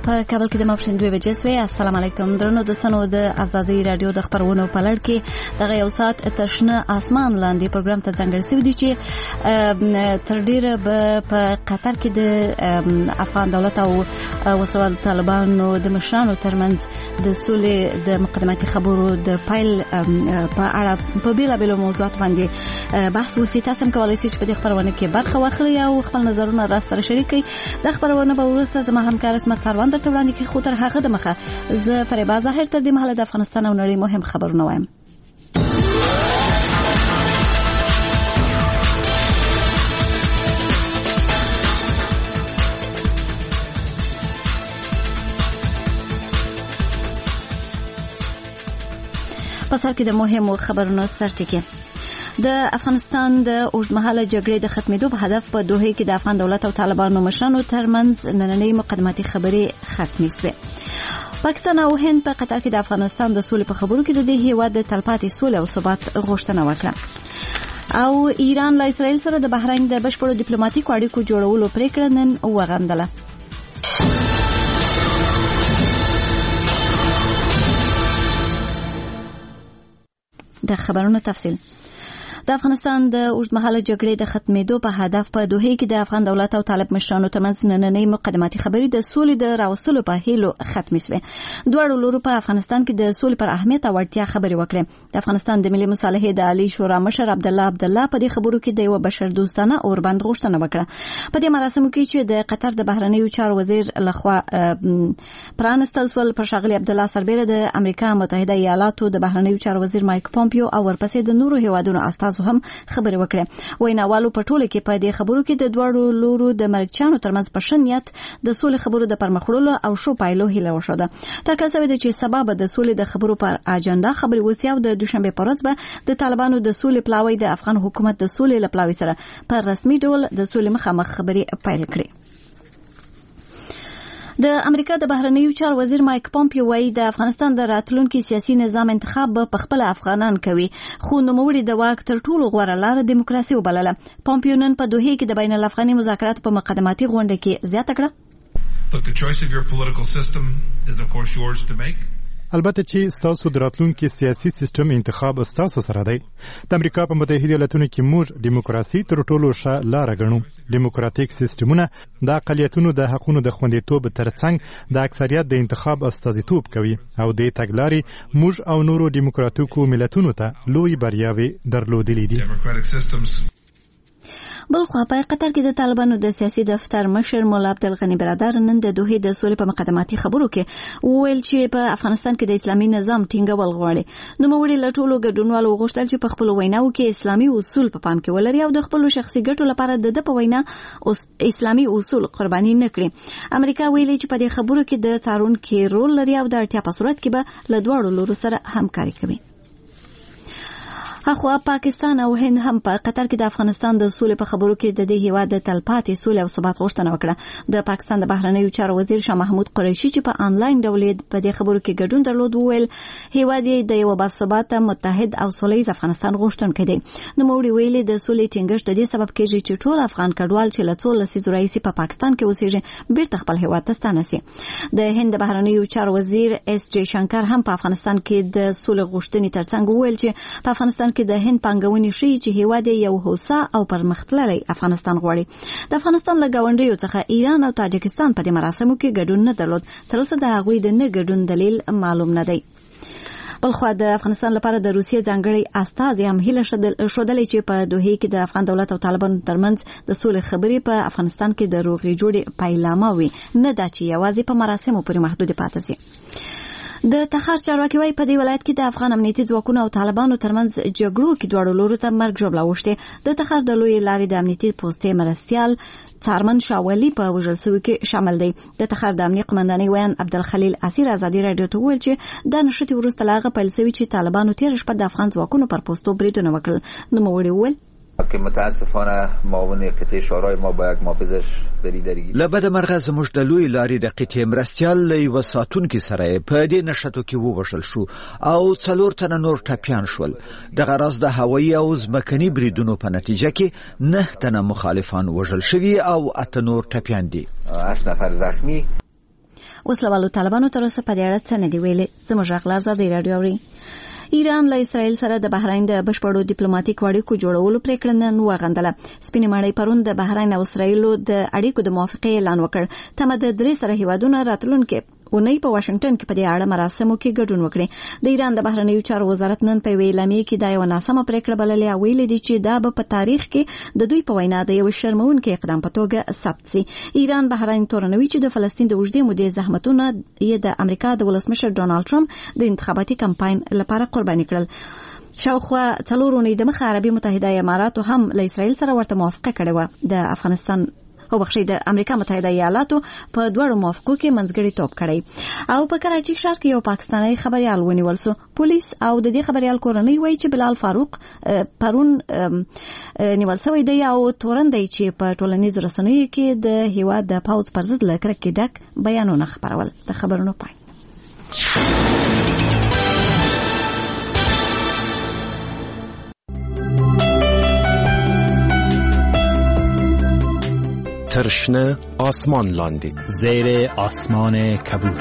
په کابل کې د ماپښین 2 بجې سوې. السلام علیکم درنو دوستانو، د ازادي رادیو د خبرونو په لړ کې دغه یو ساعت تشنه اسمان لاندې پروګرام ته ځانګړی شوی دی چې تر ډیره په قطر کې د افغان دولت او وسوال طالبانو د مشرانو ترمنځ د سولې د مقدماتي خبرو د پایل په اړه په بیلابیلو موضوعات باندې بحث وشي. تاسو هم کولای شئ چې په دې خبرونه کې برخه واخلئ او خپل نظرونه راسره شریک کړئ. د خبرونه په وروسته زما همکار اسمت سروان درته وړاندې کوي، خو تر هغه د مخه زه فریبا ظاهر تر دې مهاله د افغانستان او نړۍ مهم خبرونه وایم. په سر کې د مهمو خبرونو سرټکی. د افغانستان د اوږدمهاله جګړې د ختمېدو په هدف په دوحه کې د افغان دولت او طالبانو مشرانو ترمنځ نننۍ مقدماتي خبرې ختمې شوې. پاکستان او هند په قطر کې د افغانستان د سولې په خبرو کې د دې هیواد د تلپاتې سولې او ثبات غوښتنه وکړه، او ایران له اسرائیل سره د بحرین د بشپړو ډیپلوماټیکو اړیکو جوړولو پریکړه نن وغندله. د خبرونو تفصیل. د افغانستان د اوږدمهاله جګړې د ختمېدو په هدف په دوحه کې د افغان دولت او طالب مشرانو ترمنځ نننۍ مقدماتي خبرې د سولې د راوستلو په هیلو ختمې شوې. دواړو لورو په افغانستان کې د سولې پر اهمیت او اړتیا خبرې وکړې. د افغانستان د ملي مصالحې د عالی شورا مشر عبدالله په دې خبرو کې د یو بشر دوستانه اوربند غوښتنه وکړه. په دې مراسمو کې چې د قطر د بهرنیو چارو وزیر لخوا پرانستل شول، پر ښاغلي عبدالله سربیره د امریکا متحده ایالاتو د بهرنیو چارو وزیر مایک پومپیو او ورپسې د نورو هیوادونو استازو هم خبرې وکړه. ویناوالو په ټوله کې په دې خبرو کې د دوړو لورو د مرګچانو ترمنځ په شنیت د سولې خبرو د پرمخړلو او شو پایلو هیله وشوده. ټاکل شوی دی چې سبب د سولې د خبرو پر اجنډا خبرې وسی او د دوشنبه پر ورځ به د طالبانو د سولې پلاوی د افغان حکومت د سولې لپلاوی سره په رسمي ډول د سولې مخامخ خبرې پیل کړې. د امریکا د بهرنیو چارو وزیر مایک پومپیو وايي د افغانستان د راتلونکي سیاسي نظام انتخاب په خپل افغانان کوي، خو نوموړي د واک تر ټولو غوره لار دیموکراسي وبلله. پومپیو نن په دوحه کې د بین الافغاني مذاکراتو په مقدماتي غونډه کې زیاته کړه. Look, the choice of your political system is of course yours to make. البته چې ستاسو د راتلونکي سیاسي سیستم انتخاب ستاسو سره دی. د امریکا په متحده ایالاتونو کې موږ دیموکراسي تر ټولو ښه لاره ګڼو. دیموکراتیک سیستمونه د اقلیتونو د حقونو د خوندیتوب ترڅنګ د اکثریت د انتخاب استازیتوب کوي، او د تګلارې موږ او نورو دیموکراتیکو ملتونو ته لوی بریاوې درلودلې دي. بلخوا په قطر کې د طالبانو د سیاسي دفتر مشر مولا عبدالغنی برادر نن د دوحه د سولې په مقدماتي خبرو کې وویل چې په افغانستان کې د اسلامي نظام ټینګول غواړي. نوموړي له ټولو ګډونوالو غوښتل چې په خپلو ویناو کې اسلامي اصول په پام کې ولري او د خپلو شخصي ګټو لپاره د په وینا اسلامي اصول قرباني نه کړي. امریکا ویلي چې په دې خبرو کې د څارونکو رول لري او د اړتیا په صورت کې به له دواړو لورو سره همکاري کوي. اخوا پاکستان او هند هم په قطر کې د افغانستان د سولې په خبرو کې د دې هیواد د تلپاتې سولې او ثبات غوښتنه وکړه. د پاکستان د بهرنیو چارو وزیر شاه محمود قریشي چې په آنلاین ډول په دې خبرو کې ګډون درلود وویل هیواد یې د یو باثباته متحد او سولیز افغانستان غوښتونکی دی. نوموړي ویلي د سولې ټینګښت د دې سبب کېږي چې ټول افغان کډوال چې له څو لسیزو راهیسې په پاکستان کې اوسېږي بیرته خپل هیواد ته ستانه شي. د هند د بهرنیو چارو وزیر اس جی شنکر هم په افغانستان کې د سولې غوښتنې ترڅنګ وویل چې په افغانستان کې د هند پانګونې شي چې هیواد یو هوسا او پرمختللی افغانستان غواړي. د افغانستان له ګاونډیو څخه ایران او تاجکستان په دې مراسمو کې ګډون نه درلود. تر اوسه د هغوی د نه ګډون دلیل معلوم نه دی. بلخوا د افغانستان لپاره د روسیې ځانګړی استازي هم هیله ښودلې چې په دوحه کې د افغان دولت او طالبانو ترمنځ د سولې خبرې په افغانستان کې د روغې جوړې پیلامه وي، نه دا چې یوازې په مراسمو پورې محدود پاتې شي. د تخار چارواکي وايي په دې ولایت کې د افغان امنیتي ځواکونو او طالبانو ترمنځ جګړو کې دواړو لورو ته مرګ ژوبله اوښتې. د تخار د لویې لارې د امنیتي پوستې مرستیال څارمن شاولي په وژل شوي کې شامل دی. د تخار د امنیت قمندانۍ ویان عبدالخلیل اسیر ازادي راډیو ته وویل چې دا نښتې وروسته له هغه پیل شوي چې طالبانو تېره شپه د افغان ځواکونو پر پوستو بریدونه وکړل. نوموړي وویل که متاسفانه معاون قطعه شورای ما با یک محافظش بری درگی لبد مرغه زموږ د لوی لارې د قطعه مرستیال له یوه ساتونکي سره په دې نښتو کې ووژل شو او 4 تنه نور ټپیان شول. دغه راز د هوایي او ځمکني بریدونو په نتیجه کې 9 تنه مخالفان وژل شوي او 8 نور ټپیان دي. 8 نفر زخمی. وسلوالو طالبانو تر اوسه په دې اړه څه نه دی ویلي. زموږ غلا ازادي رادیو اوري. ایران له اسرائیل سره د بحرین د بشپړو ډیپلوماټیک اړیکو جوړولو پریکړه نن وغندله. سپینې ماڼۍ پرون د بحرین او اسرائیل د اړیکو د موافقې اعلان وکړ. تمه د 3 سره هیوادونو راتلونکي اونۍ په واشنگټن کې په دې اړه مراسمو کې ګډون وکړي. د ایران د بهرنیو چارو وزارت نن په اعلامیه کې دا یو ناسمه پریکړه بللې او ویلي دي چې دا به په تاریخ کې د دوی په وینا د یو شرمونکي اقدام په توګه ثبت شي. ایران بهرنی تورنوي چې د فلسطین د وجدي مودې زحمتونه یې د امریکا د ولسمشر ډونالد ټرمپ د انتخاباتي کمپاین لپاره قرباني کړل. شاوخوا 4 اونۍ د مخه عربي متحده اماراتو هم له اسرائیل سره ورته موافقه کړې و. د افغانستان او بخښي د امریکا متحده ایالاتو په دوړو موافقو کې منځګړی توپ کړی. او په کراچي ښار کې یو پاکستاني خبريال ونیول شو. پولیس او د دې خبريال کورنۍ وایي چې بلال فاروق پرون نیول شوی دی او تورندې چې په ټولنیزو رسنیو کې د هیواد د پاوز پر ضد لکرک ډک بیانونه خبرول. د خبرونو پای. ترشنه آسمان لاندی زیر آسمان کبود.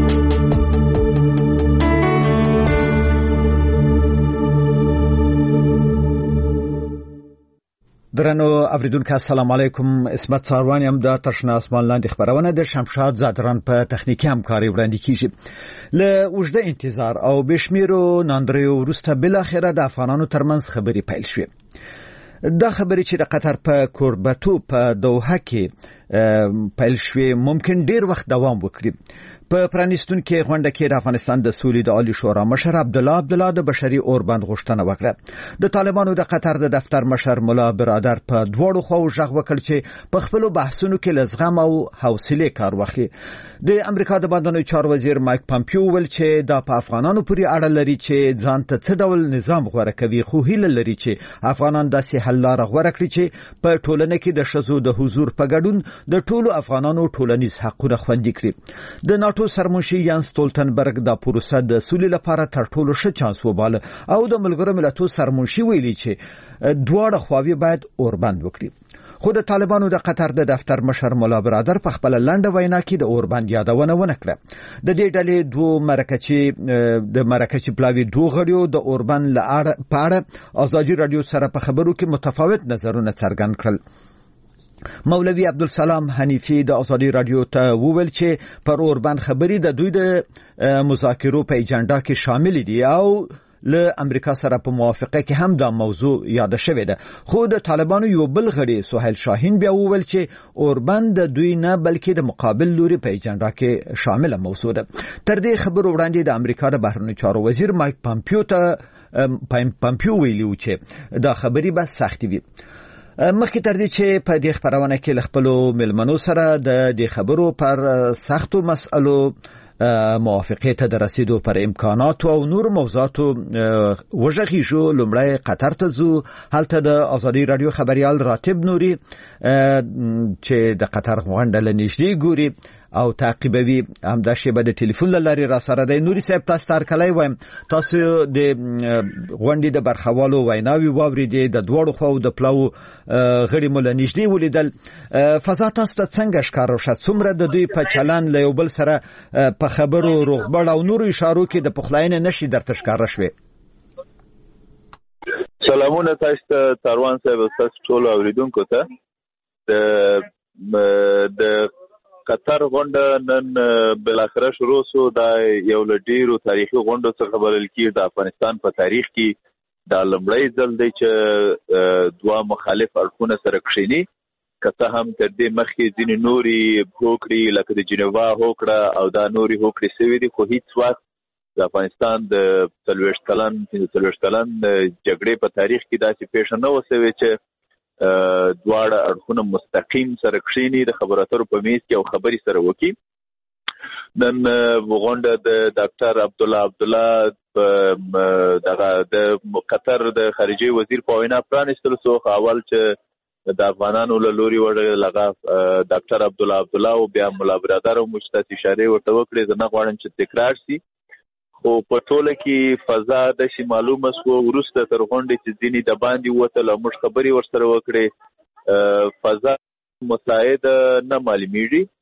درنو اوریدونکو السلام علیکم. اسمت ساروانی هم د ترشنه آسمان لاندې خبرونه د شمشاد زادران په تخنیکی همکاري وړاندې کیږي. له اوږده انتظار او بشمیرو ناندریو وروسته بل اخره د افغانانو ترمنځ خبري پیل شوې. دا خبرې چې د قطر په کوربتو په دوحه کې پیل شوې ممکن ډیر وخت دوام وکړي. په پرانیستونکو غونډه کې د افغانستان د سولې د عالی شورا مشر عبدالله د بشري اوربند غوښتنه وکړه. د طالبانو د قطر د دفتر مشر مولا برادر په دوړو خو ژغ وکړ چې په خپل بحثونو کې لزغم او حوصله کار واخلي. د امریکا د بهرنیو چارو وزیر مایک پامپیو ول چې دا په افغانانو پورې اړه لري چې ځان ته څه ډول نظام غوړه کوي، خو هیله لري چې افغانان داسې حل لاره غوړه کړي چې په ټولنه کې د شذو د حضور په ګډون د ټولو افغانانو ټولنیز حقونه خوندي کړي. د ناتو سرمنشي یانس ستولتنبرګ د پروسه د سولې لپاره تر ټولو ښه چانس وباله او د ملګرو ملتونو سرمنشي ویلي چې دواړه خواوې باید اوربند وکړي. خو د طالبانو د قطر د دفتر مشر مولا برادر په خپل لنډه وینا کې د اوربند یادونه ونه کړه. د دې ډلې د مرکزي پلاوي دوه غړیو د اوربند په اړه ازادي رادیو سره په خبرو کې متفاوت نظرونه څرګند کړل. مولوی عبدالسلام حنیفی د ازادي رادیو ته وویل چې پر اوربند خبري د دوی د مذاکرو په ایجنډا کې شامل دي او له امریکا سره په موافقه کې هم دا موضوع یاد شوې ده. خو د طالبانو یو بل غړي سهیل شاهین بیا وویل چې اوربند د دوی نه بلکې د مقابل لوري په ایجنډا کې شامل موضوع ده. تر دې خبرو وړاندې د امریکا د بهرنیو چارو وزیر مایک پامپیو ویلي چې دا خبري به سختي وي. مخکې تر دې چې په دې خبرونه کې لخپلو ملمنو سره د دې خبرو پر سختو مسئلو موافقه ته د رسیدو پر امکانات او نور موضوعاتو وژغیږو. لومړی قطر ته ځو. هلته د ازادي رادیو خبريال راتب نوري چې د قطر غونډه لنیږدې ګوري او تعقیبوي همدا شیبه د ټلیفون لاري را سره دی. نوري صاحب تاسو ترکلای وایم تاسو د غونډې د برخوالو ویناوي واوریدي د دوړو خو د پلاو غړي مول نږدې ولیدل. فضا تاسو ته څنګه ښکارو شت څومره د دوی په چلن له یو بل سره په خبرو روغبړ او نورو اشارو کې د پخلاینه نشي درته ښکارا شوي؟ سلامونه تاسو ته تاروان صاحب تاسو ټول اوریدونکو ته. د قطر غونډه نن بلاخره شروع شو. دا یو له ډیرو تاریخي غونډو څخه بلل کېږي. د افغانستان په تاریخ کې دا لومړی ځل دی چې دوه مخالف اړخونه سره کښیني. که هم تر دې مخکې ځینې نوري هوکړې لکه د جنیوا هوکړه او دا نوري هوکړې شوي دي، خو هیڅ وخت د افغانستان د 40 کلن جګړې په تاریخ کې داسې پیښه نه وسوي چې دواړه اړخونه مستقیم سره کښیني د خبرو اترو په میز کې او خبري سره وکړي. نن غونډه د ډاکټر عبدالله د قطر د خارجي وزیر په وینا پرانیستل شو. اول چې د افغانانو له لوري لغه ډاکټر عبدالله او بیا مولا برادر او مشتت اشاره ورته وکړي. زه نه غواړم چې تکرار شي، خو په ټوله کې فضا د شي معلومه شو ورسته تر غونډې چې ځینې د باندې وته له موږ خبري ورسره وکړي. فضا مساعد نه معلومیږي،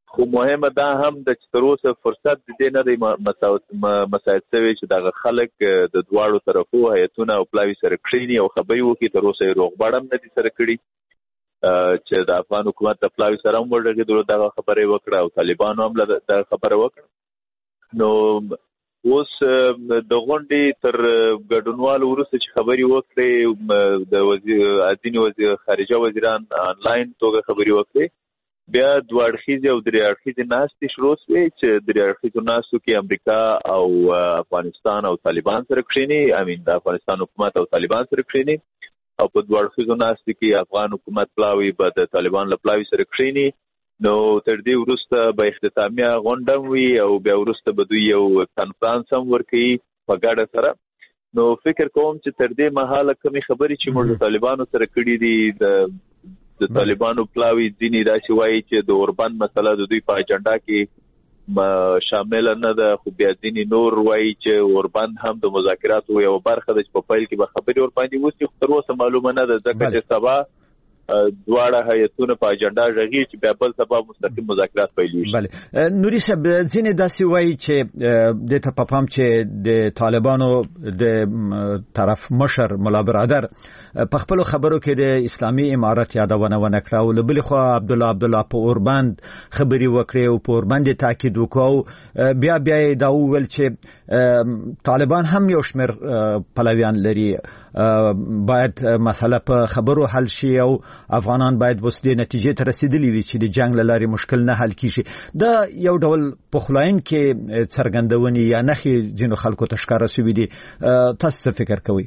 خو مهمه دا هم د چې تر اوسه فرصت دې نه دی مساعد شوی چې دغه خلک د دواړو طرفو هیئتونه او پلاوي سره کښیني او خبرې وکړي. تر اوسه یې روغبړ هم نه دي سره کړي چې د افغان حکومت د پلاوي سره هم ورغېدلو دغه خبرې وکړه او طالبانو هم دغه خبره وکړه. نو اوس د غونډې تر ګډونوالو وروسته چې خبرې وکړې د ځینې خارجه وزیران آنلاین توګه خبرې وکړې، بیا دوه اړخیزې او درې اړخیزې ناستې شروع شوې چې درې اړخیزو ناستو کې امریکا او افغانستان او طالبان سره کښیني، د افغانستان حکومت او طالبان سره کښیني، او په دوه اړخیزو ناستو کې افغان حکومت پلاوي به د طالبان له پلاوي سره کښیني. نو تر دې وروسته به اختتامیه غونډه وي او بیا وروسته به دوی یو کنفرانس هم ورکوي په ګډه سره. نو فکر کوم چې تر دې مهاله کمې خبرې چې موږ د طالبانو سره کړي دي، د طالبانو پلاوي ځینې داسې وایي چې د اوربند مسله د دوی په اجنډا کې شامل نه ده، خو بیا ځینې نور وایي چې اوربند هم د مذاکراتو یو برخه ده چې په پیل کې به خبرې ورباندې وشي، خو تر اوسه معلومه نه ده ځکه چې سبا دواړه هیئتونه په اجنډا رغي چې بیا بل سبا مستقیم مذاکرات پیلېږي. بله نوري صاحب، ځینې داسې وایي چې د ته په پام چې د طالبانو د طرف مشر ملا برادر په خپل خبرو کې د اسلامي امارت یادونه ونه کړه او له بلې خوا عبدالله په اوربند خبرې وکړې او په اوربند تاکید وکړ. بیا دا وویل چې طالبان هم یو شمېر پلویان لري، باید مسله په خبرو حل شي او افغانان باید وس د نتیجې ته رسیدلی وي چې د جنگ له لارې مشکل نه حل کیږي. دا یو ډول پخلاین کې څرګندونې یا نښې ځینو خلکو ته ښکاره شوي دي. تاسو څه فکر کوئ؟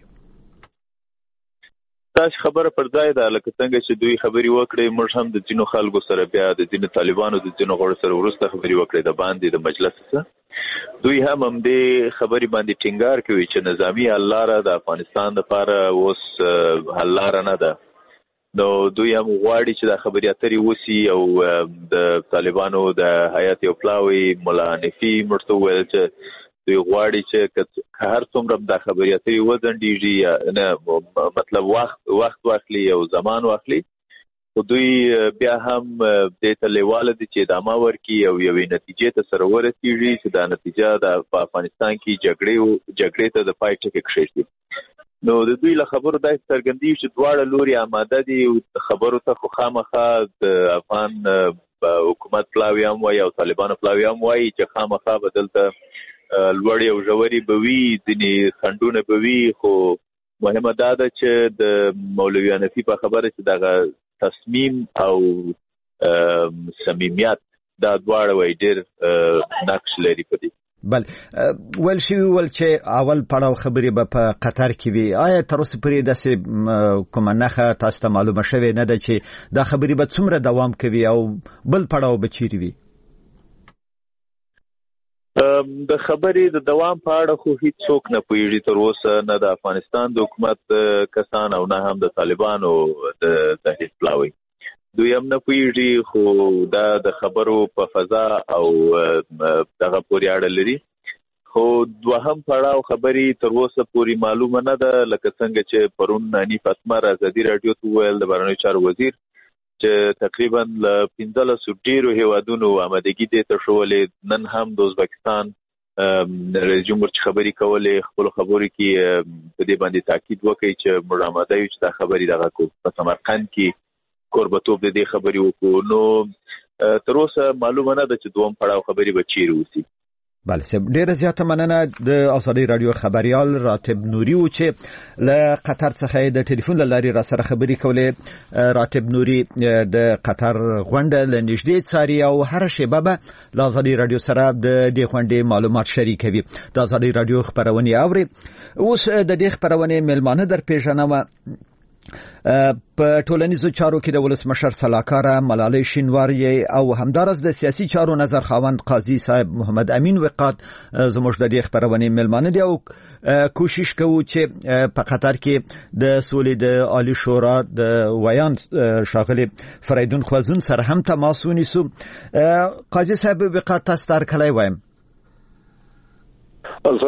تاسو خبره پر ځای ده، لکه څنګه چې دوی خبرې وکړې، موږ هم د ځینو خلکو سره بیا د ځینو طالبانو د ځینو غړو سره وروسته خبرې وکړې د باندې د مجلس څخه. دوی هم همدې خبرې باندې ټینګار کوي چې نظامي حل لاره د افغانستان لپاره اوس حل لاره نه ده. نو دوی هم غواړي چې دا خبرې اترې وشي او د طالبانو د هیئت یو پلاوي ملا حنفي موږ ته وویل چې دوی غواړي چې هر څومره دا خبرې اترې وځنډېږي، نه مطلب وخت واخلي او زمان واخلي، خو دوی بیا هم دې ته لیواله دي چې ادامه ورکړي او یوې نتیجې ته سره ورسېږي چې دا نتیجه په افغانستان کې جګړې ته د پای ټکی کښېږدي. نو د دوی له خبرو دا څرګندېږي چې دواړه لوري آماده دي خبرو ته، خو خامخا د افغان حکومت پلاوي هم وایي او طالبانو پلاوي هم وایي چې خامخا به دلته لوړې او ژورې به وي، ځینې خنډونه به وي، خو مهمه دا ده چې د مولوي حنفي په خبره چې دغه تصمیم او صمیمیت دا دواړه وایي ډېر نقش لري په دې. بل ول چې اول پړاو خبرې به په قطر کې وي. آیا تر اوسه پورې داسې کومه نښه تاسو ته معلومه شوې نه ده چې دا خبرې به څومره دوام کوي او بل پړاو به چیرې وي؟ د خبرې د دوام په اړه خو هیڅ څوک نه پوهېږي تر اوسه، نه د افغانستان د حکومت کسان او نه هم د طالبانو د تحریک پلاوي. دوی هم نه پوهېږي، خو دا د خبرو په فضا او دغه پورې اړه لري. خو دوهم پړاو خبرې تر اوسه پورې معلومه نه ده، لکه څنګه چې پرون حنیف اسمر ازادي راډیو ته وویل د بهرنیو چارو وزیر چې تقریبا له 15 ډیرو هیوادونو آمادګي دې ته ښولې. نن هم د ازبکستان رئیس جمهور چې خبرې کولې خپل خبرو کې په دې باندې تاکید وکړي چې موږ آماده یو چې دا خبرې دغه کو په سمرقند کې کوربتوب دې خبرې وکړو. نو تر اوسه معلومه نه ده چې دوم پړاو خبرې به چیرې وشي. بله صاحب، ډیره زیاته مننه. د ازادي رادیو خبريال راتب نوري و چې له قطر څخه د ټلیفون له لارې را سره خبرې کولې. راتب نوري د قطر غونډه له نږدې څاري او هر شیبه به له ازادي رادیو سره د دې غونډې معلومات شریکوي. د ازادي رادیو خبرونه اوري. اوس د دې خبرونه ملمانه در پیژنم. په ټولنیزو چارو کې د ولسمشر سلاکار ملالۍ شینواری او همدارس د سیاسي چارو نظر خواوند قاضي صاحب محمد امین وقات زموږ د دې خبرونه ملمانه دي او کوشش کوو چې په قطر کې د سولې د عالی شورا د ویان شاغلي فریدون خوازون سره هم تماس ونیسو. قاضي صاحب وقات تاسو تر کله وایم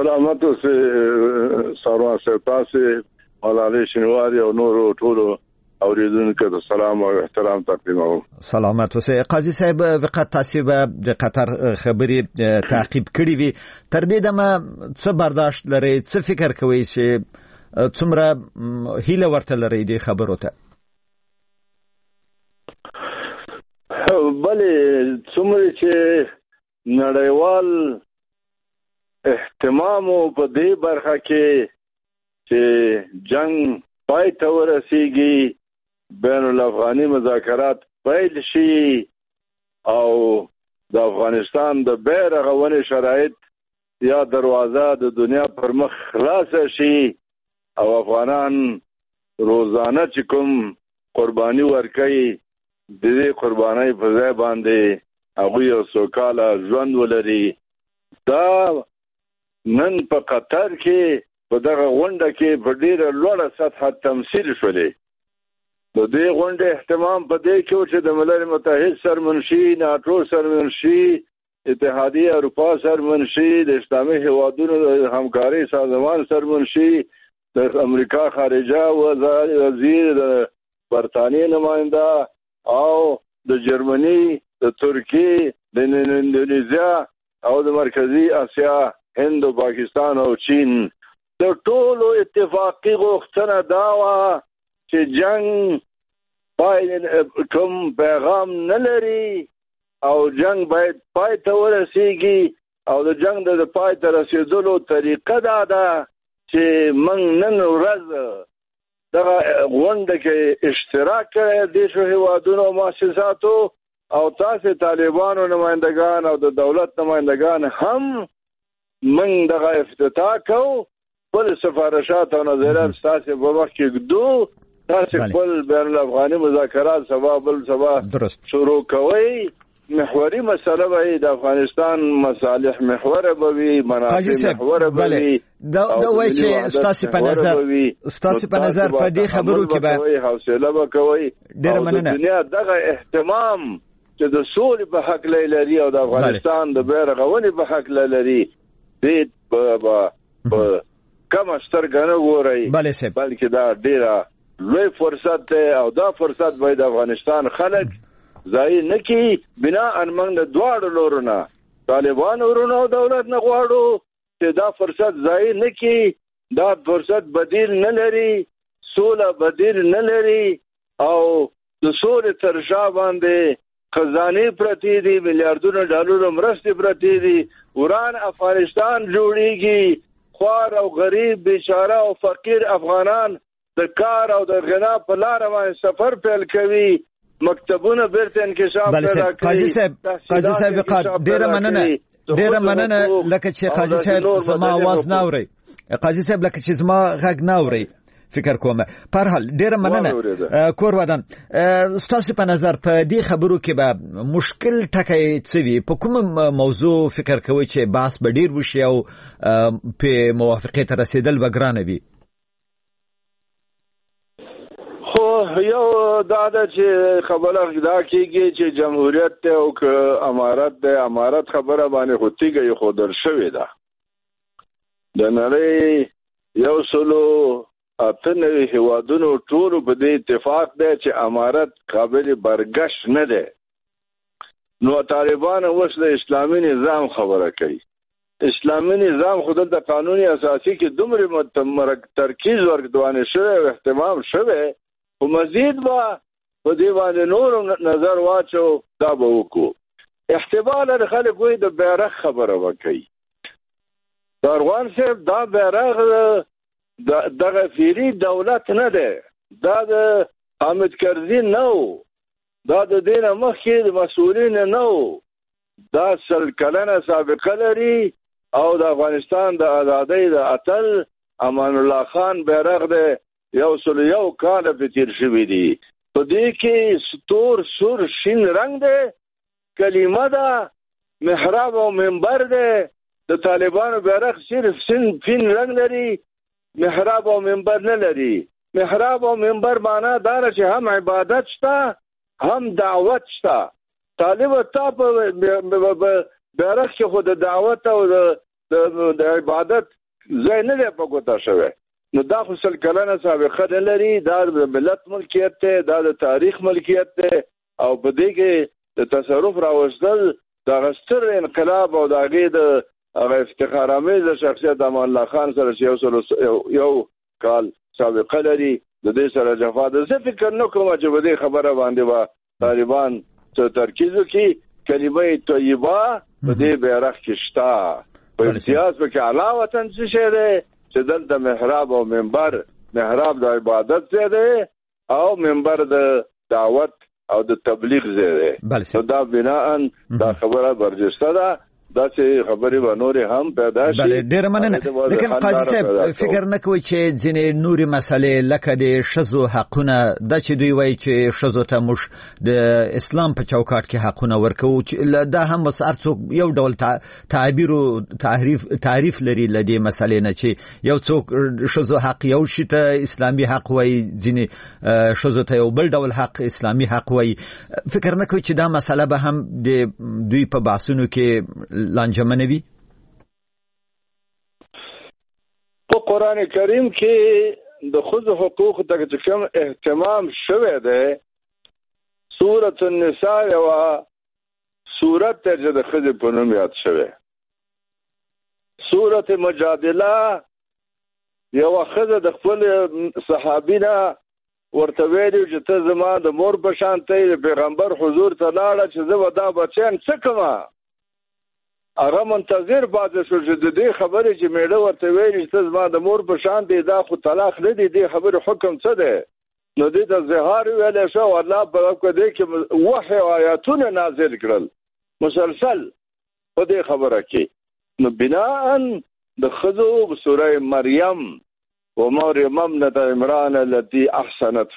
سلامت سره سره تاسو ملالۍ شینواری او نور ټولو اوریدونکو ته سلام او احترام تقدیموم. سلامت اوسئ. قاضي صاحب وقت تاسو د قطر خبرې تعقیب کړې وي، تر دې دمه څه برداشت لرئ، څه فکر کوئ چې څومره هیله ورته لرئ د خبرو ته؟ بلې څومره چې نړیوال اهتمام په دې برخه کې چې جنگ پای ته ورسیږي، بین الافغاني مذاکرات پیل شي او د افغانستان د بیرغونې شرایط یا دروازه د دنیا پر مخ خلاصه شي او افغانان روزانه چې کوم قرباني ورکوي د دې قربانۍ په ځای باندې هغوی یو سوکاله ژوند ولري. دا نن په قطر کې په دغه غونډه کې په ډیره لوړه سطحه تمثیل شولې. د دې غونډې اهتمام په دې کې و چې د ملل متحد سرمنشي، ناټو سرمنشي، اتحادیه اروپا سرمنشي، د اسلامي هیوادونو د همکارۍ سازمان سرمنشي، د امریکا خارجه وزیر، د برطانیې نماینده او د جرمني، د ترکیې، د اندونیزیا او د مرکزی اسیا، هند او پاکستان او چین د ټولو اتفاقی غوښتنه دا وه چې جنگ کوم پیغام نه لري او جنگ باید پای ته ورسیږي او د جنگ د پای ته رسیدلو طریقه دا ده چې موږ نن ورځ دغه غونډه کې اشتراک کړی د دې هیوادونو مؤسساتو او تاسې طالبانو نمایندگان او د دولت نمایندگان هم موږ دغه افتتاح کوو. بل سفارشات او نظریات تاسې په وخت کې ږدو، تاسې خپل بین الافغاني مذاکرات سبا بل سبا شروع کوئ. محوري مسله به د افغانستان مصالح محوره به وي، منافع محوره به وي. دا وایي چې ستاسو په نظر په دې خبرو کې به حوصله به کوئ. ډېره مننه. د دنیا دغه اهتمام چې د سولې په حق لري او د افغانستان د بیرغونې په حق لري، دې په کم سترګه نه ګورئ، بلکې دا ډېره لوی فرصت دی او دا فرصت باید افغانستان خلک ضایع نه کړي. بنا ان موږ د دواړو لورو نه، طالبان ورونو او دولت نه غواړو چې دا فرصت ضایع نه کړي. دا فرصت بدیل نه لري، سوله بدیل نه لري او د سولې تر شا باندې خزانې پرتې دي، میلیارډونو ډالرو مرستې پرتې دي. وران افغانستان جوړیږي، خوار او غریب بیچاره او فقیر افغانان د کار او د غنا په لاره باندې سفر پیل کوي، مکتبونه بیرته انکشاف پیدا کوي. قاضي صاحب ډېره مننه لکه چې قاضي صاحب زما आवाज نه اوري، قاضي صاحب لکه چې زما غږ نه اوري فکر کوم. په هر حال ډېره مننه. کور ودان، ستاسو په نظر په دې خبرو کې به مشکل ټکی څه وي؟ په کوم موضوع فکر کوئ چې بحث به ډېر وشي او په موافقې ته رسیدل به ګرانه وي؟ خو یو دا ده چې خبره دا کېږي چې جمهوریت دی او که امارت دی. امارت خبره باندې خو تیږه ښودل شوې ده. د نړۍ 198 هیوادونو ټولو په دې اتفاق دی چې امارت قابل برګشت نه دی. نو طالبان اوس د اسلامي نظام خبره کوي. اسلامي نظام خو د قانوني اساسي کې دومره ترکیز ورکړل شوی او اهتمام شوی، خو مزید به په دې باندې نور نظر واچو. دا به وکړو. احتمال خلک وایي د بیرغ خبره وکړي. د افغان صاحب دا بیرغ دغه فیری دولت نه دی، دا د حامد کرزي نه و، دا د دې نه مخکې د مسؤلین نه و. دا 100 کلنه سابقه لري او د افغانستان د ازادۍ د اتل امان الله خان بیرغ دی. 101 کاله په تیر شوي دي. په دې کې ستور سور شین رنگ دی، کلمه ده، محراب او منبر دی. د طالبانو بیرغ صرف سپین رنگ لري، محراب او منبر نه لري. محراب او منبر معنا دا چې هم عبادت شته هم دعوت شته. طالب ته په بیرغ کې خو د دعوت او د عبادت ځای نه دی په ګوته شوی. نو دا خو سل کلنه سابقه نه لري، دا د ملت ملکیت دی، دا د تاریخ ملکیت دی، او په دې کې د تصرف راوستل د غستر انقلاب او د هغې د افتخارامیز شخصیت امان الله خان سره چې یو کال سابقه لري، د دې سره جفا ده. زه فکر نه کوم چې په دې خبره باندې به طالبان څه ترکیز وکړي. کلمه طیبه په دې بیرغ کې شته، په امتیاز پکې اعلی وطن څه شی دی چې دلته محراب او منبر، محراب د عبادت ځای دی او منبر د دعوت او د تبلیغ ځای دی. نو دا بناءً دا خبره برجسته ده، دا چې خبرې به نورې هم پیدا شي. بله ډېره مننه. لیکن قاضي صاحب فکر نه کوئ چې ځینې نورې مسلې لکه د ښځو حقونه، دا چې دوی وایي چې ښځو ته موږ د اسلام په چوکاټ کې حقونه ورکوو، دا هم بس هر څوک یو ډول تعبیر او تعریف لري له دې مسلې نه، چې یو څوک ښځو حق یو شي ته اسلامي حق وایي، ځینې ښځو ته یو بل ډول حق اسلامي حق وایي. فکر نه کوئ چې دا مسله به هم د دوی په بحثونو کې لانجمنوي؟ په قرآن کریم کې د ښځو حقوق ته کوم اهتمام شوی دی، سورة النساء یوه سورت ته چې د ښځې په نوم یاد شوی. سورة مجادله یوه ښځه د خپل صحابي نه ورته ویلي چې ته زما د مور په شان ته د پیغمبر حضور ته لاړه چې زه به دا بچیان څه کومه. هغه منتظر پاتې شو چې د دې خبرې چې میړه ورته ویلي چې ته زما د مور په شان دی، دا خو طلاق نه دی، دې خبرې حکم څه دی؟ نو دې ته زهار ویلی شو. الله په دې کې وحی او آیاتونه نازل کړل مسلسل په دې خبره کې. نو بناءً د ښځو سوره مریم ومریم ابنة عمران التي احسنت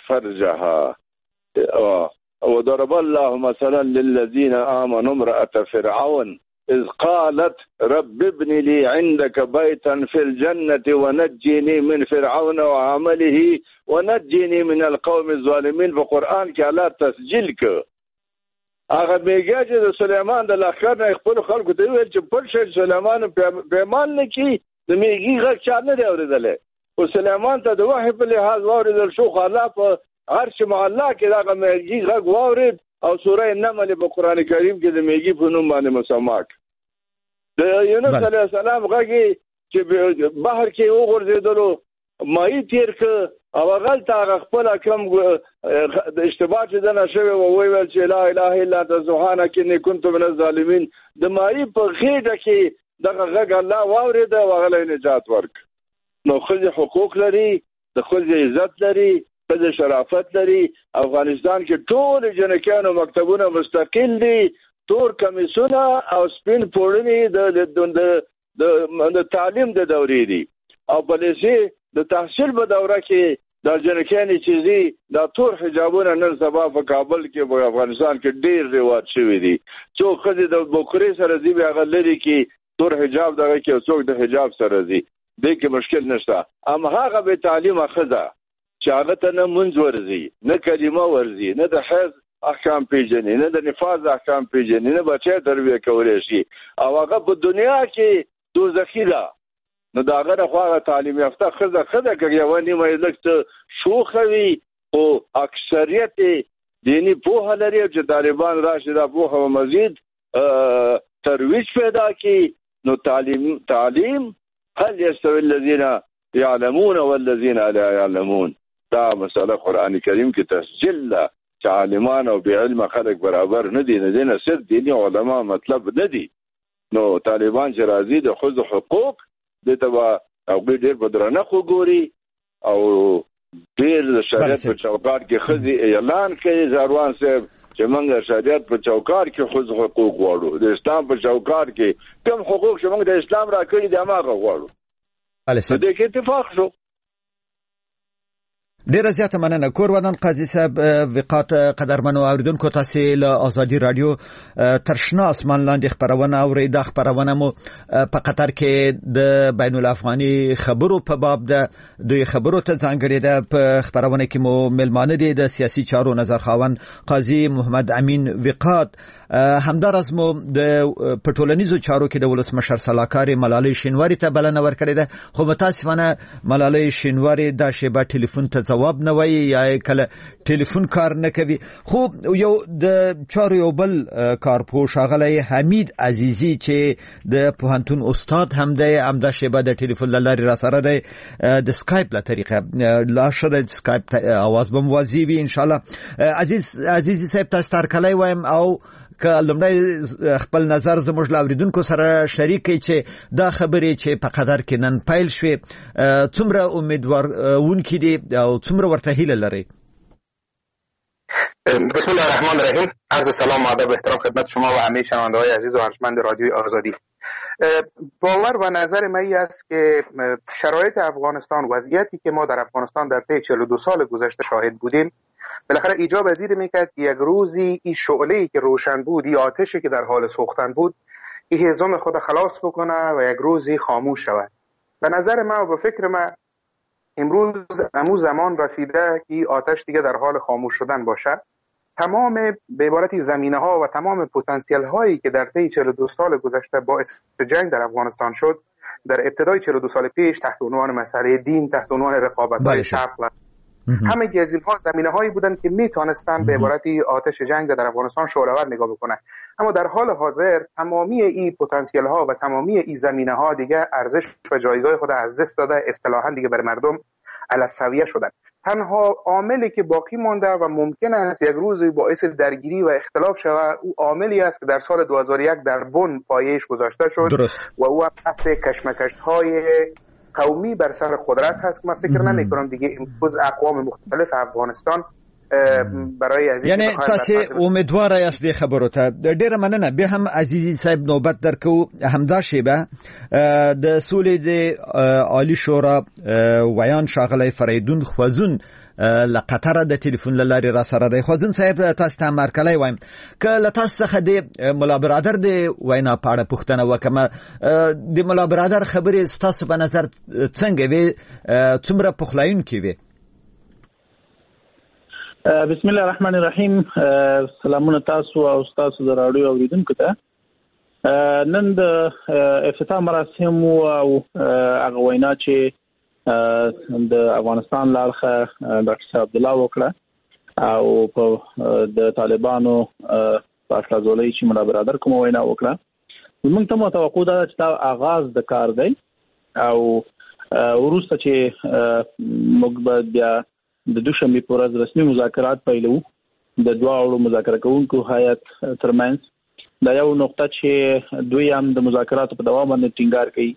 فرجها وضرب الله مثلا للذين آمنوا امرأة فرعون إذ قالت رب ابن لي عندك بيتا في الجنة ونجني من فرعون وعمله ونجني من القوم الظالمين. په قرآن کې الله تسجیل کړ. هغه میګه چې د سلیمان د لښکر نه خپل خلکو ته ویل چې پټ شي سلیمان پیمان نه کی د میګي غږ چا نه دی اورېدلی، او سلیمان ته د وحی په لحاظ واورېدل شو، خو الله په عرش معلا کې دغه میګي غږ واورېد او سوره نمل په قرآن کریم کې د میګي په نوم باندې مسما کړ. د یونس علیه السلام غږ چې بحر کې وغورځېدلو ماهي تیر کړ او هغلته هغه خپل کم د اشتباه چې دنه شوی و ویل چې لا اله الا انت سبحانک انی کنت من الظالمین. د ماهي په غېږه کې دغه غږ الله واورېد او هغه له نجات ورک. نو ښځې حقوق لري، د ښځې عزت لري، ښځې شرافت لري. افغانستان کې ټول جنکیانو مکتبونه مستقل دي، تور کمیسونه او سپین پوړنې د تعلیم د دورې دي، او بلې د تحصیل په دوره کې د جنکیانې چې دي دا تور حجابونه نن سبا په کابل کې په افغانستان کې ډېر رواج شوي دي. څوک ښځې د بوکرې سره ځي بیا هغه لري کې تور حجاب دغه کې، څوک د حجاب سره ځي، دې کې مشکل نشته. اما هغه بې تعلیمه ښځه چې هغه ته نه منځ ورځي، نه کلمه ورځي، نه د حیض احکام پیژني، نه د نفاذ احکام پیژني، نه بچی تربیه کولی شي، او هغه په دنیا کې دوزخي ده، نو د هغه نه خو هغه تعلیم یافته ښځه که یوه نیمه یې لږ څه شوخه وي خو اکثریت دیني پوهه لري، چې طالبان راشي دا پوهه به مزید ترویج پیدا کړي. نو تعلیم هل یستوی الذین یعلمون والذین لا یعلمون، دا مسله قرآن کریم کې تسجیل ده چې عالمان او بې علمه خلک برابر نه دي، نه دي نه صرف دیني علما مطلب نه دي. نو طالبان چې راځي د ښځو حقوق دې ته به هغوی ډېر په درنښت وګوري او ډېر د شریعت په چوکاټ کې ښځې اعلان کوي زاروان صاحب چې موږ د شریعت په چوکاټ کې ښځو حقوق غواړو، د اسلام په چوکاټ کې کوم حقوق چې موږ د اسلام راکړي دي هماغه غواړو. په دې کې اتفاق شو. ډیره زیاته مننه. کور ودان قاضي صاحب وقات قدرمنو اوریدونکو تاسو له ازادي رادیو تر شنه اسمان لاندې خبرونه اورئ. دا خبرونه مو په قطر کې د بین الافغاني خبرو په باب د دوی خبرو ته ځانګړې ده. په خبرونه کې مو ملمانه دي د سیاسي چارو نظر خاوند قاضي محمد امین وقات. همدارس مو د پټولنیزو چارو کې د ولسمشر سلاکار ملالۍ شینواری ته بلنه ورکړې ده، خو متاسفانه ملالۍ شینواری دا شیبه ټلیفون ته جواب نه وایي یا کله ټلیفون کار نه کوي. خو یو د چارو یو بل کارپوه ښاغلی حمید عزیزی چې د پوهنتون استاد هم دی، همدا شیبه د ټلیفون له لارې راسره دی د سکایپ له طریقه. لا ښه د سکایپ اواز به مو واضح وي انشاءالله. عزیزي صاحب تاسو ته هرکلی وایم او که لومړی خپل نظر زموږ له اوریدونکو سره شریک کړئ چې دا خبرې چې په قطر کې نن پیل شوې څومره امیدوارونکي دي او څومره ورته هیله لرئ؟ بسم الله الرحمن الرحیم. عرض سلام و ادب و احترام خدمت شما و همه شنونده‌های عزیز و ارجمند رادیوی آزادی. باور و نظر من است که شرایط افغانستان، وضعیتی که ما در افغانستان در طی 42 سال گذشته شاهد بودیم، بالاخره ایجاب پذیر میکرد که یک روزی این شعله‌ای که روشن بود، این آتشی که در حال سوختن بود، این هضم خود خلاص بکنه و یک روزی خاموش شود. به نظر من و به فکر من امروز امو زمان رسیده که این آتش دیگه در حال خاموش شدن باشد. تمام به عبارتی زمینه ها و تمام پتانسیل هایی که در طی 42 سال گذشته باعث جنگ در افغانستان شد، در ابتدای 42 سال پیش تحت عنوان مسئله دین، تحت عنوان رقابت‌های شرق و همه از اینها زمینه هایی بودند که میتونستن به عبارتی آتش جنگ در افغانستان شعله‌ور نگاه بکنن. اما در حال حاضر تمامی این پتانسیل ها و تمامی این زمینه ها دیگه ارزش و جایگاه خود از دست داده، اصطلاحاً دیگه بر مردم السویه شدن. تنها عاملی که باقی مانده و ممکن است یک روزی باعث درگیری و اختلاف شود، او عاملی است که در سال 2001 در بن پایه‌اش گذاشته شد و او بحث کشمکش‌های قومی بر سر قدرت هست که من فکر نمی کنم دیگه امروز اقوام مختلف افغانستان برای عزیز یعنی تاسو امیدوار یاست د خبرو ته. ډیره مننه. به هم عزیزي صاحب نوبت درکو. همدا شیبه د سولې د عالی شورا ویان ښاغلی فریدون خوازون له قطره د ټلیفون له لارې را سره دی. خوازون صاحب تاسو ته هرکلی وایم. که له تاسو څخه د ملا برادر د وینا په اړه پوښتنه وکړم، د ملا برادر خبرې ستاسو په نظر څنګه وې، څومره پخلاینکې وې؟ بسم الله الرحمن الرحیم. سلامونه تاسو او تاسو د راډیو اوریدونکو ته. نن د افتتاح مراسم او هغه وینا چې د افغانستان لارخه ډاکټر عبدالله وکړه او په د طالبانو پاسلا زولای چې ملا برادر کوم وینا وکړه، موږ ته متوقع ده چې دا آغاز د کار دی او وروسته چې موږ به بیا د دوشنبه پر ورځ رسمي مذاکرات پیلو د دواړو مذاکره کوونکو هیئت ترمنځ. دا یو نقطه چې دوی هم د مذاکراتو په دوام باندې ټینګار کوي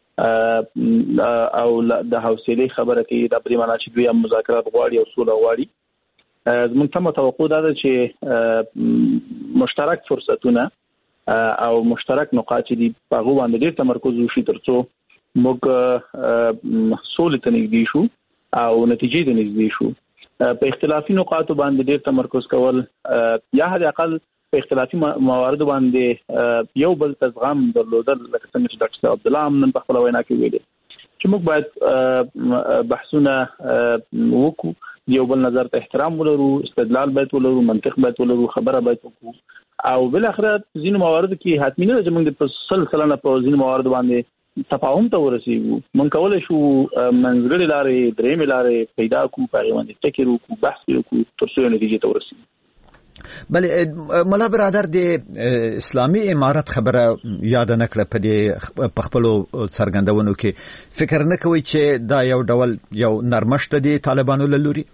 او د حوصله خبره کوي. دا په معنی چې دوی هم مذاکرات غواړي او سوله غواړي. موږ ته متوقع ده چې مشترک فرصتونه او مشترک نقاط دي په هغه باندې ډېر تمرکز وشي ترڅو موږ سولې ته نږدې شو او نتیجې ته نږدې شو. په اختلافي نقاطو باندې ډېر تمرکز کول یا حد اقل په اختلافي مواردو باندې یو بل ته زغم درلودل، لکه څنګه چې ډاکټر عبدالله هم نن په خپله وینا کې ویلي چې موږ باید بحثونه وکړو، یو بل نظر ته احترام ولرو، استدلال باید ولرو، منطق باید ولرو، خبره باید وکړو او بالاخره ځینو مواردو کې حتمي نه ده چې موږ د 100% په ځینو مواردو باندې تفاهم ته ورسېږو. موږ کولی شو منځګړې لارې، درېیمې لارې پیدا کړو، په هغې باندې ټکر وکړو، بحث وکړو تر څو یو نتیجې ته ورسېږو. بله ملا برادر د اسلامي امارت خبره یاد نه کړه په دې په خپلو څرګندونو کې. فکر نه کوئ چې دا یو ډول یو نرمښت دی طالبانو له لوري؟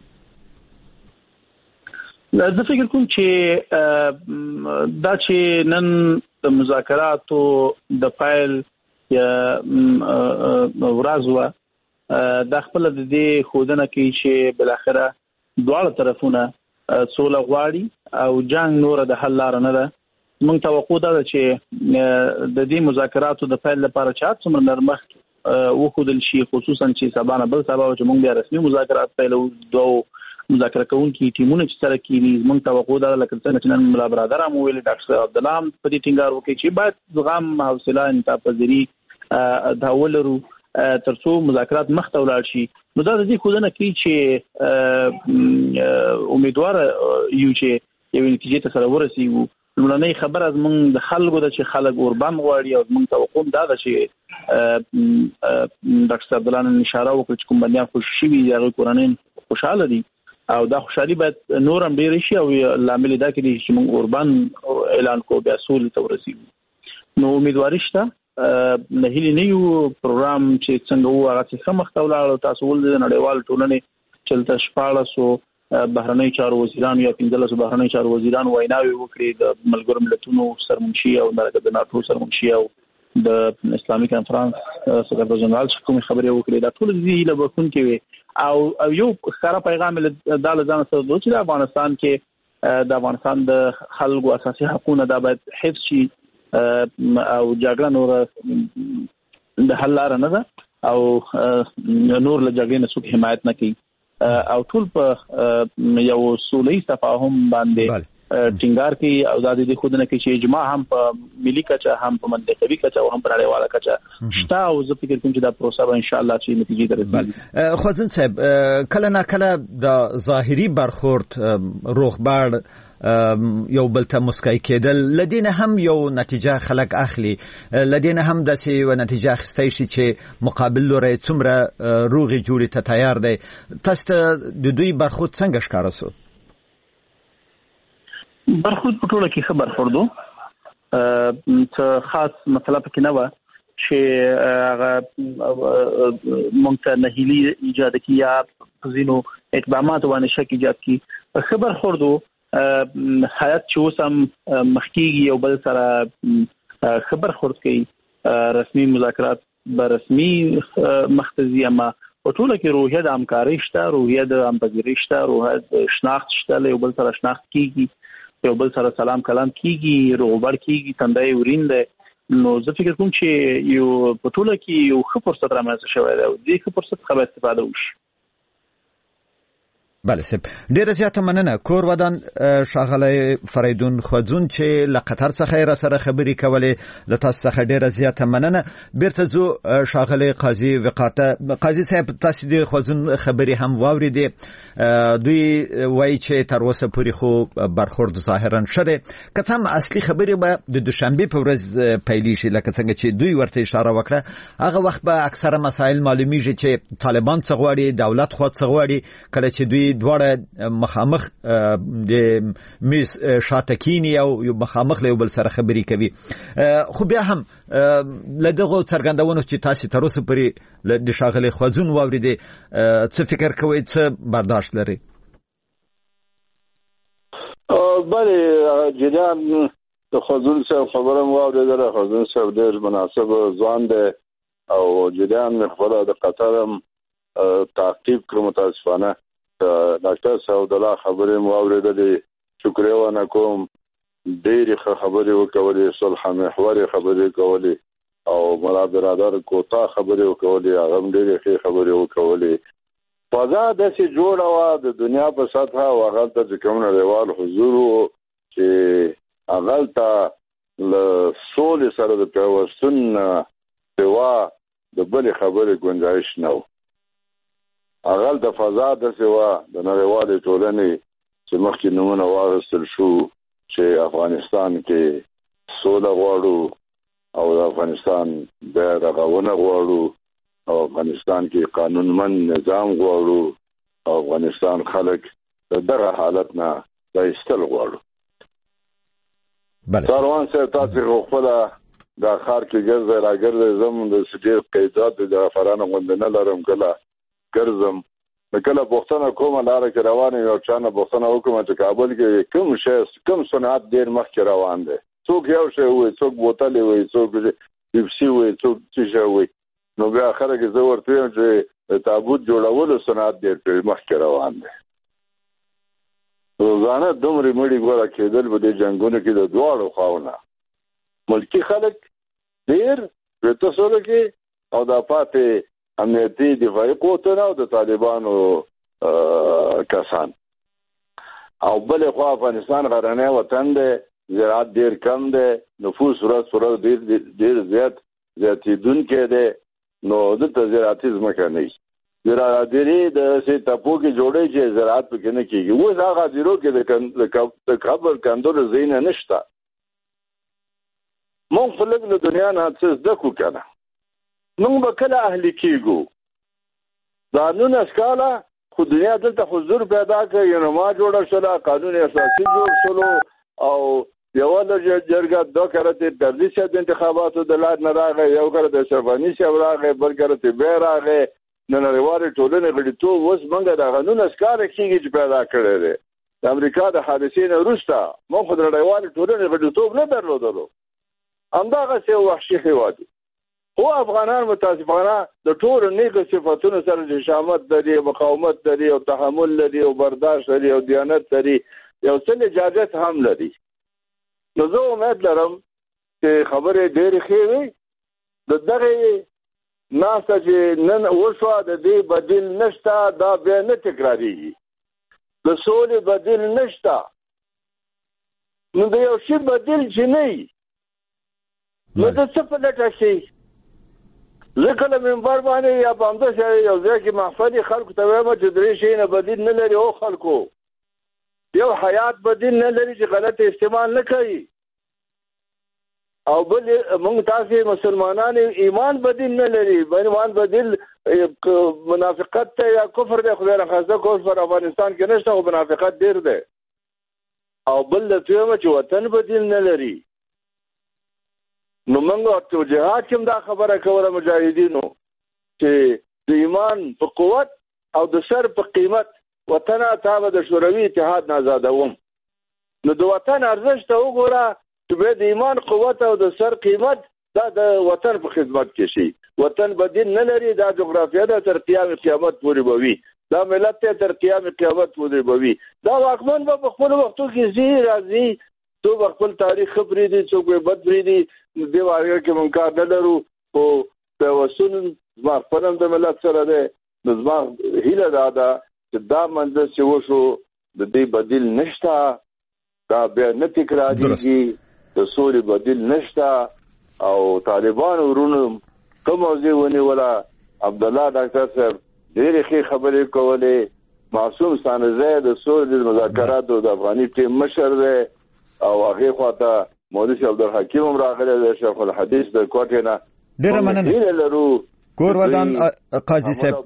زه فکر کوم چې دا چې نن د مذاکراتو د پیل یا ورځ وه، دا خپله د دې ښودنه کوي چې بالاخره دواړه طرفونه سوله غواړي او جنگ نوره د حل لاره نه ده. موږ توقع ده چې د دې مذاکراتو د پیل لپاره چې څومره نرمښت وخدل شي خصوصا چې سبا نه بل سبا چې موږ بیا رسمي مذاکرات پیلو دوه مذاکره کوونکي ټیمونه چې سره کېږي موږ توقع ده لکه څنګه چې نن ملا برادر هم ویل ډاکټر عبدالله هم په دې ټینګار وکړي چې باید زغم حوصله انصاف پذیری دا ولرو ترڅو مذاکرات مخته ولاړ شي. نو دا د دې ښودنه کوي چې امیدوار یو چې یو نتیجې ته سره ورسیږو. لومړنۍ خبره زموږ د خلکو ده چې خلک اوربند غواړي او زموږ توقع دا ده چې ډاکټر عبدالله نن اشاره وکړه چې کوم بندیان خوشي شوي دي هغوی کورنۍ خوشحاله دي او دا خوشحالي باید نور هم ډېره شي او لامل دا کېدی چې موږ اوربند اعلان کړو بیا سولې ته ورسیږو. نو امیدواري شته د هیلې نه یو پروګرام چې څنګه وو هغه څه مخته ولاړ. تاسو ول د نړیوال ټولنې چلته 1400 بهرنۍ چارو وزیران یا 1500 بهرنۍ چارو وزیران ویناوي وکړي د ملګرو ملتونو سرمنشي او د ناتو سرمنشي او د اسلامي کانفرنس سکرټری جنرال څخه کوم خبرې وکړي. دا ټول دې له بکون کې وي او یو ښکاره پیغام د ځان سره دوی چې د افغانستان کې د افغانستان د خلکو اساسي حقوقونه دا باید حفظ شي او جګړه نور د حل لار نه ده او نور له جګړې نه څوک حمایت نه کوي او ټول په یو سوله‌ییز تفاهم باندې ټینګار کوي او دا د خودنه کې چې اجماع هم په ملي کچه هم په منطقوي کچه او هم په نړیواله کچه شته او زه فکر کوم چې دا پروسه به ان شاء الله چې نتیجې ته رسیږي. خوځن صاحب کله نه کله د ظاهري برخورد روغبړ یو بل ته مسکای کېدل لدینه هم یو نتیجه خلک اخلي لدینه هم داسې یو نتیجه اخیستای شي چې مقابل لوري څومره روغي جوړي ته تیار دی. تاسو د دوی برخورد څنګه ښکاره سو؟ برخورد په ټوله کې خبر خوردو څه خاص مسله پکې نه و چې هغه مونږ ته نهیلي ایجاد کی یا ځینو اقدامات باندې شک ایجاد کی خبر خوردو حیات چې اوس هم مخکېږي او بل سره خبر خورد کوي رسمي مذاکرات به رسمي مختزي اما په ټوله کې روحیه د همکارۍ شته روحیه د همپذیرۍ شته روحیه د شناخت شته یو بل سره شناخت کیږي یو بل سره سلام کلام کیږي روغبړ کیږي تندای ورین ده. نو زه فکر کوم چې یو په ټوله کې یو ښه فرصت رامنځته شوی دی او دې ښه فرصت څخه استفاده وشي. بله سب ډیره زیاته مننه کور ودان شاغلی فریدون خوځون چې له قطر څخه را سره خبرې کولې له تاسو څخه ډیره زیاته مننه. بیرته زو شاغلی قاضي وقاته قاضي صاحب تاسو د خوځون خبرې هم واوریدې دوی وایي چې تر اوسه پورې خو برخورد ظاهرا شته که څه اصلي خبرې به د دوشنبه په ورځ پیلې شي لکه څنګه چې دوی ورته اشاره وکړه هغه وخت به اکثره مسایل معلومیږي چې طالبان څه غواړي دولت خو څه غواړي کله چې دوی دواړه مخامخ د میز شاته کینی او مخامخ له بل سره خبرې کوي. خو بیا هم لدغه څرګندونو چې تاسو تر اوسه پرې د شاغلي خوځون واوریدې څه فکر کوئ څه برداشت لري؟ بله جریان د خوځون سره خبره واوریدل خوځون سره ډېر مناسب ځوان دی او جریان خبره د قطر هم تعقیب کړم متاسفانه ډاکټر سعود الله خبرې مو اوریدلې شکریه ونه کوم ډېرې خبرې وکولې صلح محور خبرې کولې او ملا برادر کوتا خبرې وکولې هغه ډېرې خبرې وکولې فضا داسې جوړه وه د دنیا په سطحه او هغلته چې کوم نړیوال حضور و چې هغلته له سولې سره د پیوستون سوا د بلې خبرې ګنجایش نه و. اغل د فضا د سوا د نړیوالې ټولنې چې مخکې نمونه واغستل شو چې افغانستان کې سوله غواړو او د افغانستان د رغونه غواړو او افغانستان کې قانونمند نظام غواړو او افغانستان خلک دغه حالت نه ایستل غواړو. ساروان صاحب تاسو خپل د خار کې ګرځي راګرځي زموږ د سټیر قیدات د فرانه غوندنه لرم کله ګرځم کله بوختنه کومه لار کې روانه یو چانه بوختنه وکم چې کابل کې کوم شی کوم صنعت ډیر مخکې روان دي څوک یو شی وي څوک بوتل وي څوک پیپسي وي څوک څه وي نو بیا اخر کې زه ورته چې تابوت جوړولو صنعت ډیر مخکې روان دي. روزانه دومره مړي ګوره کېدل په دې جنگونو کې د دواړو خواونه ملکی خلک ډیر په تاسو کې او د پاتې امنیتي دفاعي قوتونه او د طالبانو کسان. او بل خو افغانستان غرنی وطن دی، زراعت ډیر کم دی، نفوس ورځ ډیر زیاتېدونکی دی، نو دلته زراعتي ځمکه نه وي. زراعتي د ټاپو کې جوړی چې زراعت پکې نه کېږي. اوس هغه زیرو کې د قبر کندلو ځایونه نشته. مونږ خو لږ له دنیا نه څه زده کړو که نه، مونږ به کله اهلي کېږو. دا 19 کاله خو دنیا دلته حضور پیدا کړ، یو نما جوړه شوله، قانون اساسي جوړ شولو، او یوه جرګه 2 کاله دردي صاحب د انتخاباتو د لار نه راغی، یو کاله د اشرف صاحب راغی، بل کاله بیا راغی. د نړیوالې ټولنې غړیتوب اوس موږ دغه 19 کاله کېږي چې پیدا کړی دی. د امریکا د حادثې نه وروسته موږ خو د نړیوالې ټولنې غړیتوب نه درلودلو. همدغسې یو وحشي هېواد دی. خو افغانان متاسفانه د ټولو نیکو صفتونو سره چې شامت لري، مقاومت لري، او تحمل لري، او برداشت لري، او دیانت لري، یو څه لجاجت هم لري. نو زه امید لرم چې خبرې ډېرې ښې وي. د دغې ناسته چې نن وشوه د دې بدیل نشته، دا بیا نه تکراریږي. د سولې بدیل نشته. نو د یو شي بدیل چې نه وي نو د څه په لټه شي. زه کله منبر باندې یا په همداسې یو ځای کې محفل خلکو ته وایم چې درې شي نه بدیل نه لري. او خلکو یو حیات بدیل نه لري چې غلط استعمال نه کوي، او بل موږ تاسې مسلمانان ایمان بدیل نه لري. ایمان بدیل منافقت ته یا کفر دی. خدای نخواسته کفر افغانستان کې نشته، خو منافقت ډیر دی. او بل د دویمه چې وطن بدیل نه لري. نو موږ په جهاد کې هم دا خبره کوله مجاهدینو چې د ایمان په قوت او د سر په قیمت وطن تا به د شوروي اتحاد نه آزادوم. نو د وطن ارزښت ته وګوره چې به د ایمان قوت او د سر قیمت دا د وطن په خدمت کې شي. وطن بدیل نه لري. دا جغرافیه ده، تر قیام قیامت پورې به وي. دا ملت ته تر قیام قیامت پورې به وي. دا واکمن به په خپلو وختو کې ځي راځي، څوک به خپل تاریخ ښه پرېږدي، څوک به بد پرېږدي. دې واقعه کې موږ کار نه لرو، خو پیوستون زما خپل هم د ملت سره دی. نو زما هیله دا ده چې دا منځ چې وشو د دې بدیل نشته، دا بیا نه تکراریږي. د سولې بدیل نشته. او طالبان ورونو کوم موضوع ونیوله، عبدالله ډاکټر صاحب ډېرې ښې خبرې کولې. معصوم ثانزی د سولې مذاکراتو د افغاني ټیم مشر دی، او هغې خواته مولوي صاحب عبدالحکیم هم راغلی دی، شیخ الحدیث د کوټې نه. ډېره مننه. هیله لرو کور ودان قاضي صاحب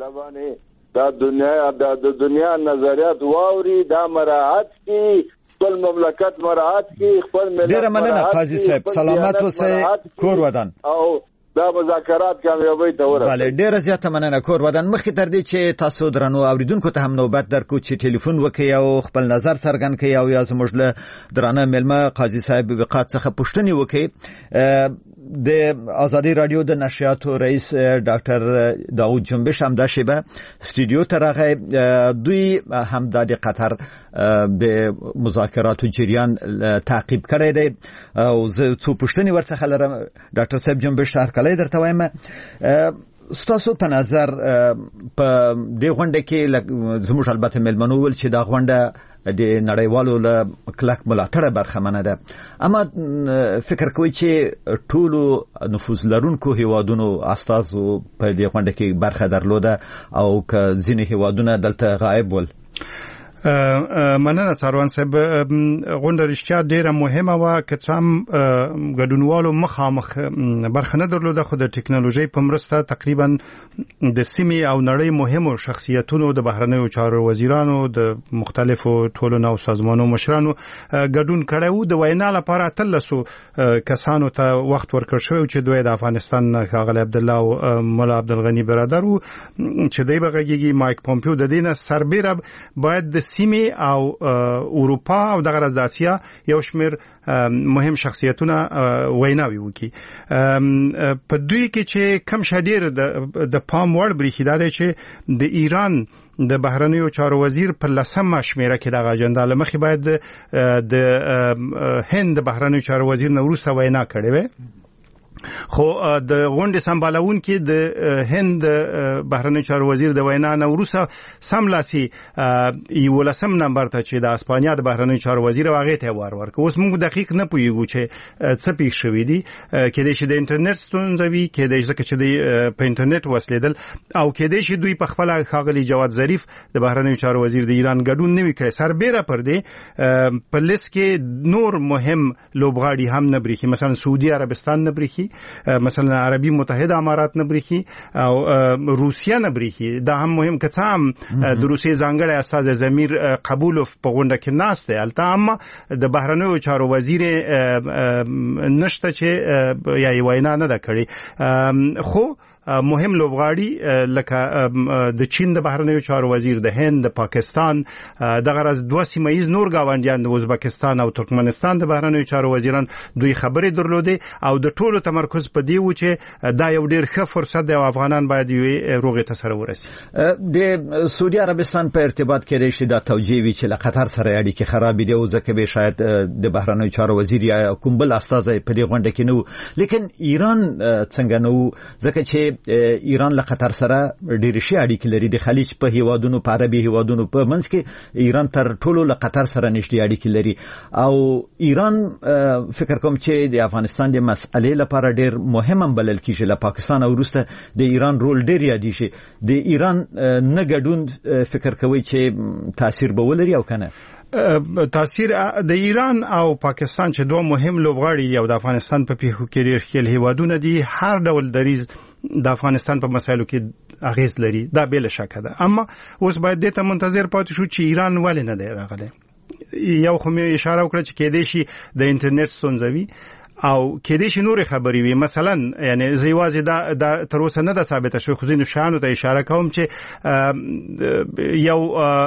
دا دنیا نظریات واوري، دا مراعات کی، خپل مملکت مراعات کی، خپل ملت. ډېره مننه قاضي صاحب، سلامت اوسئ. کور ودان او دا مذاکرات کامیابی ته ورسېږي. بله، ډېره زیاته مننه کور ودان. مخکې تر دې چې تاسو درنو اوریدونکو ته هم نوبت درکړو چې ټلیفون وکړئ او خپل نظر څرګند کړئ، او یا زموږ له درانه میلمه قاضي صاحب وقات څخه پوښتنې وکړئ. د آزادي رادیو د نشریاتو رئیس ډاکټر داود جنبش هم دا شیبه استودیو ته راغی. دوی هم د قطر د مذاکراتو جریان تعقیب کړی دی، او زه څو پوښتنې ورڅخه لرم. ډاکټر صاحب جنبش هرکلی درته وایم، ستاسو په نظر په دې غونډه کې زموږ البته میلمنو ویل چې دا غونډه د نړیوالو له کلک ملاتړه برخمنه ده، اما فکر کوي چې ټولو نفوذ لرونکو هیوادونو استازو په دې غونډه کې برخه درلوده، او که ځینې هیوادونه دلته غایب ول. مننه ساروان صاحب. غونډه رښتیا ډیره مهمه وه، که څه هم ګډونوالو مخامخ برخه نه درلوده، خو د ټکنالوژۍ په مرسته تقریبا د سیمې او نړۍ مهمو شخصیتونو، د بهرنیو چارو وزیرانو، د مختلفو ټولنو او سازمانونو مشرانو ګډون کړی و. د وینا لپاره 13 کسانو ته وخت ورکړل شوی چې دوی د افغانستان ښاغلی عبدالله او ملا عبدالغني برادر و چې دوی به غږیږي. مایک پومپیو د دې نه سربیره باید د سیمې او اروپا او دغه راز د اسیا یو شمېر مهم شخصیتونه ویناوي وکړي. په دوی کې چې کم شډیر د پام وړ بریښي دا دی چې د ایران د بهرنیو چارو وزیر په 10مه شمیره کې دغه اجنډا لمخې باید د هند د بهرنیو چارو وزیر نو وروسته وینا کړې وي. خو د غونډې سمبالون کې د هند بهرنی چارو وزیر د وینا نه وروسته سملاسي یو لسم نمبر ته چې د اسپانیا د بهرنی چارو وزیر واغې ته ورکړ. اوس موږ دقیق نه پوهیږو چې څه پیښ شوی دی، کېدای شي د انټرنیټ ستونزه وي، کېدای شي چې په انټرنیټ وسلیدل، او کېدای شي دوی په خپل ښاغلي جواد ظریف د بهرنی چارو وزیر د ایران ګډون نه وکړي. سربېره پر دې په لیست کې نور مهم لوبغاړي هم نه بریښي، مثلا سعودي عربستان نه بریښي، مثلا عربي متحده امارات نه بریښي او روسیا نه بریښي. دا هم مهم که څه هم د روسیې ځانګړی استازی زمیر قبولوف په غونډه کې ناست دی، البته اما د بهرنیو چارو وزیر نشته چې یا یې وینا نه ده کړې. خو مهم لوبغاړي لکه د چین د بهرنیو چارو وزیر، د هند، د پاکستان، دغه راز دوه سیمه ییز نور گاونډیان د ازبکستان او ترکمنستان د بهرنیو چارو وزیران دوی خبرې درلودې او د ټولو تمرکز په دی و چې دا یو ډیر ښه فرصت دی او افغانان باید یو روغې ته سره ورسي. د سعودي عربستان په ارتباط کې شي دا توجیه وی چې له قطر سره اړیکې خراب دي او ځکه به شاید د بهرنیو چارو وزیر یا کوم بل استازی په دې غونډه کې نه و. لیکن ایران څنګه نه و، ځکه چې ایران له قطر سره ډېر شي اړیکې لري، د خلیج په هیوادونو، په عربي هیوادونو په منځ کې ایران تر ټولو له قطر سره نږدې اړیکې لري. او ایران فکر کوم چې د افغانستان د مسئلې لپاره ډېر مهم هم بلل کیږي. له پاکستان او وروسته د ایران رول ډېر یادی شي. د ایران نه ګډون فکر کوي چې تاثیر به ولري او کنه؟ تاثیر د ایران او پاکستان چې دوه مهم لوبغاړي یو د افغانستان په پیښو کې ډېر خېل هیوادونه دي، هر ډول دریز د افغانستان په مسایلو کې اغیز لري، دا بل شک ده. اما اوس باید دې ته منتظر پاتې شو چې ایران ولې نه دی راغلی. یو خو مې اشاره وکړه چې کېدای شي د انټرنیټ ستونزه وي او کېدای شي نور خبرې وي. مثلا یعنی زیوازي دا تر اوسه نه ده ثابته شوی، خو ځینو شیانو ته اشاره کوم چې یو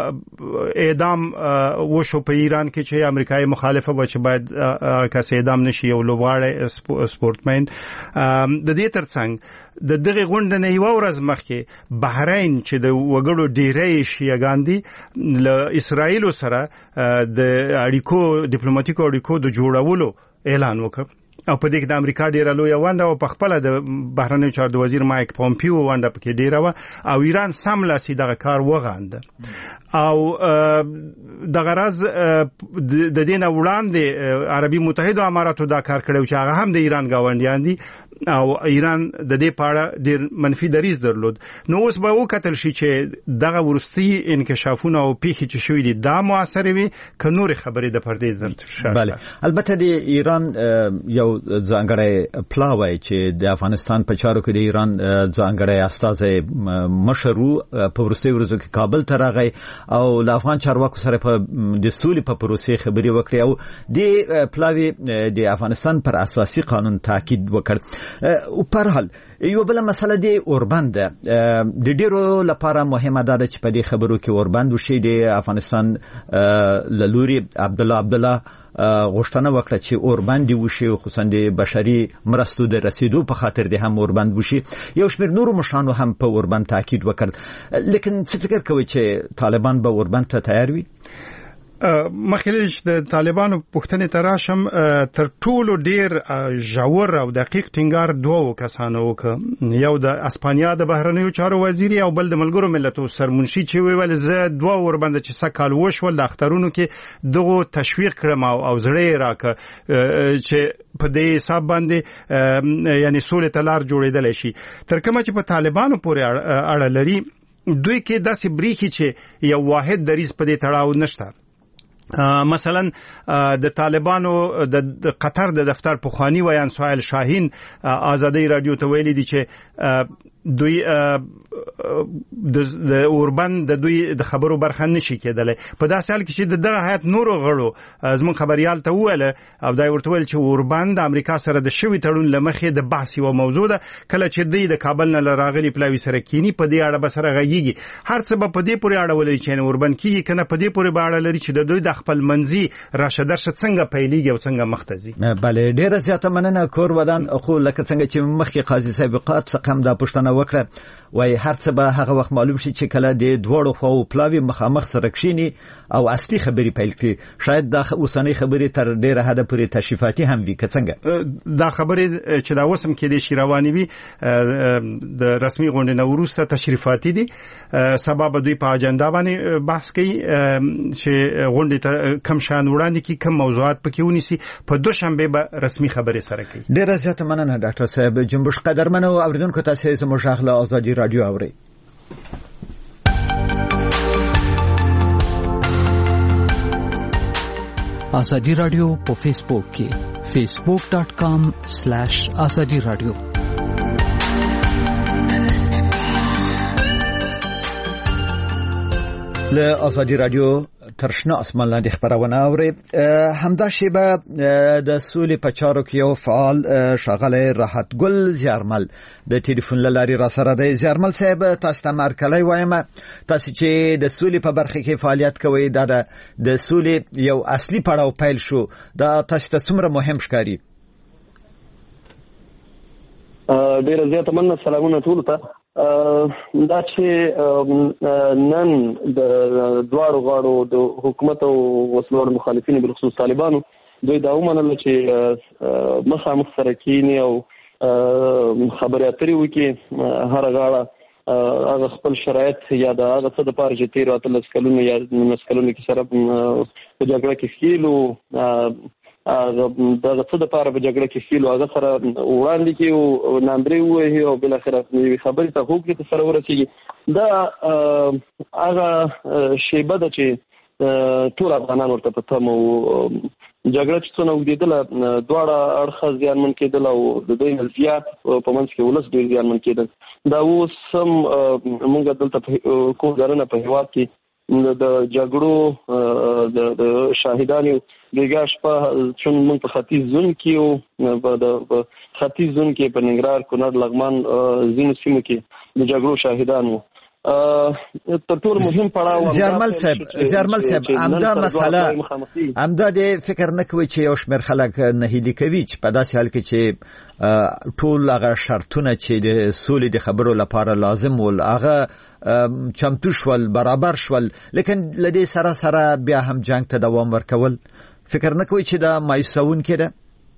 اعدام وشو په ایران کې چې امریکایي مخالفه و چې باید کس اعدام نشي، یو لوبغاړی سپورتمن. د دې ترڅنګ د دغه غونډې نه یو ورځ مخکې بحرین چې د وګړو ډیری شیعاګان دي له اسرائیل سره د اړیکو ډیپلوماټیکو اړیکو د جوړولو اعلان وکړ او په دې کې د امریکا ډیره لویه ونډه او په خپل د بهرنیو چارو وزیر مایک پومپیو ونډه پکې ډیره و او ایران سملاسي دغه کار وغانده. او دغه راز د دې نه وړاندې عربي متحده اماراتو دا کار کړو چې هغه هم د ایران گاونډیان دي او ایران د دې پاړه ډیر منفي دریځ درلود. نو اوس به وکتل شي چې دغه ورستي انکشافونه او پیښې چې شوې دي دا موثر وي که نور خبرې د پردې درته. بله، البته د ایران یو ځانګړی پلاوی چې د افغانستان په چارو کې د ایران ځانګړی استازی مشرو په وروستیو ورځو کې کابل ته راغی او له افغان چارواکو سره په د سولې په پروسې خبرې وکړې او د پلاوی د افغانستان پر اساسي قانون تاکید وکړ. او په هر حال یو بل مسله دی اوربند ده. د ډیرو لپاره مهمه ده چې په دې خبرو کې اوربند وشي. د افغانستان لوري عبدالله غوښتنه وکړه چې اوربند وشي، خصوصا د بشري مرستو د رسیدو په خاطر د هم اوربند وشي. یو شمېر نورو مشرانو هم په اوربند تاکید وکړ. لیکن څه فکر کوي چې طالبان به اوربند ته تیار وي؟ مخکې د طالبانو پوښتنې ته راشم، تر ټولو ډیر ژور او دقیق ټینګار دوه کسانو وکړ. یو د اسپانیا د بهرنیو چارو وزیر او بل د ملګرو ملتونو سرمنشي چې ویل زه دوه اوربند چې سکهال وشول د اخترونو کې دغه تشویق کړم او زړه راکړ چې په دې حساب باندې یعنی سولې ته لار جوړېدل شي. تر کومه چې په طالبانو پورې اړه لري، دوی کې داسې بریښي چې یو واحد دریځ په دې تړاو نشته. مثلا د طالبانو د قطر د دفتر پخوانی ویان سهیل شاهین آزادی رادیو ته ویلي دي چې دوی د اوربند د دوی د خبرو برخه نشي کېدلی. په داسې حال کې چې دغه هیئت نورو غړو زموږ خبريال ته وویل او دا ورته ویل چې اوربند د امریکا سره د شوي تړون له مخې د بحث یوه موضوع ده. کله چې دوی د کابل نه راغلي پلاوي سره کینی په دې اړه به سره غږیږي. هر څه به په دې پورې اړه ولري چې اوربند کیږي کنه په دې پورې به اړه لري چې د دوی د خپل منځي راشه درشه څنګه پیلېږي او څنګه مخته ځي. بله، ډیره زیاته مننه کور ودان. خو لکه څنګه چې مخکې قاضي سابقات څخه هم دا پوښتنه وکړه، وای هر څه به هغه وخت معلوم شي چې کله د دوړو خو پلاوی مخامخ سره کښینی او اصلي خبرې پیل کړي. شاید دا اوسنۍ خبرې تر ډیره حد پورې تشریفاتي هم وي که څنګه؟ دا خبرې چې دا وسم کې د شیروانی وي د رسمي غونډې نه وروسته تشریفاتي دي. سبب دوی په اجنډا باندې بحث کوي چې غونډې ته کم شان وړاندې کی کم موضوعات پکې ونیسي. په دوشنبه به رسمي خبرې سره کوي. ډیره زیاته مننه ډاکټر صاحب. جنبش قدرمن او اوریدونکو تاسو زموږ غږ له آزادي رادیو اورئ. آزادی رادیو په فیسبوک کې facebook.com/azadi radio. له آزادی رادیو ترشنه اسمان لاندې خبرونه اوري. همدا شیبه د سولې په چارو کې یو فعال ښاغلی راحت ګل زیارمل د ټلیفون له لارې را سره دی. زیارمل صاحب تاسو ته مرکلی وایم، تاسو چې د سولې په برخه کې فعالیت کوئ دا د سولې یو اصلي پړاو پیل شو، دا تاسو ته څومره مهم ښکاري؟ ډیره زیاته مننه. سلامونه ټولو ته. دا چې نن د دواړو غاړو د حکومت او وسلوالو مخالفینو بالخصوص طالبانو دوی دا ومنله چې مخامخ سره کینی او خبرې اترې وکړي. هر غاړه هغه خپل شرایط یا د هغه څه دپاره چې تېرو 18 کلونو یا 19 کلونو کې سره په جګړه کې ښکېلو دغه څه دپاره په جګړه کې ښکېلو هغه سره وړاندې کړي او ناندرې ووهي او بالاخره یوې خبرې ته هوکړې ته سره ورسېږي. دا هغه شیبه ده چې ټول افغانان ورته په تمه وو. جګړه چې څونه اوږدېدله دواړه اړخه زیانمن کېدل او د دوی نه زیات په منځ کې ولس ډېر زیانمن کېدل. دا اوس هم موږ دلته کوم ځایونه په هېواد کې د جګړو د شاهدانو بیګا شپه چون موږ په ختیځ زون کې او په ختیځ زون کې په ننګرهار، کونړ، لغمان ځینو سیمو کې د جګړو شاهدانو. تر ټولو مهم پړاو زیارمل صاحب همدا مسله همدا د فکر نه کوي چې یو شمېر خلک نهیلي کوي چې په داسې حال کې چې ټول هغه شرطونه چې د سولې د خبرو لپاره لازم ول هغه چمتو شول، برابر شول، لیکن لدې سره سره بیا هم جنگ ته دوام ورکول فکر نه کوي چې دا مایوسونکی ده؟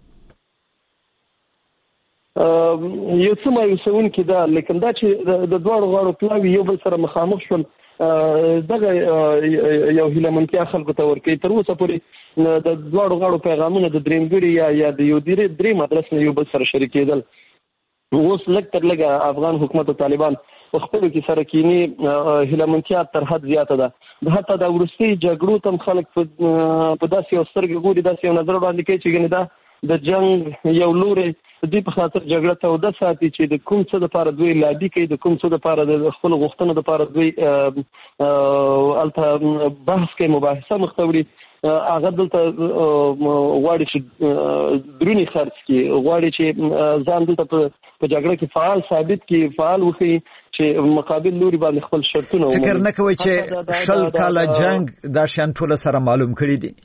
یو څه مایوسونکی ده، لیکن دا چې د دواړو غاړو پلاوي یو بل سره مخامخ شول دغه یو هیلهمنتیا خلکو ته ورکوي. تر اوسه پورې د دواړو غاړو پیغامونه د درېمګړي یا د یو درېم ادرس نه یو بل سره شریکېدل. اوس لږ تر لږه افغان حکومت او طالبان په خپلو کې سره کینی هیلهمنتیا تر حد زیاته ده. حتی دا وروستۍ جګړو ته خلک په داسې یو سترګې ګوري، داسې یو نظر وړاندې کوي چې ګنې دا د جنګ یو لوری دوی په خاطر جګړه توده ساتي چې د کوم څه دپاره دوی لابي کوي، د کوم څه دپاره د خپلو غوښتنو دپاره دوی هلته بحث کوي، مباحثه مخ ته وړي. هغه دلته غواړي چې درونی خرڅ کړي، غواړي چې ځان دلته په جګړه کې فعال ثابت کړي، فعال وښیي چې مقابل لوري باندې خپل شرطونه ومني. فکر نه کوئ چې 20 کاله جنګ دا شیان ټول سره معلوم کړي دي؟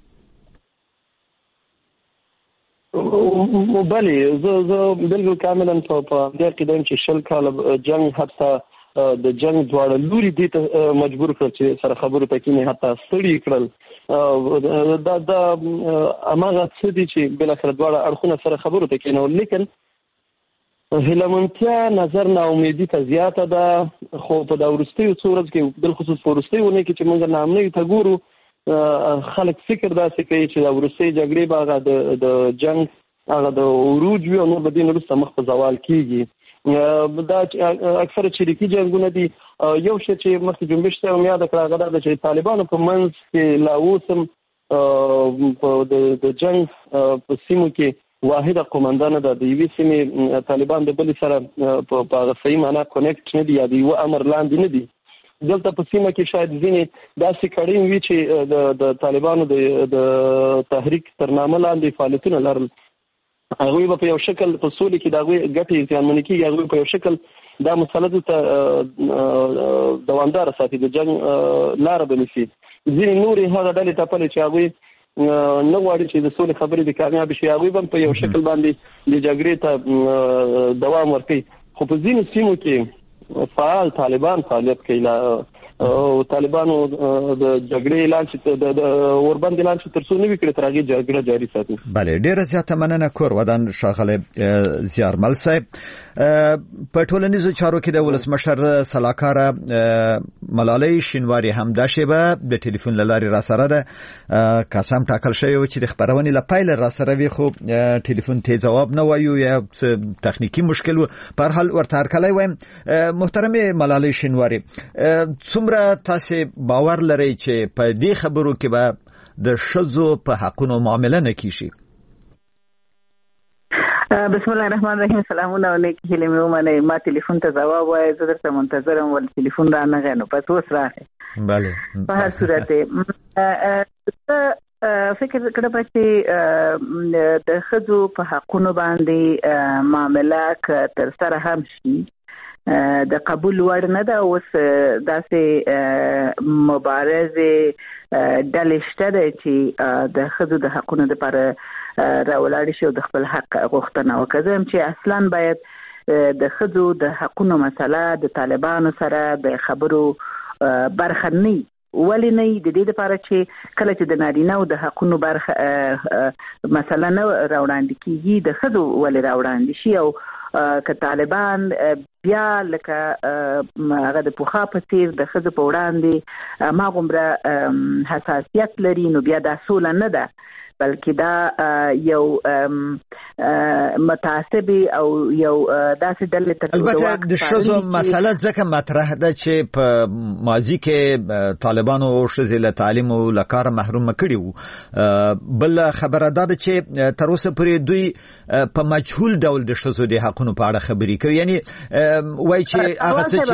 بله، زه بالکل کاملا په دې عقیده یم چې 20 کاله جنګ حتی د جنگ دواړه لوري دې ته مجبور کړ چې سره خبرو ته کینی، حتی ستړي کړل. دا هماغه څه دي چې بالاخره دواړه اړخونه سره خبرو ته کینول، لیکن هیلهمنتیا نظر ناامیدي ته زیاته ده. خو په دا وروستیو څو ورځو کې بالخصوص په وروستیو اونۍ کې چې موږ ناامنیو ته ګورو، خلک فکر داسې کوي چې دا وروستۍ جګړې به هغه د جنګ هغه د عروج وي او نور به دې نه وروسته مخ په زوال کېږي. دا اکثره چریکي جنګونه دي. یو شی چې مخکې جنبش صاحب هم یاده کړه هغه دا ده چې طالبانو په منځ کې لا اوس هم د جنګ په سیمو کې واحده قومندانه ده. د یوې سیمې طالبان د بلې سره په هغه صحیح معنا کونیکټ نه دي یا د یوه امر لاندې نه دي. دلته په سیمه کې شاید ځینې داسې کړۍ وي چې د طالبانو د تحریک تر نامه لاندې فعالیتونه لرل. هغوی به په یو شکل په سولې کې د هغوی ګټې زیانمنې کېږي، هغوی په یو شکل دا مسله دلته دوامداره ساتي، د جنګ لاره به نیسي. ځینې نورې هغه ډلې ټپلې چې هغوی نه غواړي چې د سولې خبرې د کامیابې شي، هغوی به په یو شکل باندې د جګړې ته دوام ورکوي. خو په ځینو سیمو کې فعال طالبان فعالیت کوي او طالبانو د جګړې اعلان چې د اوربند اعلان چې ترڅو نوي کړي تر هغه جګړه جاري ساتي. بله ډیره زیاته مننه کور ودان ښاغلی زیارمل صاحب. په ټولنیزو چارو کې د ولسمشر سلاکاره ملالۍ شینواري هم دا شیبه د ټلیفون له لارې را سره ده قسم ټاکل شوی و چې د خبرونې له پیل را سره وي خو ټلیفون ته جواب نه وایو یا تخنیکی مشکل و. په هر حال ورته هرکلی وایم. محترمې ملالۍ شینواري څومره تاسې باور لرئ چې په دې خبرو کې به د ښځو په حقونو معامله نه کیږي؟ بسم الله الرحمن الرحیم. سلامونه علیکم. هیله مې ومنئ ما ټلیفون ته ځواب وایي زه درته منتظرم ول ټلیفون را نه غنو پس اوس راغی. بله په هر صورت فکر کړم چې د ښځو په حقونو باندې معامله تر سره هم شي د قبول وړ نه ده. اوس داسې مبارزې ډلې شته ده چې د ښځو د حقونو لپاره راولاړ شي او د خپل حق غوښتنه وکړي چې اصلا باید د ښځو د حقونو مسله د طالبانو سره د خبرو برخه نه ولې نه د دې لپاره چې کله چې د نارینه او د حقونو برخه مسله نه راوړاندې کیږي د ښځو ولې راوړاندې شي او که طالبان بیا لکه هغه د پوخا په څیر د ښځو په وړاندې ماغومره حساسیت لري نو بیا دا سوله نه ده بلکې دا یو متعصب او یو داسې ډلې البته د ښځو مسله ځکه مطرح ده چې په ماضي کې طالبانو ښځې له تعلیم او له کاره محرومه کړي وو. بل خبره دا ده چې تر اوسه پورې دوی په مجهول ډول د ښځو د حقونو په اړه خبرې کوي یعنی وایي چې هغه څه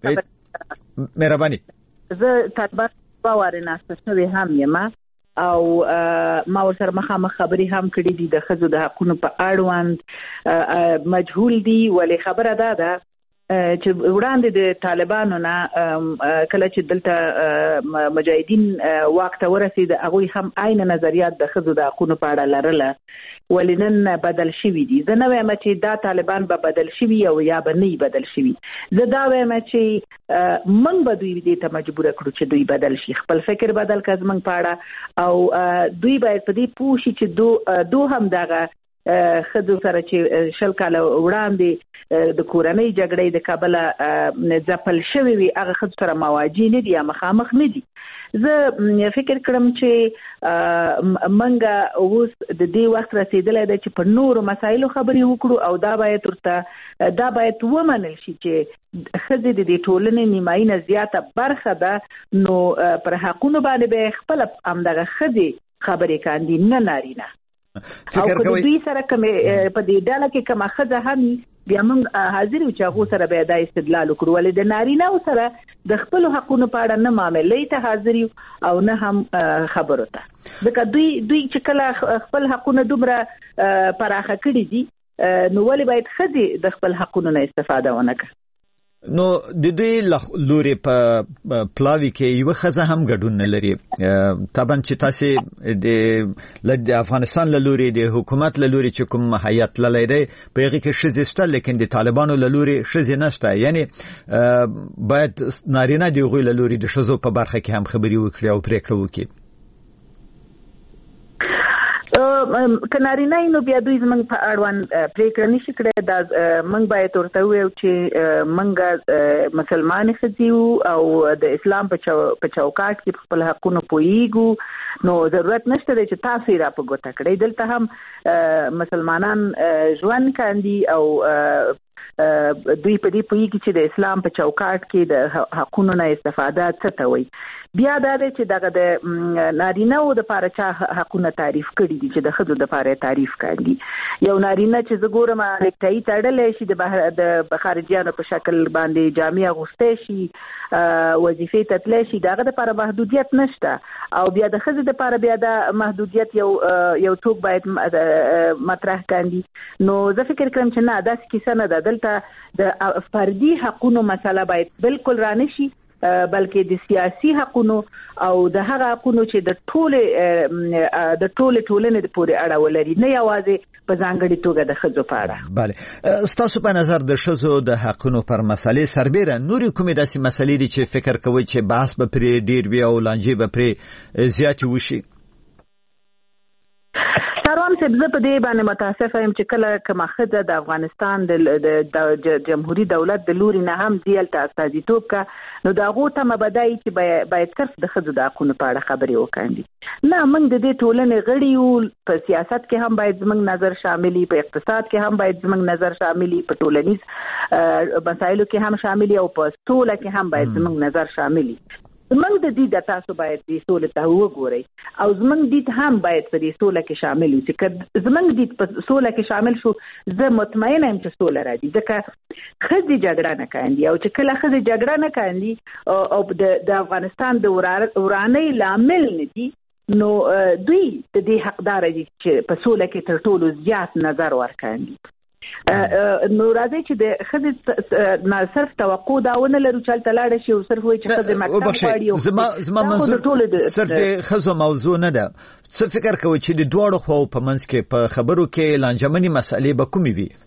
چې مهرباني زه طالبان باور ناسته شوی هم یم او ما ورسره مخامخ خبرې هم کړې دي د ښځو د حقونو په اړوند مجهول دي ولې خبره دا ده چې وړاندې د طالبانو نه کله چې دلته مجاهدین واک ته ورسېد هغوی هم عین نظریات د ښځو د حقونو په اړه لرله ولې نن بدل شوي دي. زه نه وایم چې دا طالبان به بدل شوي او یا به نه بدل شوي. زه دا وایم چې موږ به دوی دې ته مجبوره کړو چې دوی بدل شي خپل فکر بدل کړي زموږ په اړه او دوی باید په دې پوه شي چې دو هم دغه ښځو سره چې 20 کاله وړاندې د کورنۍ جګړې د کابله ځپل شوي وي هغه ښځو سره مواجه نه دي یا مخامخ نه دي. زه فکر کړم چې منګه اوس د دې وخت رسیدلی دی چې په نورو مسایلو خبرې وکړو او دا باید ومنل شي چې ښځې د دې ټولنې نیمایي نه زیاته برخه ده نو پر حقونو باندې به خپله همدغه ښځې خبرې کاندي نه نارینه او که د دوی سره کومې په دې ډله کې کومه ښځه هم بیا موږ حاضر یو چې هغو سره به دا استدلال وکړو ولې د نارینهو سره د خپلو حقونو په اړه نه معاملې ته حاضر یو او نه هم خبرو ته ځکه دوی چې کله خپل حقونه دومره پراخه کړي دي نو ولې باید ښځې د خپل حقونو نه استفاده ونه کړي. نو د دوی لوري په پلاوي کې یو ښځه هم ګډون نه لري. طبعا چې تاسو د افغانستان له لوري د حکومت له لوري چې کوم هیئت للی دی په هغې کې ښځې شته لیکن د طالبانو له لوري ښځې نشته یعنی باید نارینه د هغوی له لوري د ښځو په برخه کې هم خبرې وکړي او پرېکړه وکړي. که نارینه نو بیا دوی زموږ په اړوند پرېکړه نشي کړی دا موږ باید ورته ووایو چې موږ مسلمانې ښځې یو او د اسلام په چوکاټ کې خپل حقونو پوهیږو نو ضرورت نشته دی چې تاسو یې را په ګوته کړئ. دلته هم مسلمانان ژوند کاندي او دوی په دې پوهیږي چې د اسلام په چوکاټ کې د حقونو نه استفاده څه ته وایي. بیا دا دی چې دغه د نارینه‌و دپاره چا حقونه تعریف کړي دي چې د ښځو دپاره یې تعریف کاندي. یو نارینه چې زه ګورم نیکټایي تړلی شي د خارجیانو په شکل باندې جامې اغوستی شي وظیفې ته تللی شي د هغه دپاره محدودیت نشته او بیا د ښځې دپاره بیا دا محدودیت یو څوک باید مطرح کاندي. نو زه فکر کړم چې نه داسې کیسه نه ده. دلته د فردي حقونو مسله باید بالکل رانشي بلکې د سیاسي حقونو او د هغه حقونو چې د ټول ټولنې پورې اړه ولري، نه یوازې په ځانګړي توګه د ښځو په اړه. بله، ستاسو په نظر د ښځو د حقونو پر مسلې سربېره نورې کومې داسې مسلې دي چې فکر کوئ چې بحث به پرې ډېر وي او لانجې به پرې زیاتې وشي؟ سروان صاحب، زه په دې باندې متاسفه یم چې کله کومه ښځه د افغانستان د جمهوریت دولت د لوري نه هم دلته استازیتوب کا، نو د هغو تمه به دا وي چې باید صرف د ښځو د حقونو په اړه خبرې وکړي. نه، موږ د دې ټولنې غړي یو، په سیاست کې هم باید زموږ نظر شامل وي، په اقتصاد کې هم باید زموږ نظر شامل وي، په ټولنیز مسایلو کې هم شامل وي، او په سوله کې هم باید زموږ نظر شامل وي. زمونږ د دې د تاسو باید د سولې ته وګورئ او زمونږ دې هم باید په دې سوله کې شامل وي. چې زمونږ دې په سوله کې شامل شو، زه مطمئنه یم چې سوله راځي، ځکه ښځې جګړه نه کاندي، او چې کله ښځې جګړه نه کاندي او د افغانستان د ورانۍ لامل نه دي، نو دوی د دې حقدار دي چې په سوله کې تر ټولو زیات نظر ورکاندي. نو راځي چې د ښځې نه صرف توقع دا ونه لرو چې هلته لاړه شي او صرف وایي چې ښځې مکتب غواړي. زما منظور صرف د ښځو موضوع نه ده. څه فکر کوئ چې د دواړو خواو په منځ کې په خبرو کې لانجمنې مسئلې به کومې وي؟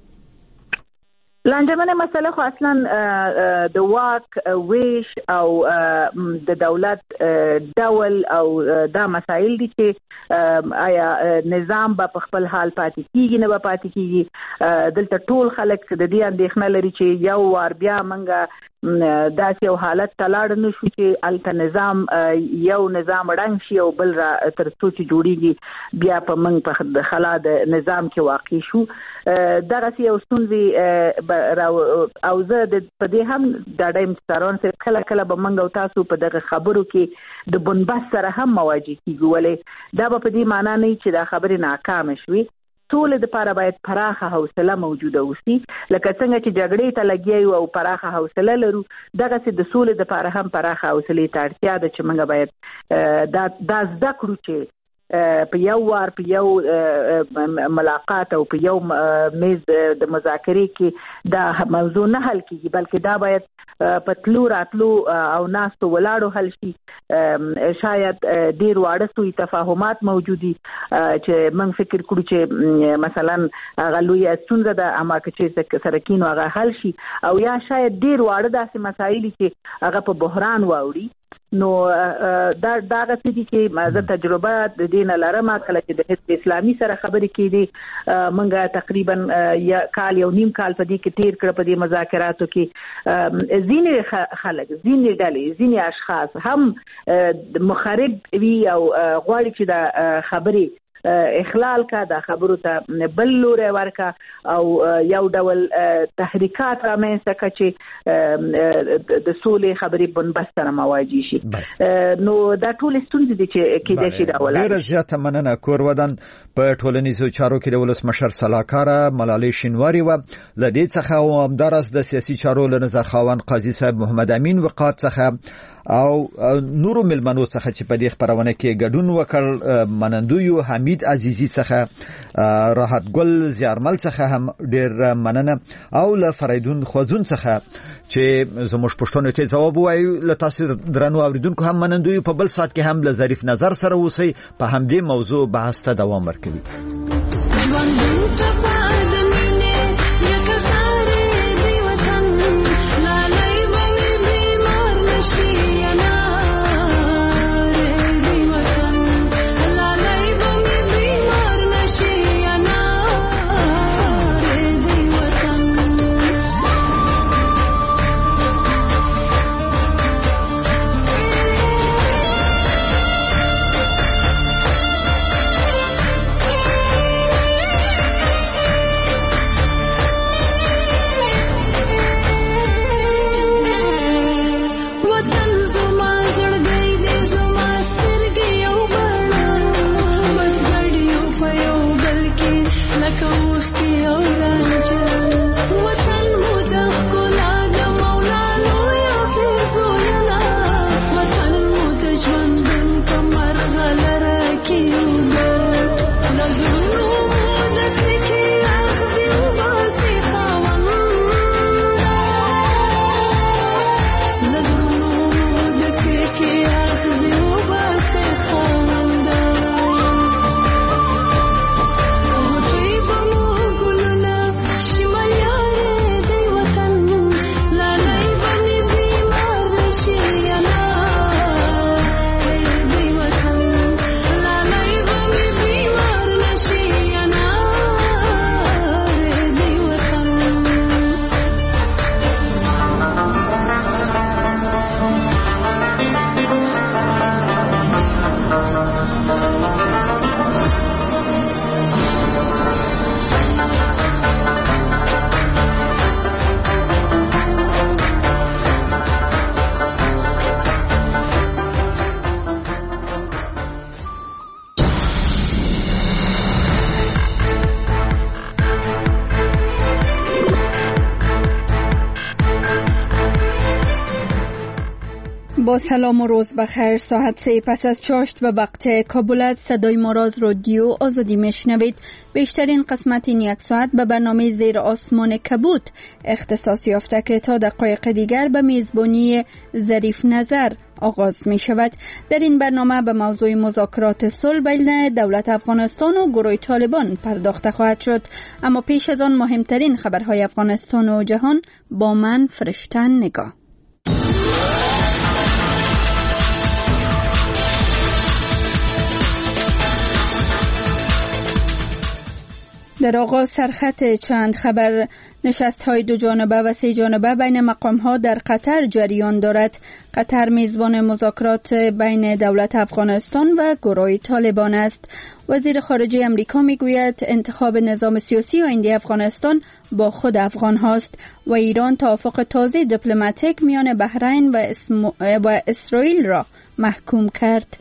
لانجمنه مسله خو اصلا د واک ویش او د دولت ډول او دا مسایل دي چې آیا نظام به خپل حال پاتې کیږي نه به پاتې کیږي. دلته ټول خلک د دې اندېښنه لري چې یو وار بیا منګه داسې یو حالت تلاړ نه شو چې الته نظام یو نظام رنګ شي او بل را تر څو چې جوړیږي بیا په منګ په خلا د نظام کې واقع شو. دغه یو ستونزې او زه په دې هم دا ډایم ستارون سره کله به منګ او تاسو په دغه خبرو کې د بنبست سره هم مواجه کیږو، ولې دا به په دې معنا نه چې دا خبرې ناکام شوي. ټول د لپاره باید پراخه حوصله موجوده اوسي، لکه څنګه چې جګړې ته لګیایو او پراخه حوصله لرو، دغسې د سولې د لپاره هم پراخه حوصلې ته اړتیا ده چې موږ باید دا زده کړو چې په یو وار په یو ملاقات او په یو میز د مذاکرې کې دا موضوع نه حل کیږي، بلکې دا باید په تلو راتلو او ناستو ولاړو حل شي. شاید ډیر واړه سوی تفاهمات موجودي چې موږ فکر کړو چې مثلا هغه لویه ستونزه ده، اما که چې سره کینو هغه حل شي، او یا شاید ډیر واړه داسې مسایل چې هغه په بحران واوړي. نو دا هغه څه دي چې زه تجربه د دې نه لرم. کله چې د حزب اسلامي سره خبرې کېدې، موږ تقریبا کال یو نیم کال په دې کې تیر کړ. په دې مذاکراتو کې ځینې خلک، ځینې ډلې، ځینې اشخاص هم مخرب وي او غواړي چې دا خبرې اخلال کا، دا خبرو ته بل لوري ورکا او یو ډول تحریکات رامنځته کا چې د سولې خبرې بنبست سره مواجه شي. نو دا ټول ستونزې دي چې کېدای شي دا ولاړ. ډېره زیاته مننه. کور ودان په ټولنیزو چارو کې د ولسمشر سلاکاره ملالۍ شینواري و، له دې څخه او همدارس د سیاسي چارو له نظر خاوند قاضي صاحب محمد امین وقات څخه او نورو ملمنو څخه چې په دې خبرونه کې ګډون وکړ، منندوی حمید عزیزی څخه، راحت ګل زیارمل څخه هم ډېر مننه، او له فریدون خوځون څخه چې زموږ پښتنو ته جواب وایي. له تاسو درنو اوریدونکو هم منندوی. په بل ساعت کې هم له ظریف نظر سره اوسئ، په همدې موضوع بحث ته دوام ورکوي. با سلام و روز بخیر. ساعت 3 پس از چاشت به وقت کابل است. صدای ما را از رادیو آزادی میشنوید. بیشترین قسمت این یک ساعت به برنامه زیر آسمان کبوت اختصاص یافته که تا دقایق دیگر به میزبانی ظریف نظر آغاز می شود. در این برنامه به موضوع مذاکرات صلح بین دولت افغانستان و گروه طالبان پرداخته خواهد شد. اما پیش از آن مهمترین خبرهای افغانستان و جهان با من فرشته نگاه. در آغاز سرخط چند خبر. نشست‌های دو جانبه و سه جانبه بین مقام‌ها در قطر جریان دارد. قطر میزبان مذاکرات بین دولت افغانستان و گروه طالبان است. وزیر خارجه امریکا میگوید انتخاب نظام سیاسی آینده افغانستان با خود افغان هاست و ایران توافق تازه دیپلماتیک میان بحرین و اسرائیل را محکوم کرد.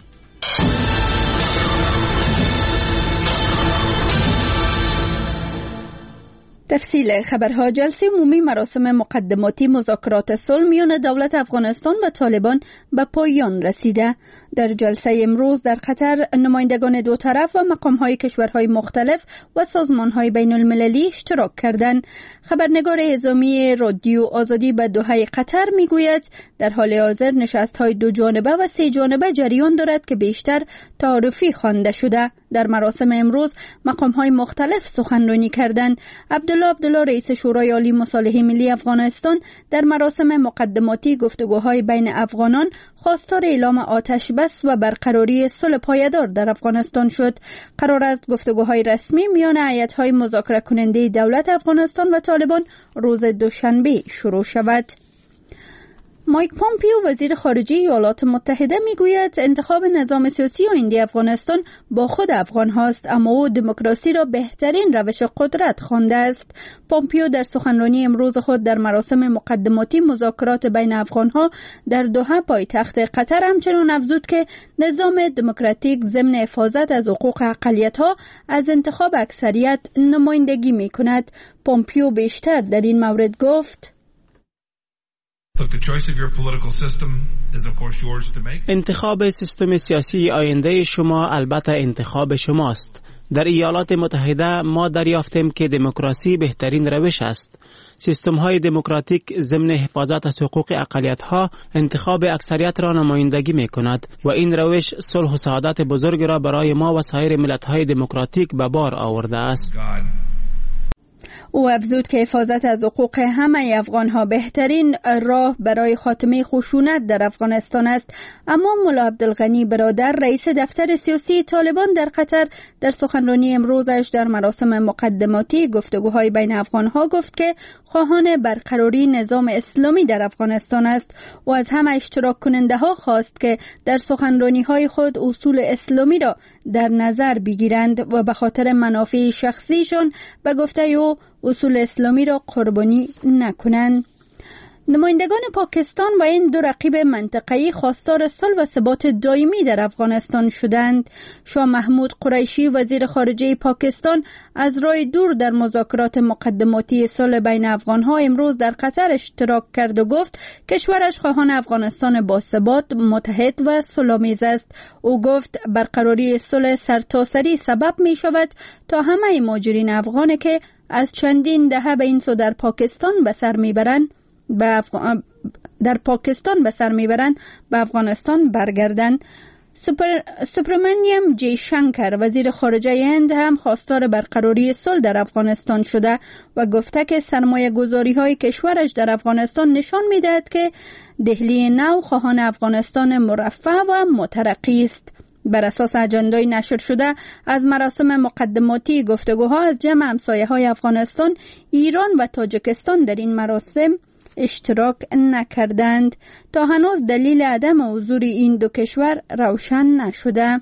تفصیل خبرها. جلسه عمومی مراسم مقدماتی مذاکرات صلح میان دولت افغانستان و طالبان به پایان رسیده. در جلسه امروز در قطر نمایندگان دو طرف و مقام‌های کشورهای مختلف و سازمان‌های بین‌المللی اشتراک کردند. خبرنگار اعزامی رادیو آزادی به دوحه قطر میگوید در حال حاضر نشست‌های دو جانبه و سه جانبه جریان دارد که بیشتر تعارفی خوانده شده. در مراسم امروز مقام‌های مختلف سخنرانی کردند. عبدالله رئیس شورای عالی مصالحه ملی افغانستان در مراسم مقدماتی گفتگوهای بین افغانان خواستار اعلام آتش بس و برقراری صلح پایدار در افغانستان شد. قرار است گفتگوهای رسمی میان هیئت‌های مذاکره کننده دولت افغانستان و طالبان روز دوشنبه شروع شود. مایک پامپیو وزیر خارجه ایالات متحده میگوید انتخاب نظام سیاسی آینده افغانستان با خود افغان هاست، اما او دموکراسی را بهترین روش قدرت خوانده است. پامپیو در سخنرانی امروز خود در مراسم مقدماتی مذاکرات بین افغان ها در دوحه پایتخت قطر همچنان افزود که نظام دموکراتیک ضمن حفاظت از حقوق اقلیت ها از انتخاب اکثریت نمایندگی می کند. پامپیو بیشتر در این مورد گفت: انتخاب سیستم سیاسی آینده شما البته انتخاب شماست. در ایالات متحده ما دریافتیم که دموکراسی بهترین روش است. سیستم های دموکراتیک ضمن حفاظت از حقوق اقلیت ها انتخاب اکثریت را نمایندگی می کند و این روش صلح و سعادت بزرگ را برای ما و سایر ملت های دموکراتیک به بار آورده است. او افزود که حفاظت از حقوق همه افغانها بهترین راه برای خاتمه خشونت در افغانستان است. اما ملا عبدالغنی برادر رئیس دفتر سیاسی طالبان در قطر در سخنرانی امروزش در مراسم مقدماتی گفتگوهای بین افغانها گفت که خواهان برقراری نظام اسلامی در افغانستان است و از همه اشتراک کننده ها خواست که در سخنرانی های خود اصول اسلامی را در نظر بگیرند و به خاطر منافع شخصیشان به گفته او اصول اسلامی را قربانی نکنند. نمایندگان پاکستان و این دو رقیب منطقه‌ای خواستار صلح و ثبات دائمی در افغانستان شدند. شاه محمود قریشی وزیر خارجه پاکستان از راه دور در مذاکرات مقدماتی صلح بین افغان‌ها امروز در قطر اشتراک کرد و گفت کشورش خواهان افغانستان باثبات، متحد و صلح‌آمیز است. او گفت برقراری صلح سرتاسری سبب می‌شود تا همه مهاجرین افغان که از چندین دهه به این سو در پاکستان به سر میبرند به افغانستان برگردند. سوبرامانیام جی شنکر وزیر خارجه هند هم خواستار برقراری صلح در افغانستان شده و گفته که سرمایه گذاری های کشورش در افغانستان نشان میدهد که دهلی نو خواهان افغانستان مرفه و مترقی است. بر اساس اجندای نشر شده از مراسم مقدماتی گفتگوها از جمع همسایه‌های افغانستان، ایران و تاجیکستان در این مراسم اشتراک نکردند. تا هنوز دلیل عدم حضور این دو کشور روشن نشده.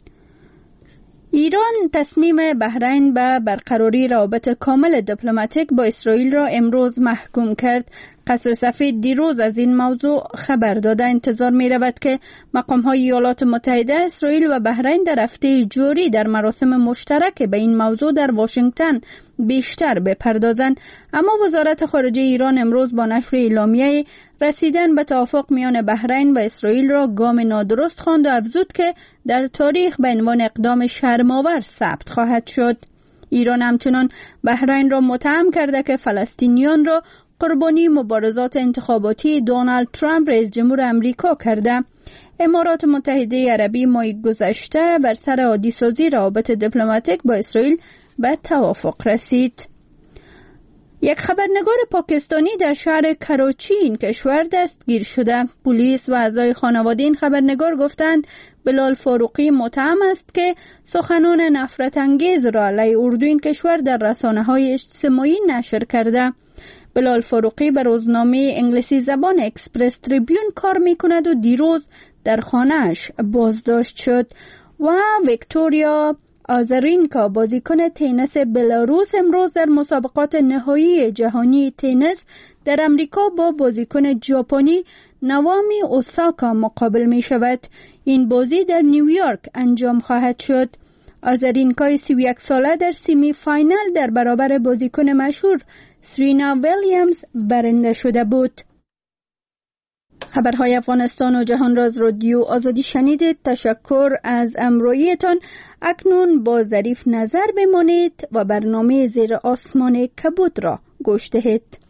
ایران تصمیم بحرین به برقراری روابط کامل دیپلماتیک با اسرائیل را امروز محکوم کرد. قصر سفید دیروز از این موضوع خبر داده. انتظار می رود که مقام‌های ایالات متحده، اسرائیل و بحرین در هفته جاری در مراسم مشترک به این موضوع در واشنگتن بیشتر بپردازند. اما وزارت خارجه ایران امروز با نشر اعلامیه رسیدن به توافق میان بحرین و اسرائیل را گام نادرست خواند و افزود که در تاریخ به عنوان اقدام شرم‌آور ثبت خواهد شد. ایران همچنان بحرین را متهم کرده که فلسطینیان را قربانی مبارزات انتخاباتی دونالد ترامپ رئیس جمهور امریکا کرده. امارات متحده عربی ماه گذشته بر سر عادی سازی روابط دیپلماتیک با اسرائیل به توافق رسید. یک خبرنگار پاکستانی در شهر کراچی این کشور دستگیر شده. پلیس و اعضای خانواده این خبرنگار گفتند بلال فاروقی متهم است که سخنان نفرت انگیز را علیه اردو این کشور در رسانه‌های اجتماعی نشر کرده. بلال فاروقی به روزنامه انگلیسی زبان اکسپرس تریبیون کار می‌کند و دیروز در خانه‌اش بازداشت شد. و ویکتوریا آزارینکا بازیکن تنیس بلاروس امروز در مسابقات نهایی جهانی تنیس در امریکا با بازیکن ژاپنی نوامی اوساکا مقابل می شود. این بازی در نیویورک انجام خواهد شد. آزارینکا 31 ساله در سیمی فاینال در برابر بازیکن مشهور سرینا ویلیامز برنده شده بود. خبرهای افغانستان و جهان را از رادیو آزادی شنیدید. تشکر از همراهیتان. اکنون با ظریف نظر بمانید و برنامه زیر آسمان کبود را گوش دهید.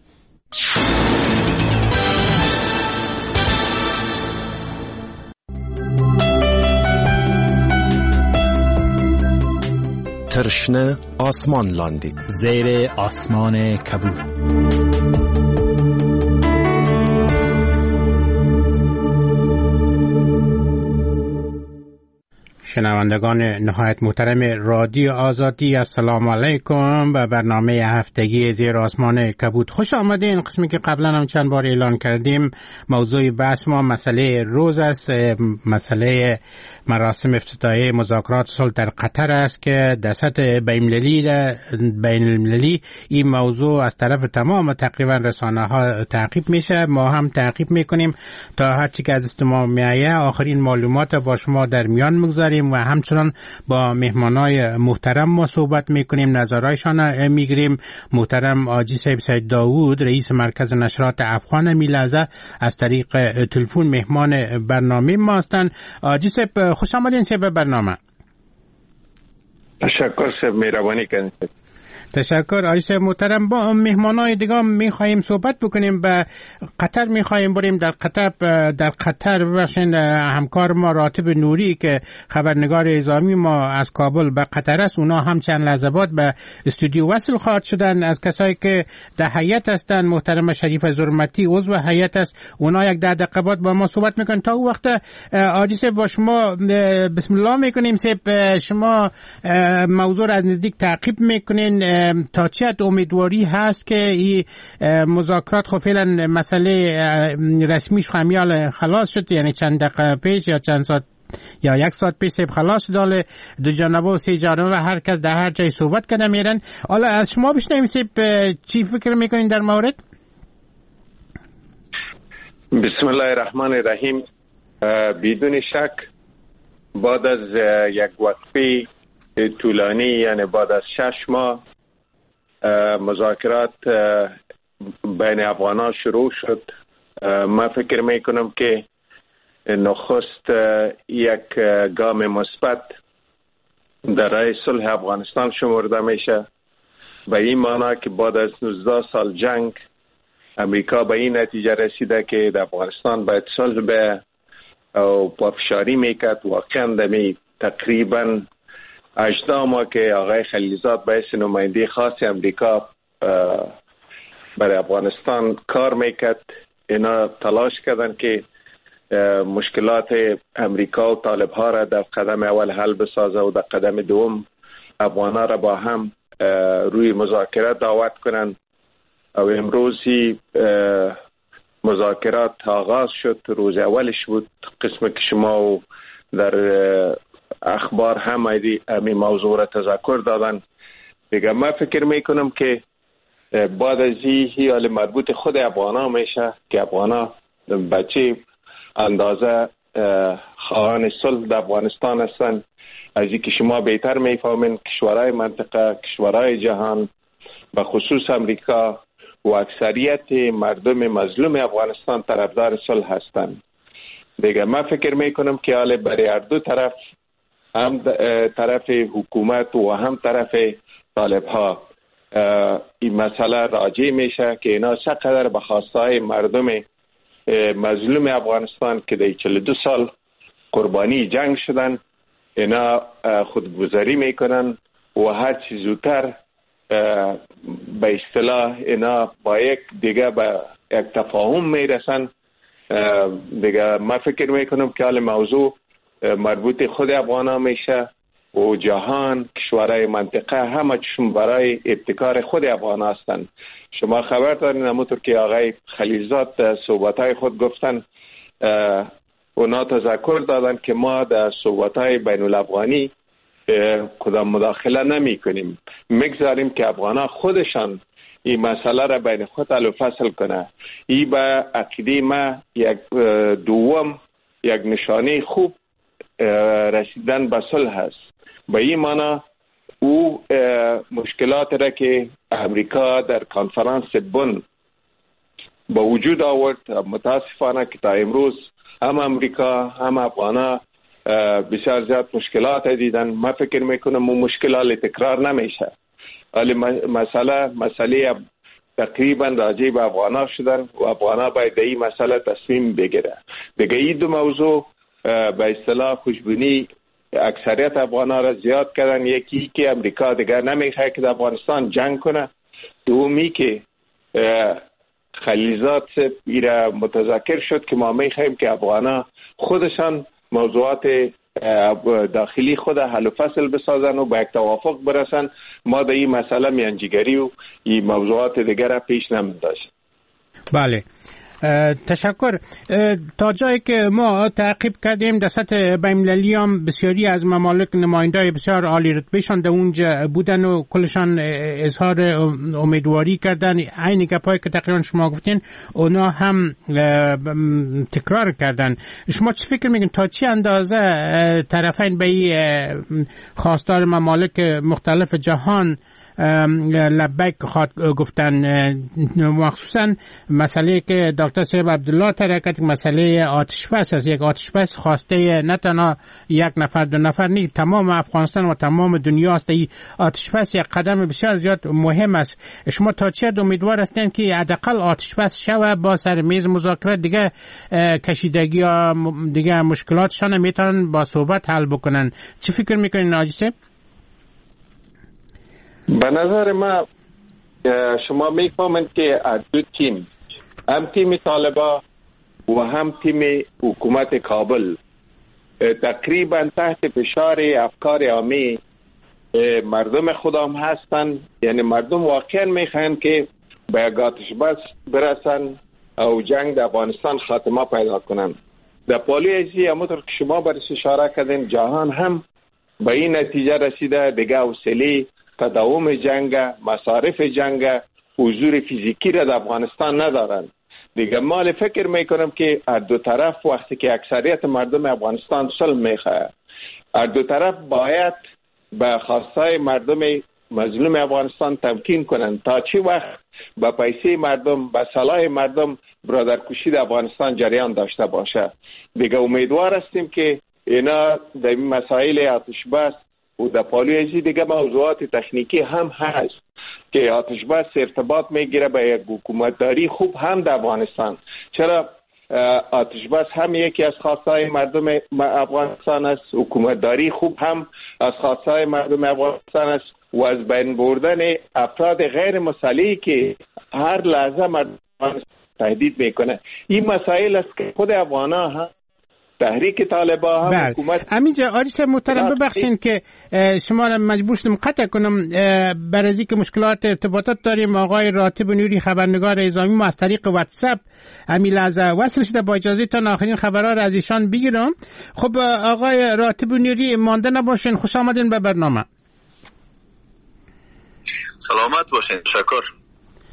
ترشنه آسمان لاندی زیر آسمان کبود. شنوندگان نهایت محترم رادیو آزادی، السلام علیکم. به برنامه هفتگی زیر آسمان کبود خوش آمدین. قسمی که قبلا هم چند بار اعلان کردیم موضوع بحث ما مسئله روز است، مسئله مراسم افتتاحیه مذاکرات صلح در قطر است که در سطح بین المللی این موضوع از طرف تمام تقریبا رسانه ها تعقیب میشه. ما هم تعقیب میکنیم تا هرچی که از دست ما میآید آخرین معلومات با شما در میان میگذاریم و همچنان با مهمانای محترم ما صحبت میکنیم، نظرهایشان میگیریم. محترم آجی صاحب سید داوود رئیس مرکز نشرات افغان میلحظه از طریق تلفن مهمان برنامه ما هستند. آجی صاحب خوش آمدین به برنامه. تشکر صاحب، مهربانی کنید. تشکر آیسه محترم. با مهمانای دیگه میخواییم صحبت بکنیم. به قطر میخواییم بریم. در قطر باشین همکار ما راتب نوری که خبرنگار اعزامی ما از کابل به قطر است، اونا هم چند لحظه بعد به استودیو وصل خواهد شدن. از کسایی که در هیئت هستن محترم شریف زرمتی عضو هیئت است، اونا یک 10 دقیقه بعد با ما صحبت میکنن. تا اون وقت آجیسه با شما بسم الله میکنیم. شما موضوع را از نزدیک تعقیب میکنین. تا چه حد امیدواری هست که این مذاکرات خب فعلا مسئله رسمیش خمیال خلاص شد، یعنی چند دقیقه پیش یا چند ساعت یا 1 ساعت پیش خلاص داله دو جانبه و سه جانبه هر کس در هر جای صحبت کنه میرن. حالا از شما بشنویم چی فکر میکنین در مورد؟ بسم الله الرحمن الرحیم. بدون شک بعد از یک وقفه طولانی، یعنی بعد از 6 ماه مذاکرات بین افغانان شروع شد. من فکر میکنم که نخست یک گام مثبت در راه صلح افغانستان شمرده میشه، به این معنی که بعد از 19 سال جنگ امریکا به این نتیجه رسیده که در افغانستان باید صلح به و پافشاری میکرد. واقعا دمی تقریبا 8 ماه که آقای خلیلزاد به حیث نماینده خاص امریکا برای افغانستان کار میکرد، اینا تلاش کردن که مشکلات امریکا و طالب ها را در قدم اول حل بسازه و در قدم دوم افغانا را با هم روی مذاکرات دعوت کنن. و امروزی مذاکرات آغاز شد. روز اولش بود، قسم که شما در اخبار هم همین موضوع را تذکر دادن. دیگه من فکر میکنم که بعد از این حال مربوط خود افغانا میشه که افغانا بچه اندازه خواهان صلح در افغانستان هستند. از اینکه شما بهتر میفهمین کشورهای منطقه، کشورهای جهان، به خصوص امریکا و اکثریت مردم مظلوم افغانستان طرفدار صلح هستند. دیگه من فکر میکنم که حالا برای هر دو طرف، هم طرف حکومت و هم طرف طالب ها، این مسئله راجع میشه که اینا چقدر به خواستهای مردم مظلوم افغانستان که در 42 سال قربانی جنگ شدن اینا خودگذری میکنن و هر چی زودتر به اصطلاح اینا با یک دیگه به یک تفاهم میرسن. دیگه من فکر میکنم که حال موضوع مربوط خود افغانا میشه و جهان، کشورهای منطقه همه چشم برای ابتکار خود افغان هستند. شما خبر دارین همونطور که آقای خلیلزاد صحبتهای خود گفتن، اونا تذکر دادن که ما در صحبتهای بین الافغانی کدام مداخله نمی کنیم، میگذاریم که افغانا خودشان این مسئله را بین خود حل و فصل کنه. این به عقیده ما یک یک نشانه خوب رسیدن به صلح است. به این معنی او مشکلات را که امریکا در کنفرانس بن با وجود آورد، متاسفانه که تا امروز هم امریکا هم افغانا بسیار زیاد مشکلات دیدن. من فکر میکنم اون مشکلات تکرار نمیشه. ولی مسئله تقریبا راجع به افغانا شدن و افغانا باید این مسئله تصمیم بگیره. دیگه این دو موضوع به اصطلاح خوشبینی اکثریت افغانا را زیاد کردن. یکی که امریکا دیگر نمیخواد که در افغانستان جنگ کنه، دومی که خلیلزاد ایره متذکر شد که ما میخوایم که افغانا خودشان موضوعات داخلی خود حل و فصل بسازن و به یک توافق برسن. ما در این مسئله میانجیگری و این موضوعات دیگر پیش نمی‌داشتیم. بله، تشکر. تا جایی که ما تعقیب کردیم در سطح بین‌المللی هم بسیاری از ممالک نمایندای بسیار عالی رتبهشان در اونجا بودن و کلشان اظهار امیدواری کردن. عین گپایی که تقریبا شما گفتین اونا هم تکرار کردن. شما چی فکر میکنید تا چه اندازه طرفین به خواستار ممالک مختلف جهان لبیک خواهد گفتن، مخصوصا مسئله که دکتر صاحب عبدالله ترکت، مسئله آتشبس است. یک آتشبس خواسته نه تنها یک نفر دو نفر نیست، تمام افغانستان و تمام دنیا است. این آتشبس یک قدم بسیار زیاد مهم است. شما تا چه امیدوار هستین که حداقل آتشبس شوه، با سر میز مذاکره دیگه کشیدگی ها دیگه مشکلاتشان میتونن با صحبت حل بکنن؟ چه فکر میکنین حاجی صاحب؟ به نظر من شما میفهمید که دو تیم، هم تیم طالبا و هم تیم حکومت کابل، تقریبا تحت فشار افکار عامی مردم خودم هستن. یعنی مردم واقعا میخوان که به یک آتشبس برسن و جنگ در افغانستان خاتمه پیدا کنن. در پالی ازی همونطور که شما برش اشاره کردین، جهان هم به این نتیجه رسیده دیگه حوصله تداوم جنگ، مصارف جنگ، حضور فیزیکی را در افغانستان ندارن. دیگه مال فکر میکنم که هر دو طرف وقتی که اکثریت مردم افغانستان صلح میخواه، هر دو طرف باید به خواستهای مردم مظلوم افغانستان تمکین کنن تا چی وقت به پیسه مردم، به صلاح مردم برادرکشی در افغانستان جریان داشته باشه. دیگه امیدوار هستیم که اینا در این مسائل آتشبس و در پالیوزی دیگه موضوعات تکنیکی هم هست که آتشبس ارتباط میگیره به یک حکومتداری خوب هم در افغانستان. چرا آتشبس هم یکی از خواستهای مردم افغانستان است، حکومتداری خوب هم از خواستهای مردم افغانستان است و از بین بردن افراد غیر مسلحی که هر لحظه مردم تهدید میکنه. این مسائل است که خود افغانا هم تحریک طالبان هم حکومت. همینجا آریس محترم ببخشین که شما را مجبور شدم قطع کنم، برای از اینکه مشکلات ارتباطات داریم. آقای راتب نوری خبرنگار اعزامی ما از طریق واتساپ همین لحظه وصل شده، با اجازه تان آخرین خبرها را از ایشان بگیرم. خب آقای راتب نوری مانده نباشین، خوش آمدین به برنامه. سلامت باشین. تشکر.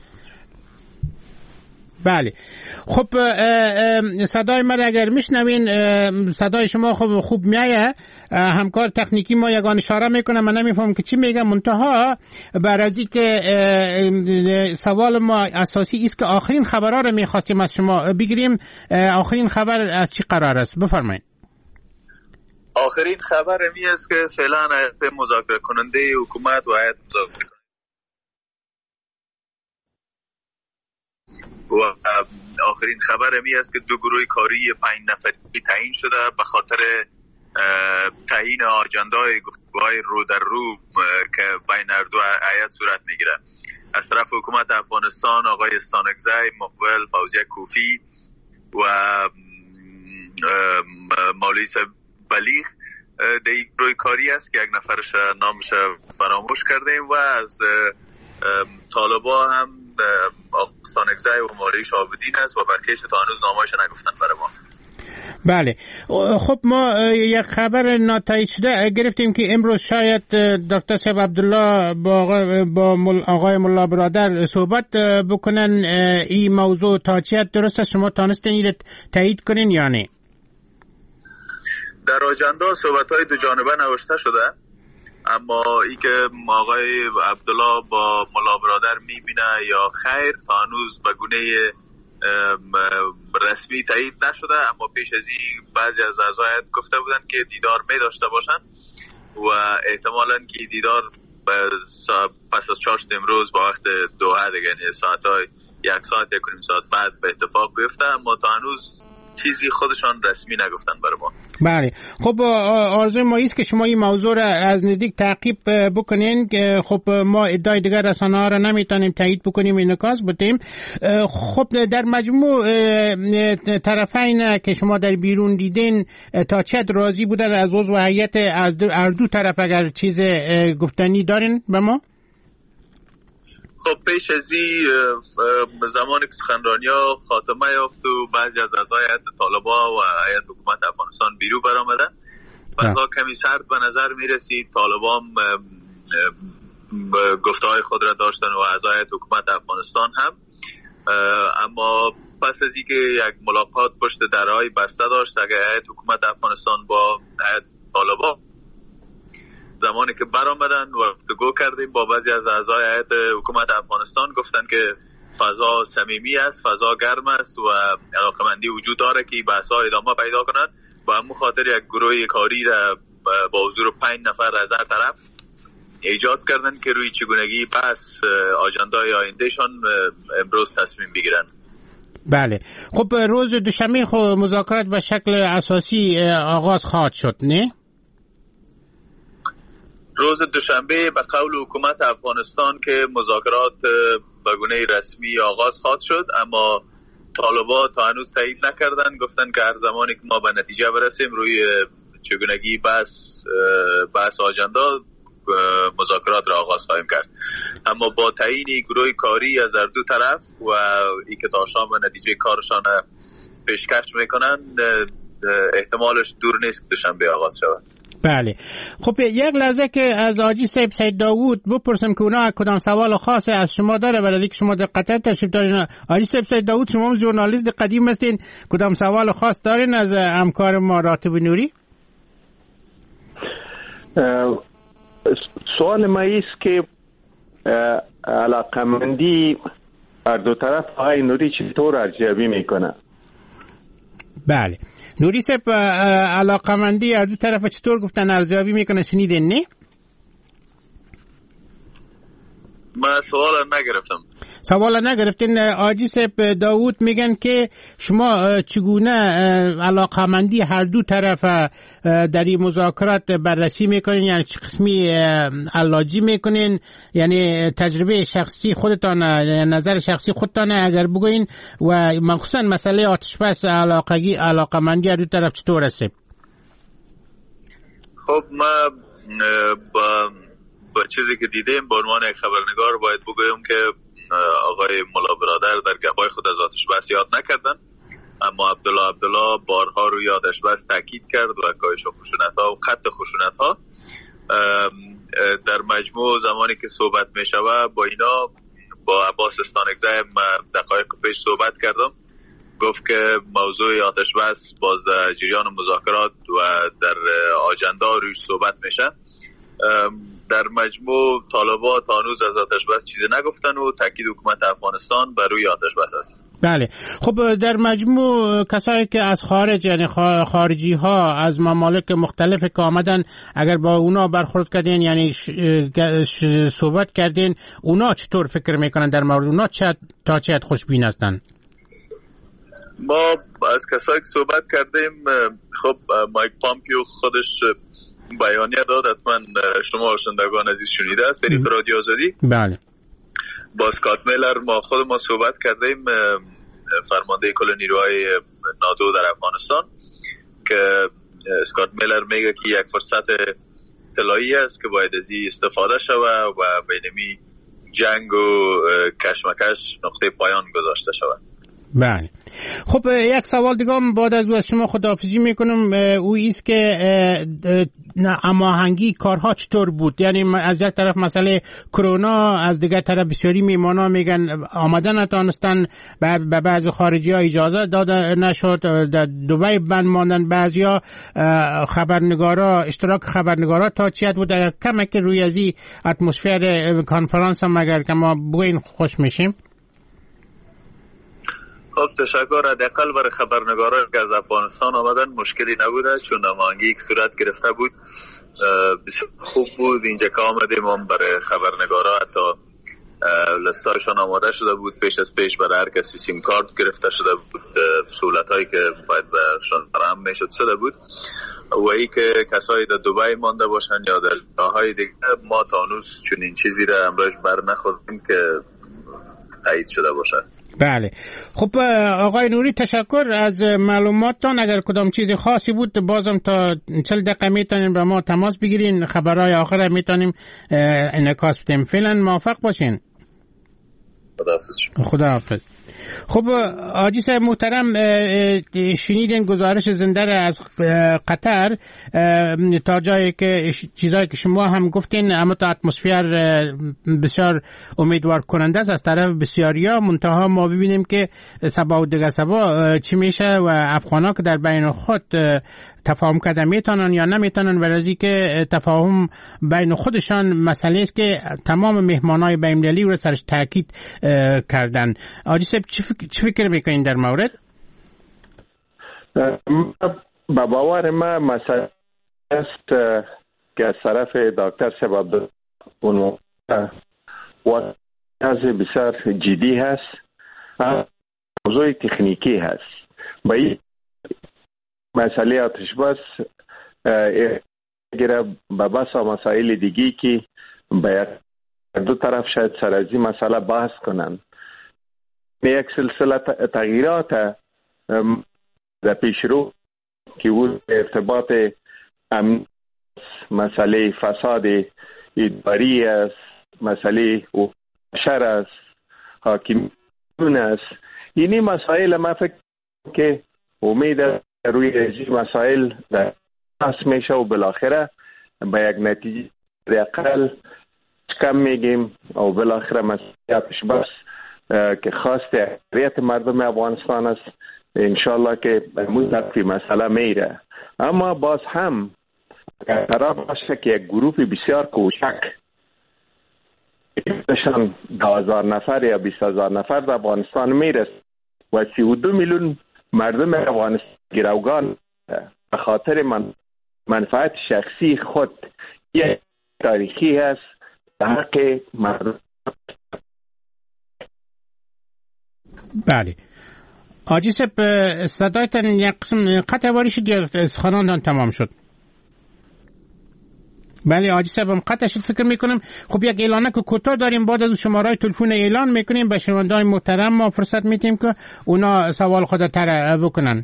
بله. خب صدای من اگر میشنوین، صدای شما خوب میایه. همکار تکنیکی ما یگان اشاره میکنه، من نمیفهم که چی میگم. منتها بر از که سوال ما اساسی است که آخرین خبرها رو میخواستیم از شما بگیریم. آخرین خبر از چی قرار است؟ بفرمایید. آخرین خبر می است که فعلا هیئت مذاکره کننده حکومت و هیئت مذاکره و آخرین خبر می است که دو گروه کاری 5 نفری تعیین شده به خاطر تعیین آجندای گفتگوهای رو در رو که بین دو هیئت صورت میگیره. از طرف حکومت افغانستان آقای استانکزی، مقبل، فوزیه کوفی و مولوی بلیغ در یک گروه کاری است که یک نفرش نامش فراموش کردیم و از طالبا هم استانکزی و مولوی شهاب‌الدین است و برکش تا هنوز نامه‌اش نگفتن برای ما. بله. خب ما یک خبر ناتایید شده گرفتیم که امروز شاید دکتر صاحب عبدالله با آقای ملا برادر صحبت بکنن. این موضوع تا چه حد درست است؟ شما تانستین این تایید کنین یا نه؟ در آجندا صحبت‌های دو جانبه نوشته شده، اما ای که آقای عبدالله با ملا برادر میبینه یا خیر تا هنوز به گونه رسمی تایید نشده. اما پیش از این بعضی از اعضای گفته بودن که دیدار می داشته باشن و احتمالاً که دیدار پس از چاشت امروز با وقت دوحه دیگه، یعنی ساعتهای 1 ساعت 1.5 ساعت بعد به اتفاق بیفته، اما تا هنوز چیزی خودشان رسمی نگفتن برای ما. بله. خب آرزوی ما است که شما این موضوع را از نزدیک تعقیب بکنین که خب ما ادعای دیگر رسانه‌ها را نمیتونیم تایید بکنیم، این نکات بودیم. خب در مجموع طرفین که شما در بیرون دیدین تا چه راضی بودن از عضو هیئت از دو طرف؟ اگر چیز گفتنی دارین به ما؟ خب پیش از این زمان که سخنرانی‌ها خاتمه یافت و بعضی از اعضای هیئت طالبان و هیئت حکومت افغانستان بیرون برآمدن، فضا کمی سرد به نظر می‌رسید. طالبان گفته‌های خود را داشتن و اعضای هیئت حکومت افغانستان هم، اما پس از اینکه یک ملاقات پشت درهای بسته داشت اگر هیئت حکومت افغانستان با هیئت طالبان، زمانی که برآمدن و گفتگو کردیم با بعضی از اعضای هیئت حکومت افغانستان، گفتن که فضا صمیمی است، فضا گرم است و علاقمندی وجود داره که بحث‌ها ادامه پیدا کنند. با همون خاطر یک گروه کاری را با حضور 5 نفر از هر طرف ایجاد کردن که روی چگونگی بحث آجندای آیندهشان امروز تصمیم بگیرن. بله. خب روز دوشنبه مذاکرات به شکل اساسی آغاز خواهد شد، نه؟ روز دوشنبه به قول حکومت افغانستان که مذاکرات به گونه رسمی آغاز خواهد شد، اما طالبان تا هنوز تایید نکردن. گفتن که هر زمانی که ما به نتیجه برسیم روی چگونگی بحث آجندا مذاکرات را آغاز خواهیم کرد. اما با تعیین گروه کاری از هر دو طرف و این که تا شام نتیجه کارشان پیشکش میکنن، احتمالش دور نیست که دوشنبه آغاز شود. بله. خب یک لحظه که از حاجی صاحب سید داوود بپرسم که اونا کدام سوال خاص از شما داره، برای اینکه شما در قطر تشریف دارین. حاجی صاحب سید داوود، شما هم ژورنالیست قدیم هستین، کدام سوال خاص دارین از همکار ما راتب نوری؟ سوال ما است که علاقمندی هر دو طرف آقای نوری چطور ارزیابی میکنه؟ بله. نوری صاحب علاقمندی هر دو طرف چطور گفتن ارزیابی میکنه شنیدین نه؟ من سوال نگرفتین. حاجی صاحب داوود میگن که شما چگونه علاقمندی هر دو طرف در این مذاکرات بررسی میکنین، یعنی چه قسمی علاجی میکنین، یعنی تجربه شخصی خودتان، نظر شخصی خودتان اگر بگوین، و مخصوصا مسئله آتشبس علاقمندی هر دو طرف چطور است؟ خب ما با چیزی که دیدیم به عنوان یک خبرنگار باید بگویم که آقای ملا برادر در گپای خود از آتش بس یاد نکردن، اما عبدالله بارها روی آتش بس تاکید کرد و کاهش خشونت‌ها و قطع خشونت‌ها. در مجموع زمانی که صحبت می‌شود با اینا با عباس استانکزی دقایق پیش صحبت کردم، گفت که موضوع آتش بس باز در جریان مذاکرات و در آجندا روش صحبت میشه. در مجموع طالبان تا هنوز از آتش بس چیزی نگفتن و تاکید حکومت افغانستان بر روی آتش بس است. بله، خب در مجموع کسایی که از خارج، یعنی خارجی ها از ممالک مختلف که آمدن، اگر با اونا برخورد کردین، یعنی صحبت کردین، اونا چطور فکر میکنن در مورد اونا؟ تا چه حد خوشبین هستن؟ ما از کسایی که صحبت کردیم، خب مایک پامپیو خودش بیانیه داد، حتما شما شنوندگان عزیز شنیده است در رادیو آزادی. بله. با اسکات میلر ما صحبت کردیم، فرمانده کل نیروهای ناتو در افغانستان، که اسکات میلر میگه که یک فرصت طلایی است که باید از این استفاده شود و بینمی جنگ و کشمکش نقطه پایان گذاشته شود. بله. خب یک سوال دیگه بعد از شما خداحافظی میکنم، او ایست که هماهنگی کارها چطور بود؟ یعنی از یک طرف مسئله کرونا، از دیگر طرف بسیاری میمانا میگن آمدن نتانستن، به بعض خارجی ها اجازه داده نشد، در دبی بند ماندن، بعضیا خبرنگارا، اشتراک خبرنگارا تا چیت بود؟ کمه که روی ازی اتمسفر کنفرانس هم اگر که ما بگوین خوش میشیم. خب تشکر. حداقل برای خبرنگاران که از افغانستان آمدن مشکلی نبوده، چون هماهنگی یک صورت گرفته بود، بسیار خوب بود. اینجا که آمدیم هم برای خبرنگارا حتی لستایشان آماده شده بود، پیش از پیش برای هر کسی سیم کارت گرفته شده بود، سهولت هایی که باید برشان فراهم میشد شده بود. و ای که کسایی در دبی مانده باشن یا در جاهای دیگه، ما تا هنوز چنین چیزی را امروز بر نخوردیم که تایید شده باشه. بله. خب آقای نوری تشکر از معلوماتتان. اگر کدام چیز خاصی بود بازم تا 40 دقیقه میتونین با ما تماس بگیرین، خبرهای آخر میتونیم انعکاس بدیم. فعلا موفق باشین. خداحافظ. خب آجی صاحب محترم، شنیدین گزارش زنده از قطر تا جایی که چیزایی که شما هم گفتین، اما تا اتمسفر بسیار امیدوار کننده است از طرف بسیاریا، منتها ما ببینیم که سبا و دیگه سبا چی میشه و افغانا که در بین خود تفاهم کرده میتونن یا نمیتونن، ورزی که تفاهم بین خودشان مسئله است که تمام مهمانای بین‌المللی رو سرش تاکید کردن. آجی صاحب چی فکر میکنین در مورد؟ با باور ما مسئله است که از طرف دکتر صاحب اون از بسیار جدی هست، موضوع تکنیکی هست. با این مسئله آتش بس گره به بس و مسائل دیگی که باید دو طرف شاید سر از این مسئله بحث کنن. یک سلسله تغییرات در پیش رو که او ارتباط مسئله فساد اداری است، مسئله شر است، حاکمیت است. اینی مسائل ما فکر که امید روی این مسائل بحث میشه و بالاخره به یک نتیجه اقل کم میگیم و بالاخره مسئله بس که خواست اکثریت مردم افغانستان است، انشالله که به مسئله میره. اما باز هم قرار باشه که یک گروه بسیار کوچک شان 10,000 نفر یا 20,000 نفر در افغانستان میرسه و 32 میلیون مردم افغانستان گروگان به خاطر منفعت شخصی خود یک تاریخی است به حق مردم. بله. آجی صاحب صدایتان یک قسم قطع واری شد یا خاناندان تمام شد؟ بله آجی صاحب هم قطع شد فکر میکنم. خب یک اعلانه که کوتاه داریم، بعد از شماره تلفن اعلان میکنیم به شنوندگان محترم ما فرصت میتیم که اونا سوال خود طرح بکنن.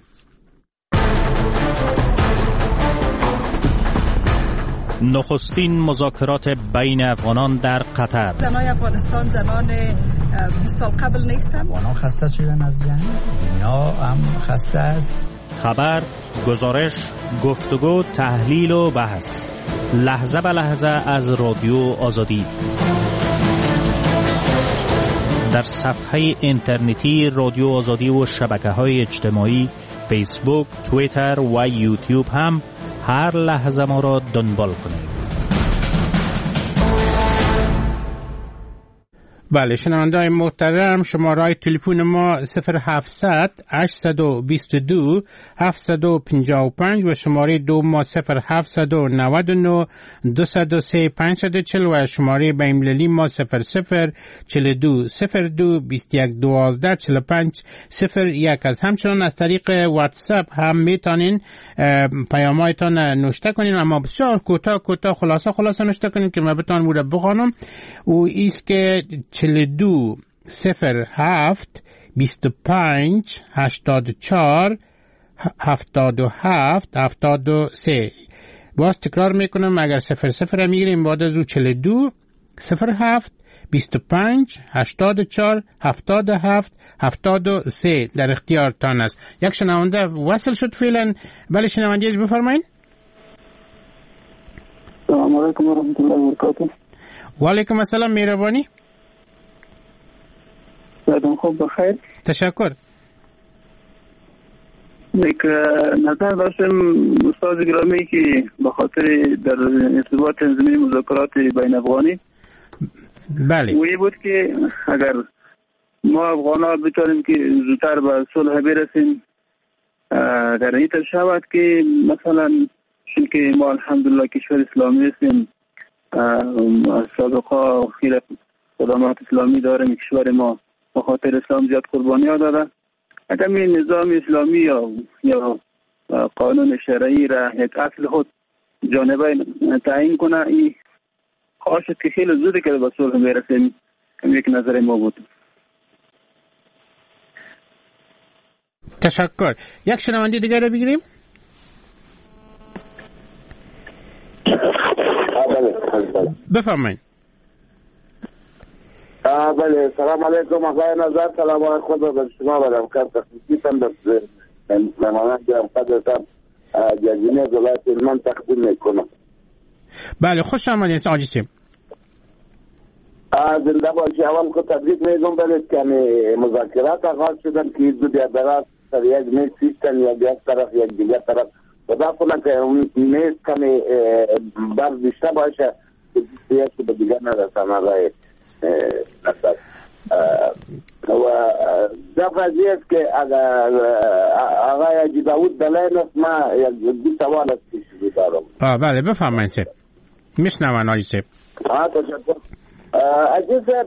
نخستین مذاکرات بین افغانان در قطر. زنای افغانستان زنان 20 سال قبل نیستند. افغانان خسته شدن از جنگ، دنیا هم خسته است. خبر، گزارش، گفتگو، تحلیل و بحث، لحظه به لحظه از رادیو آزادی. در صفحه اینترنتی رادیو آزادی و شبکه‌های اجتماعی فیسبوک، توییتر و یوتیوب هم هر لحظه ما را دنبال کنید. بله شنونده‌های محترم، شماره تلفن ما 0700 822 755 و شماره دو ما 0799 203 540 و شماره بین‌المللی ما 0042 02 21 12 45 01 است. همچنان از طریق واتساپ هم میتونین پیام‌هایتان نوشته کنین، اما بسیار کوتاه خلاصه نوشته کنین که من بتونم او را بخوانم. او ایست که 42 07 25 84 77 73. باز تکرار میکنم، اگر 00 میگیریم بعد از او 42 07 25 84 77 73 در اختیارتان است. یک شنونده وصل شد فعلا. بله شنونده از بفرمایید. سلام علیکم و رحمت الله و برکاته. و علیکم السلام، مهربانی. سلام، خوب بخیر. تشکر. یک نظر داشتم استاد گرامی که به خاطر در ارتباط تنظیم مذاکرات بین افغانی، بله، وی بود که اگر ما افغان‌ها بتونیم که زودتر به صلح برسیم، در این شود که مثلا چون که ما الحمدلله کشور اسلامی هستیم، از سابقا خیلی خدمات اسلامی داریم، کشور ما به خاطر اسلام زیاد قربانی ها داده. اگر می نظام اسلامی یا قانون شرعی را یک اصل خود جانبه تعیین کنه، این خواهد که خیلی زوده که به صلح برسیم. یک نظر ما بود. تشکر. یک شنونده دیگر را بگیریم. بفرمایید. بله، سلام علیکم آقای نظر. سلام علیکم خود به شما و همکار تخصیصی تندرست مهمانان گرم قدرتم جزینه ولایت هلمند تقدیم میکنم. بله خوش آمدید آقای سیم. زنده باشی. اول خود تبریک میگم برید که مذاکرات آغاز شدن که دو دیادرات سر یک میز سیستن، یا یک طرف یک دیگر طرف. خدا کنه که میز کمی بر بیشتر باشه که به دیگر نرسن آقای نصر. و دا قضیه است که آقای حاجی داود دلین است. ما یک دو سوال است که دارم. بله بفرمایید سیب، میشنوم آقای سیب. تشکر. حاجی صاحب،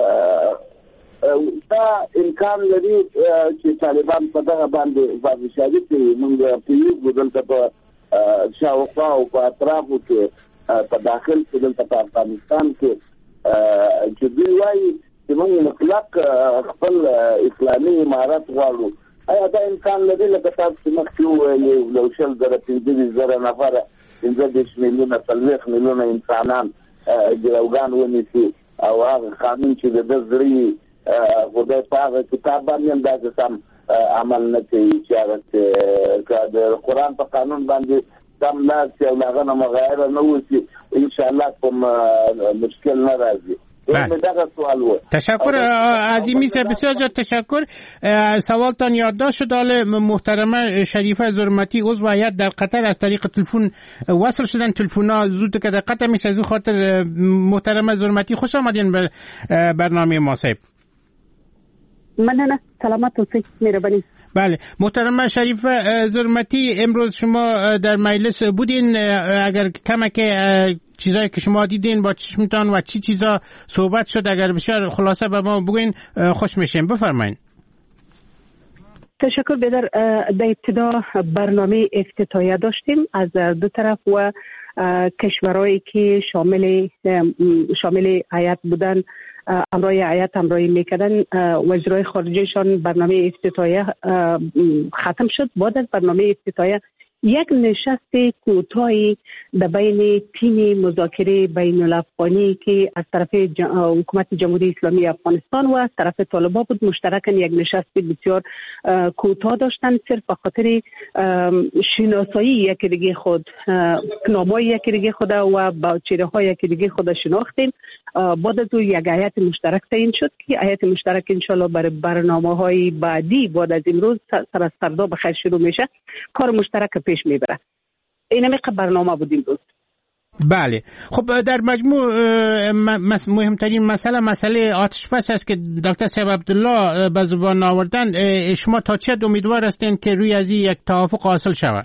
دا امکان لري چې طالبان په دغه باندې پادشاهي کوي. موږ پیږو دلته په شاوخوا او په اطرافو کې په داخل کې دلته په افغانستان کې چې دوی وایي چې موږ مطلق خپل اسلامي امارت غواړو. آیا دا امکان لري لکه تاسو چې مخکې وویلې لو 15,000 نفره 15 میلیونه 40 میلیونه انسانان ګروګان ونیسي او هغه قانون چې د زړی خدای پاک کتاب باندې داسې سم عمل نه کوي چې هغه د قرآن په قانون باندې سم نه چې هغه نه مغایر نه وسی، ان شاء الله کوم مشکل نه راځي. تشکر عظیمی صاحب، بسیار زیاد تشکر. سوالتان یادداشت شد. حال محترمه شریفه زرمتی عضو هیئت در قطر از طریق تلفن وصل شدن. تلفن‌ها زود که در قطر میشه. از اون خاطر محترمه زرمتی خوش آمدین به برنامه ما صاحب. مننه، سلامت اوسئ، مهربانی. بله محترمه شریفه زرمتی، امروز شما در مجلس بودین. اگر کمک چیزایی که شما دیدین با چشمتان و چی چیزا صحبت شد اگر بسیار خلاصه به ما بگوین خوش میشیم. بفرمایید. تشکر. در ابتدا برنامه افتتاحیه داشتیم از دو طرف و کشورهایی که شامل هیئت بودن، همراه هیئت همراهی میکردن، وزرای خارجهشان. برنامه افتتاحیه ختم شد. بعد از برنامه افتتاحیه یک نشست کوتاهی در بین تیم مذاکره بین الافغانی که از طرف حکومت جمهوری اسلامی افغانستان و از طرف طالبان بود، مشترکاً یک نشست بسیار کوتاه داشتن، صرف به خاطر شناسایی یکی دیگه خود، نامای یکی دیگه خود و با چهره های یکی دیگه خود شناختیم. بعد از او یک هیئت مشترک تعیین شد که هیئت مشترک انشالله برای برنامه‌های بعدی بعد از امروز سر از فردا بخیر شروع میشه، کار مشترک پیش میبره. این همه برنامه بود امروز. بله، خب در مجموع مهمترین مسئله آتش بس است که دکتر صاحب عبدالله به زبان آوردن. شما تا چه امیدوار هستین که روی از این یک توافق حاصل شود؟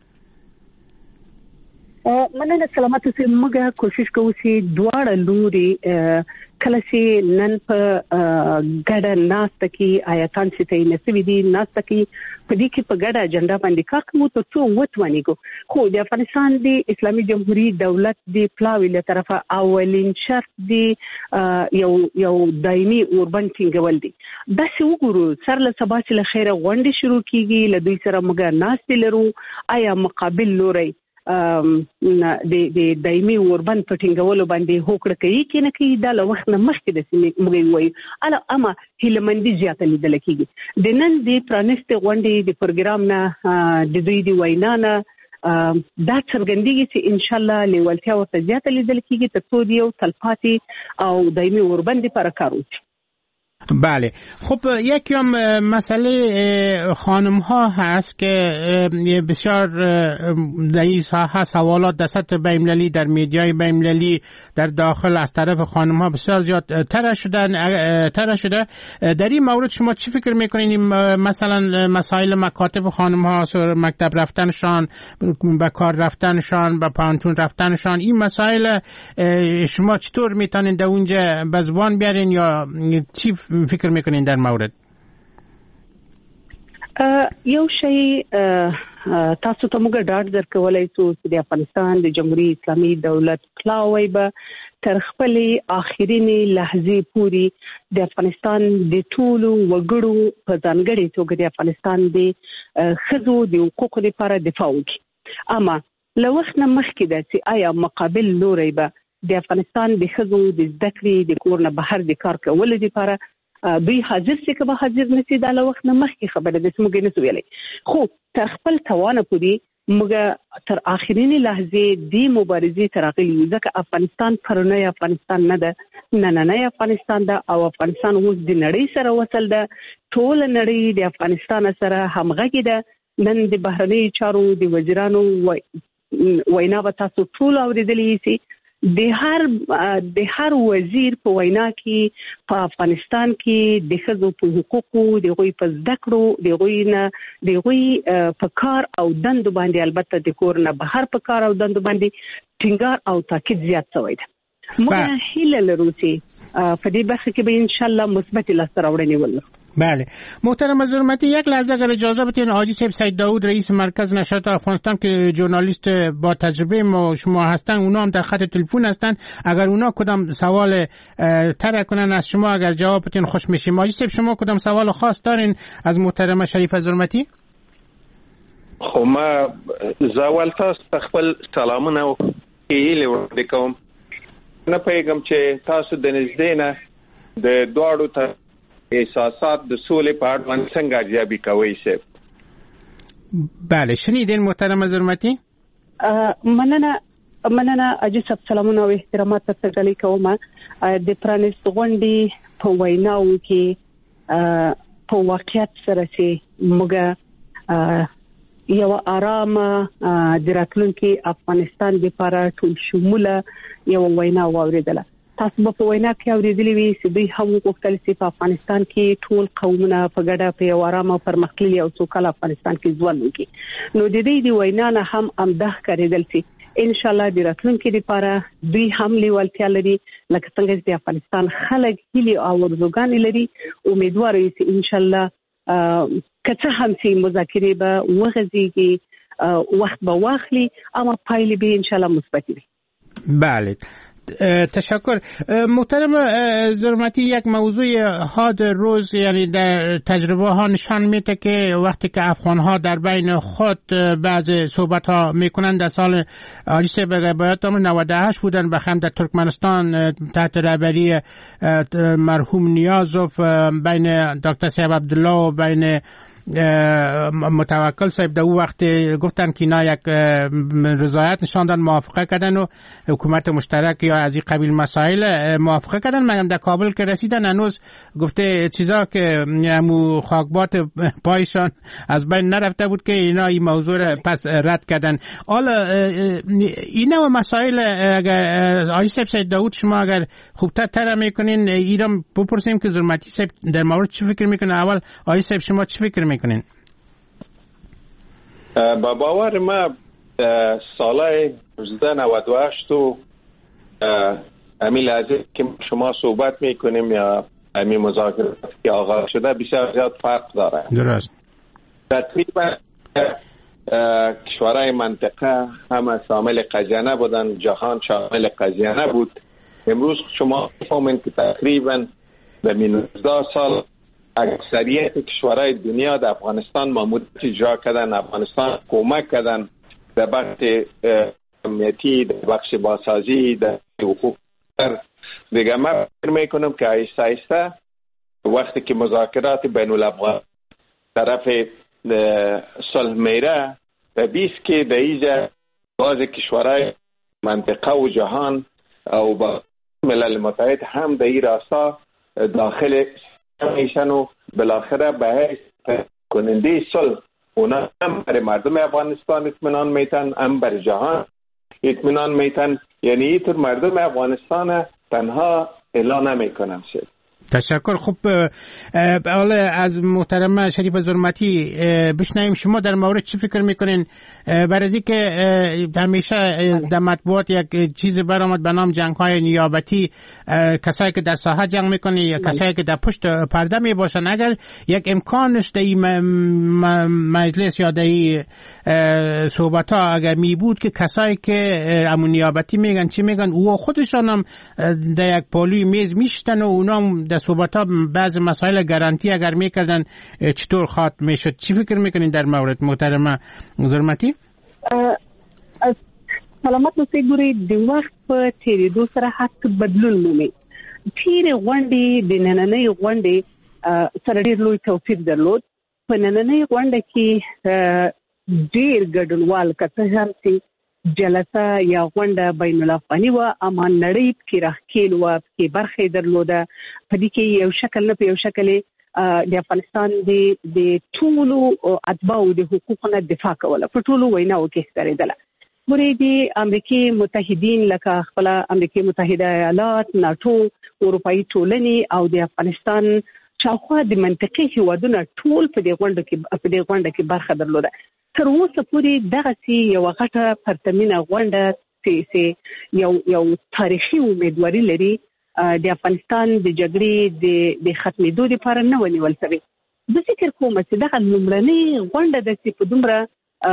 مننه سلامت اوسئ. موږ کوشش کوو چې دواړه لوري کله چې نن په ګډه ناسته کې آیاتان چې تعین شوي دي ناسته کې په دې کې په ګډه اجنډا باندې کار کوو تر څو وتوانیږو. خو د افغانستان د اسلامي جمهوریت دولت د پلاوي له طرفه اولین شرط دی یو دایمي اوربند ټینګول دي. داسې وګورو سر له سبا چې له خیره غونډې شروع کیږي، له دوی سره موږ ناستې لرو، آیا مقابل لوري د دایمي اوربند په ټینګولو باندې هوکړه کوي کې نه کوي. دا له وخت نه مخکې د موږ وایو اما هیلمندي زیاته لیدل کېږي. د نن د پرانیستې غونډې د پروګرام نه د دوی د وینا نه دا څرګندېږي چې انشاءالله لیوالتیا ورته زیاته لیدل کېږي تر څو د یو تلپاتې او دایمي اوربند لپاره کار وکړي. بله، خب یکی هم مسئله خانم ها هست که بسیار در این ساحه سوالات در سطح بین‌المللی در میدیای بین‌المللی در داخل از طرف خانم ها بسیار زیاد طرح شده. در این مورد شما چی فکر میکنین؟ مثلا مسائل مکاتب خانم ها، مکتب رفتنشان، به کار رفتنشان، به پانتون رفتنشان، این مسائل شما چطور میتونین در اونجا به زبان بیارین یا چی فکر میکنین در مورد؟ یو شی تاسو ته موږ ډاډ درکولای شو چې د افغانستان د جمهوریت اسلامي دولت پلاوی به تر خپل آخرینی لحظه پوری د افغانستان د ټولو وګړو په ځانګړي توګه د افغانستان د ښځو د حقوقو لپاره دفاع وکړي. اما له وخت نه مخکې ده چې آیا مقابل لوري به د افغانستان د ښځو د زده کړې د کور نه بهر د کار کولو لپاره دوی حاضر شي که به حاضر نشي، دا له وخت نه مخکې خبره ده چې موږ نسو ویلی. خو تر خپل توانه پورې موږ تر آخرینی لحظه د مبارزې تر راغلي یو، ځکه افغانستان پرونی افغانستان نه ده، نننی افغانستان ده او افغانستان اوس د نړۍ سره وصل ده. ټول نړۍ د افغانستان سره همغږې ده. نن د بهرنیو چارو د وزیرانو وینا به تاسو ټول اوریدلی شي. د هر وزیر په وینا کې په افغانستان کې د ښځو په حقوقو، د هغوی په زده کړو، د هغوی په کار او دندو باندې، البته د کور نه بهر په کار او دندو باندې ټینګار او تاکید زیات شوی ده. موږ هیله لرو چې په دې برخه کې به انشاءالله مثبت لاسته راوړنې ولرو. بله، محترم از حرمتی یک لحظه اگر اجازه بدین، حاجی صاحب سید داود رئیس مرکز نشریات افغانستان که ژورنالیست با تجربه ما شما هستن، اونا هم در خط تلفن هستن، اگر اونا کدام سوال طرح کنن از شما اگر جواب بدین خوش میشیم. حاجی صاحب شما کدام سوال خاص دارین از محترم شریف از حرمتی؟ خو ما زاول تاسو خپل سلامونه او هیله ورته کوم. نه پیغام چې تاسو د نږدې نه د دوړو ته احساسات د سولې په اړه باندې څنګه ارزیابي کوئ شئ؟ بله، شنیدین محترم از حرمتی؟ مننه حاجي صاحب، سلامونه او احترامات ته ډالۍ کوم. د پرانیست غونډې په ویناو کې په واقعیت سره چې موږ یو آرامه د راتلونکي افغانستان لپاره ټول شموله یو وینا واوریدله. تاسو په وینا کې اوریدلې وي چې دوی هم وکړل چې په افغانستان کې ټول قومونه په ګډه په یو آرامه او پرمختللي او سوکاله افغانستان کې ژوند وکړي. نو د دې د وینا نه هم امده کړیدل چې ان شاء الله د راتلونکي لپاره دوی هم لیوالتیا لري، لکه څنګه چې د افغانستان خلک هیلې او ارزوګانې لري. امیدوار یو چې ان شاء الله کته هم چې مذاکرې به وغځيږي، وخت به واخلي، اما پایلې به ان شاء الله مثبت وي. بله، تشکر. محترم زرمتی، یک موضوع حاد روز یعنی در تجربه ها نشان میده که وقتی که افغان ها در بین خود بعض صحبت ها میکنند، در سال آلیسه باید 98 بودن بخم در ترکمنستان تحت رهبری مرحوم نیازوف بین دکتر صاحب عبدالله و بین متوکل صاحب در اون وقت گفتن که اینا یک رضایت نشاندن، موافقه کردن و حکومت مشترک یا از این قبیل مسائل موافقه کردن. مگم در کابل که رسیدن هنوز گفته چیزا که امو خاکبات پایشان از بین نرفته بود که اینا این موضوع را پس رد کردن. حالا اینا و مسائل اگر آقای صاحب سید داود شما اگر خوبتر تر میکنین ایران بپرسیم که زرمتی صاحب در مورد چی فکر میکنه. اول آقای صاحب شما چی فکر میکنین؟ با باور ما سالهای 98 و امی لحظه که شما صحبت میکنیم یا امی مذاکرات که آغاز شده بسیار زیاد فرق داره. درست. تقریبا کشورهای منطقه همه شامل قضیه نبودن، جهان شامل قضیه نبود. امروز شما فهمین که تقریبا به 19 سال اکثریت کشورهای دنیا در افغانستان ماموریت اجرا کردن، افغانستان کمک کردن در بخش امنیتی، در بخش بازسازی، در حقوق دیگه. من فکر میکنم که آهسته آهسته وقتی که مذاکرات بین الافغان طرف صلح میره و بیست که در اینجا باز کشورهای منطقه و جهان و با ملل متحد هم در این راستا داخل میشن و بالاخره به حیث کننده صلح اونا هم برای مردم افغانستان اطمینان میتن، هم برای جهان اطمینان میتن. یعنی اینطور مردم افغانستان تنها اعلان نمیکنن. تشکر. خب حالا از محترم شریف زرمتی بشنویم شما در مورد چی فکر میکنین؟ برای که همیشه در مطبوعات یک چیز برآمد به نام جنگ‌های نیابتی، کسایی که در ساحه جنگ میکنن یا کسایی که در پشت پرده میباشن. اگر یک امکانش در این مجلس یا در این صحبت ها اگر می بود که کسایی که امون نیابتی میگن چی میگن او خودشان هم در یک پالوی میز میشتن و اونا هم در صحبت ها بعض مسائل گارانتی اگر میکردن چطور خواهد میشد؟ چی فکر میکنین در مورد محترم زرمتی؟ سلامت اوسئ. ګورئ د وخت په تیریدو سره حتی بدلون مومي. تیرې غونډې د نننۍ غونډې سره ډېر لوی توپیر درلود. په نننۍ غونډه کې ډېر ګډونوال که څه هم چې جلسه یا غونډه بین الافغاني وه، اما نړۍ پکې راښکېل وه، پکې برخه یې درلوده. په دې کې یو شکل نه په یو شکل د افغانستان د ټولو اتباعو د حقوقو نه دفاع کوله، په ټولو ویناو کې ښکارېدله. ګورئ د امریکې متحدین لکه خپل امریکې متحده ایالات، ناټو، اروپایي ټولنې او د افغانستان شاوخوا د منطقې هیوادونه ټول په دې غونډه کې برخه درلوده. تر اوسه پورې دغسې یوه غټه پرتمینه غونډه چې یو تاریخي امیدواري لري د افغانستان د جګړې د ختمېدو لپاره نه ونیول شوې. زه فکر کوم چې دغه لومړنۍ غونډه ده چې په دومره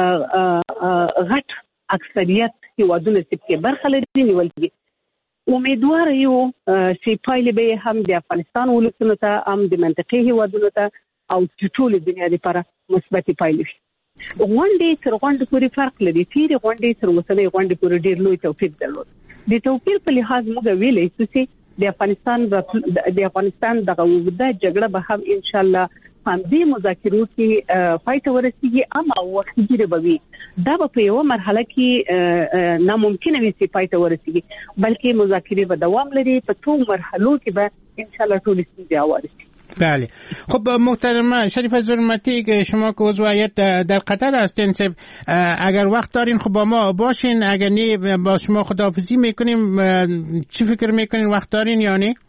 غټ اکثریت هیوادونه چې پکې برخه لري نیول کېږي. امیدواره یو چې پایلې به هم د افغانستان ولسونو ته، هم د منطقې هیوادونو ته او د ټولې دنیا لپاره مثبتې پایلې شي. غونډې تر غونډې پورې فرق لري. تیرې غونډې تر اوسنۍ غونډې پورې ډېر لوی توپیر درلود. د توپیر په لحاظ موږ ویلی شو چې د افغانستان دغه اوږده جګړه به هم انشاءالله همدې مذاکرو کې پای ته ورسېږي، اما وختګیره به وي. دا به په یوه مرحله کې ناممکنه وي چې پای ته ورسېږي، بلکې مذاکرې به دوام لري. په څو مرحلو کې به انشاءالله ټولې ستونزې هوارې شي. بله. خب محترم شریف زرمتی که شما که عضو هیئت در قطر هستین، اگر وقت دارین خب با ما باشین، اگر نه با شما خداحافظی میکنیم. چی فکر میکنین؟ وقت دارین یا نه؟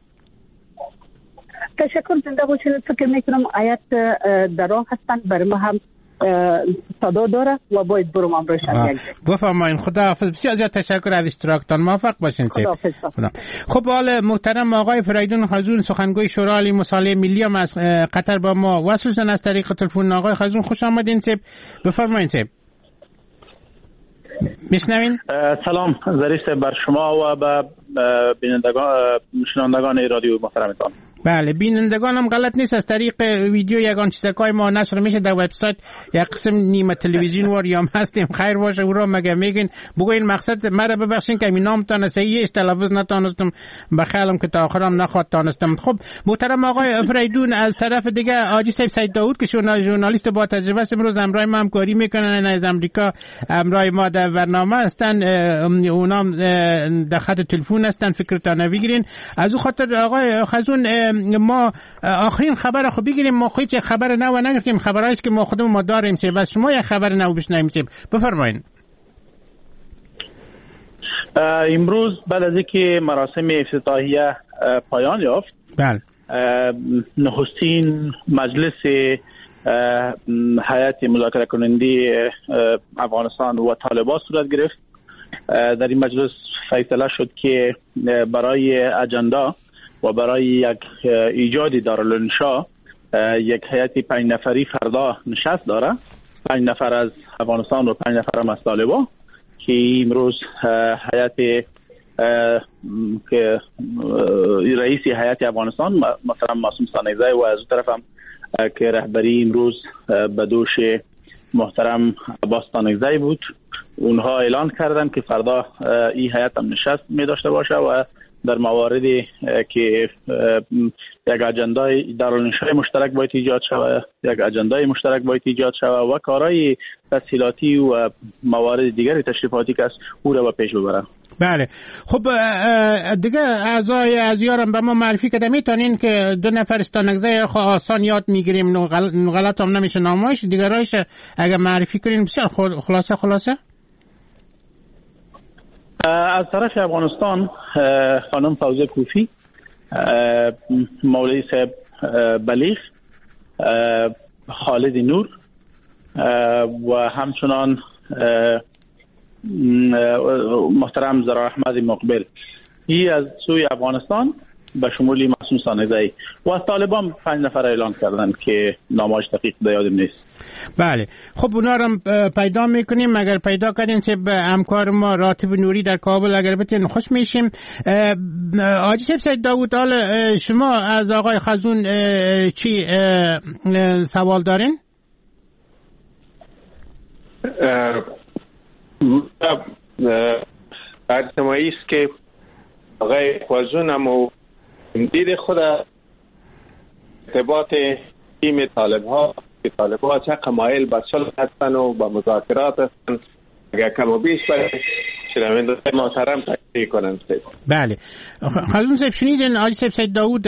تشکر. زنده باشین. فکر میکنم هیئت در راه هستن، برای ما هم صدا داره و باید برو امروز بفرمایین. خداحافظ. بسیار زیاد تشکر از اشتراکتان. موفق باشین. خب حال محترم آقای فریدون خزون، سخنگوی شورای عالی مصالحه ملی هم از قطر با ما وصل شدن از طریق تلفن. آقای خزون خوش آمدین. بفرمایین. میشنوین؟ سلام ظریف بر شما و به بینندگان شنوندگان رادیو محترمتان. بله بینندگان هم غلط نیست، از طریق ویدیو یگان چیزکای ما نشر میشه در وبسایت، یک قسم نیمه تلویزیون واریام هستیم، خیر باشه او را مگه میگین بگوین مقصد مرا ببخشین که نامتان صحیح تلفظ نتونستم، بخیالم که تا آخرام نخواد تانستم. خب محترم آقای فریدون، از طرف دیگه حاجی صاحب سید داوود که ژورنالیست با تجربه است، امروز همراه ما همکاری میکنن، از امریکا همراه ما در برنامه هستن، اونام در خط تلفن هستن، فکرتان بگیرین. از اون خاطر آقای خزون ما آخرین خبر خو بگیریم، ما هیچ خبر نو نگرفتیم، خبرایی است که ما خودمون ما داریم چه بس شما یک خبر نو بشنویم چه بفرمایید. امروز بعد از اینکه مراسم افتتاحیه پایان یافت، بله نخستین مجلس هیئت مذاکره کننده افغانستان و طالبان صورت گرفت. در این مجلس فیصله شد که برای اجندا و برای یک ایجاد دارالانشا یک هیئت 5 نفری فردا نشست داره، 5 نفر از افغانستان و 5 نفر از طالبان، که امروز هیئت که رئیس هیئت افغانستان محترم معصوم ثانیزی و از اون طرف هم که رهبری امروز به دوش محترم عباس ثانیزی بود، اونها اعلان کردن که فردا این هیئت هم نشست می داشته باشه و در مواردی که یک اجندای دارالانشای مشترک باید ایجاد شود، یک اجندای مشترک باید ایجاد شود و کارهای تسهیلاتی و موارد دیگری تشریفاتی که است او را به پیش ببرن. بله خب دیگه اعضای ازیارم به ما معرفی کده میتونین که 2 نفر استانگزه آسان یاد میگیریم، غلط هم نمیشه نامایش دیگرایش اگر معرفی کنین بسیار خلاصه. از طرف افغانستان خانم فوزیه کوفی، مولوی صاحب بلیغ، خالد نور و همچنان محترم زرا احمد مقبل، این از سوی افغانستان به شمولی معصوم ثانیزی و از طالبان 5 نفر اعلان کردن که نامش دقیق یادم نیست. بله خب اونا رو پیدا میکنیم، اگر پیدا کردین چه به همکار ما راتب نوری در کابل اگر بتین خوش میشیم. حاجی صاحب سید داوود، حال شما از آقای خزون چی سوال دارین؟ اجتماعی است که آقای خزون هم دید خود ارتباط تیم طالب‌ها که طالب‌ها چه قمایل به صلح هستن و به مذاکرات هستن، اگر کم و بیش برای شنوندگان محترم تشریح کنند. بله خزون صاحب شنیدین حاجی صاحب سید داوود؟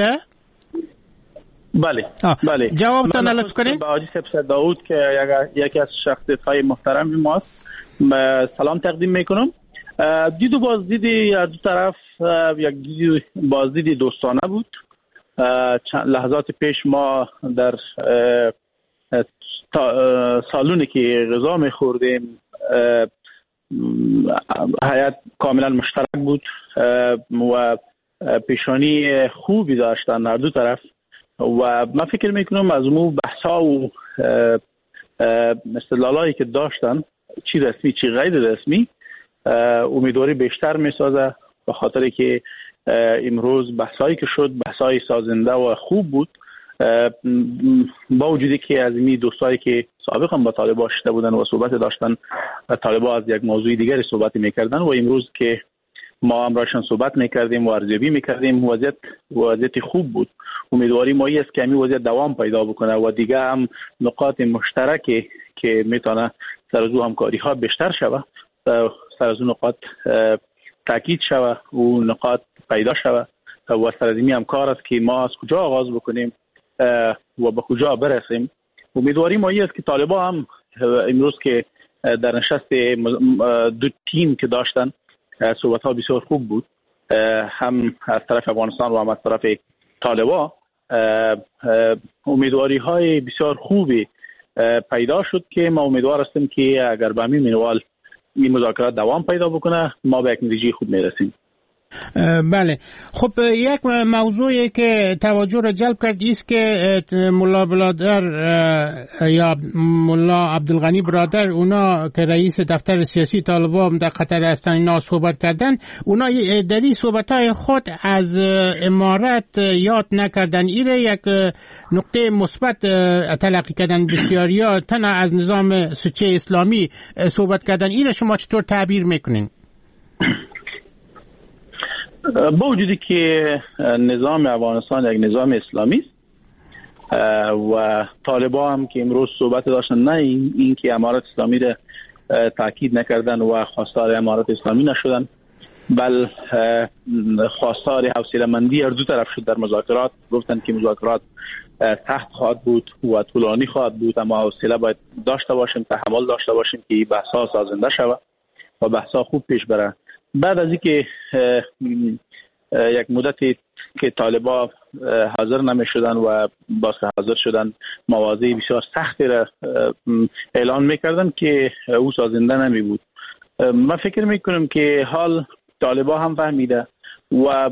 بله بله جوابتان لطف کنین. به حاجی صاحب سید داوود که یکی از شخصیت‌های محترم ماست سلام تقدیم میکنم. دید و بازدیدی از دو طرف یک بازدیدی دوستانه بود. چند لحظات پیش ما در سالونی که غذا میخوردیم هیئت کاملا مشترک بود و پیشانی خوبی داشتن هر دو طرف و من فکر میکنم از اون بحثا و استدلالایی که داشتن چی رسمی چی غیر رسمی امیدواری بیشتر میسازه، به خاطر که امروز بحثایی که شد بحثای سازنده و خوب بود، با وجودی که از این دوستایی که سابقا با طالبان شده بودن و صحبت داشتن طالبان از یک موضوع دیگری صحبت میکردن و امروز که ما همراهشان صحبت میکردیم و ارزیابی میکردیم وضعیت خوب بود. امیدواری ما است که همین وضعیت دوام پیدا بکنه و دیگه هم نقاط مشترکی که میتونه سر از همکاری ها بیشتر شوه، سر از نقاط تاکید شوه و نقاط پیدا شوه و سر از هم کار است که ما از کجا آغاز بکنیم و به کجا برسیم. امیدواری ما است که طالبان هم امروز که در نشست دو تیم که داشتن صحبت ها بسیار خوب بود، هم از طرف افغانستان و هم از طرف طالبان امیدواری های بسیار خوبی پیدا شد که ما امیدوار هستیم که اگر به همین منوال این مذاکرات دوام پیدا بکنه ما به یک نتیجه خوب میرسیم. بله، خب یک موضوعی که توجه را جلب کرد است که ملا برادر یا ملا عبدالغنی برادر، اونا که رئیس دفتر سیاسی طالبان در قطر هستن، اینا صحبت کردن. اونا در این صحبت‌های خود از امارت یاد نکردن. ایره یک نقطه مثبت تلقی کردن. بسیاریا تنها از نظام سوچه اسلامی صحبت کردن. ایره شما چطور تعبیر میکنین؟ با وجودی که نظام افغانستان یک نظام اسلامی است و طالبان هم که امروز صحبت داشتن، نه این که امارت اسلامی را تاکید نکردن و خواستار امارت اسلامی نشدن، بل خواستار حوصله‌مندی از دو طرف شد در مذاکرات. گفتن که مذاکرات سخت خواهد بود و طولانی خواهد بود، اما حوصله باید داشته باشیم، تحمل داشته باشیم که این بحث‌ها سازنده شود و بحث‌ها خوب پیش بره. بعد از اینکه یک مدتی که طالبان حاضر نمی شدن و باز حاضر شدن، مواضع بسیار سختی را اعلان میکردن که او سازنده نمی بود. من فکر میکنم که حال طالبان هم فهمیده و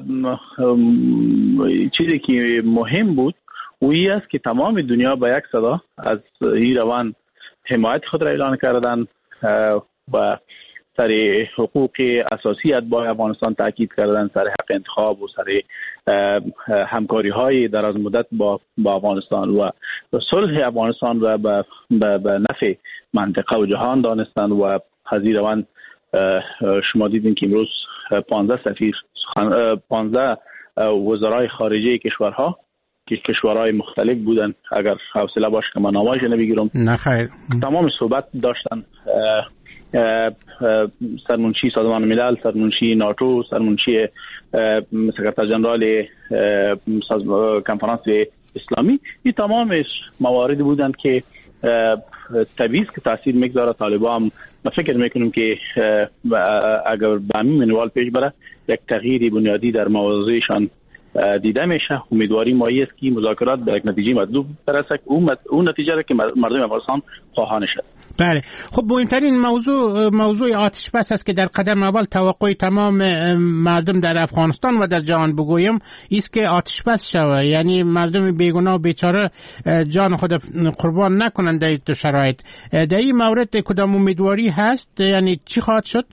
چیزی که مهم بود و این است که تمام دنیا با یک صدا از این روان حمایت خود را اعلان کردن و سر حقوق اساسی اتباع افغانستان تاکید کردن، سر حق انتخاب و سر همکاری های دراز مدت با افغانستان و صلح افغانستان را به نفع منطقه و جهان دانستن. و حزیر روان شما دیدین که امروز 15 وزرای خارجه کشورها که کشورهای مختلف بودن، اگر حوصله باشه که من نامش نمیگیرم، نه خیر، تمام صحبت داشتن. سرمنشی سازمان ملل، سرمنشی ناتو، سرمنشی سکرتر جنرال کنفرانس اسلامی، این تمام مواردی بودند که طبیعی که تاثیر میگذاره. طالبان ما فکر میکنیم که اگر به همین منوال پیش بره یک تغییری بنیادی در مواضعشان دیده میشه. امیدواری ما است که مذاکرات به یک نتیجه مطلوب برسه، اون نتیجه را که مردم افغانستان خواهان شد. بله، خب مهمترین موضوع آتش بس است که در قدم اول توقع تمام مردم در افغانستان و در جهان بگویم است که آتش بس شود، یعنی مردم بیگناه و بیچاره جان خود قربان نکنند در این شرایط. در این مورد کدام امیدواری هست؟ یعنی چی خواهد شد؟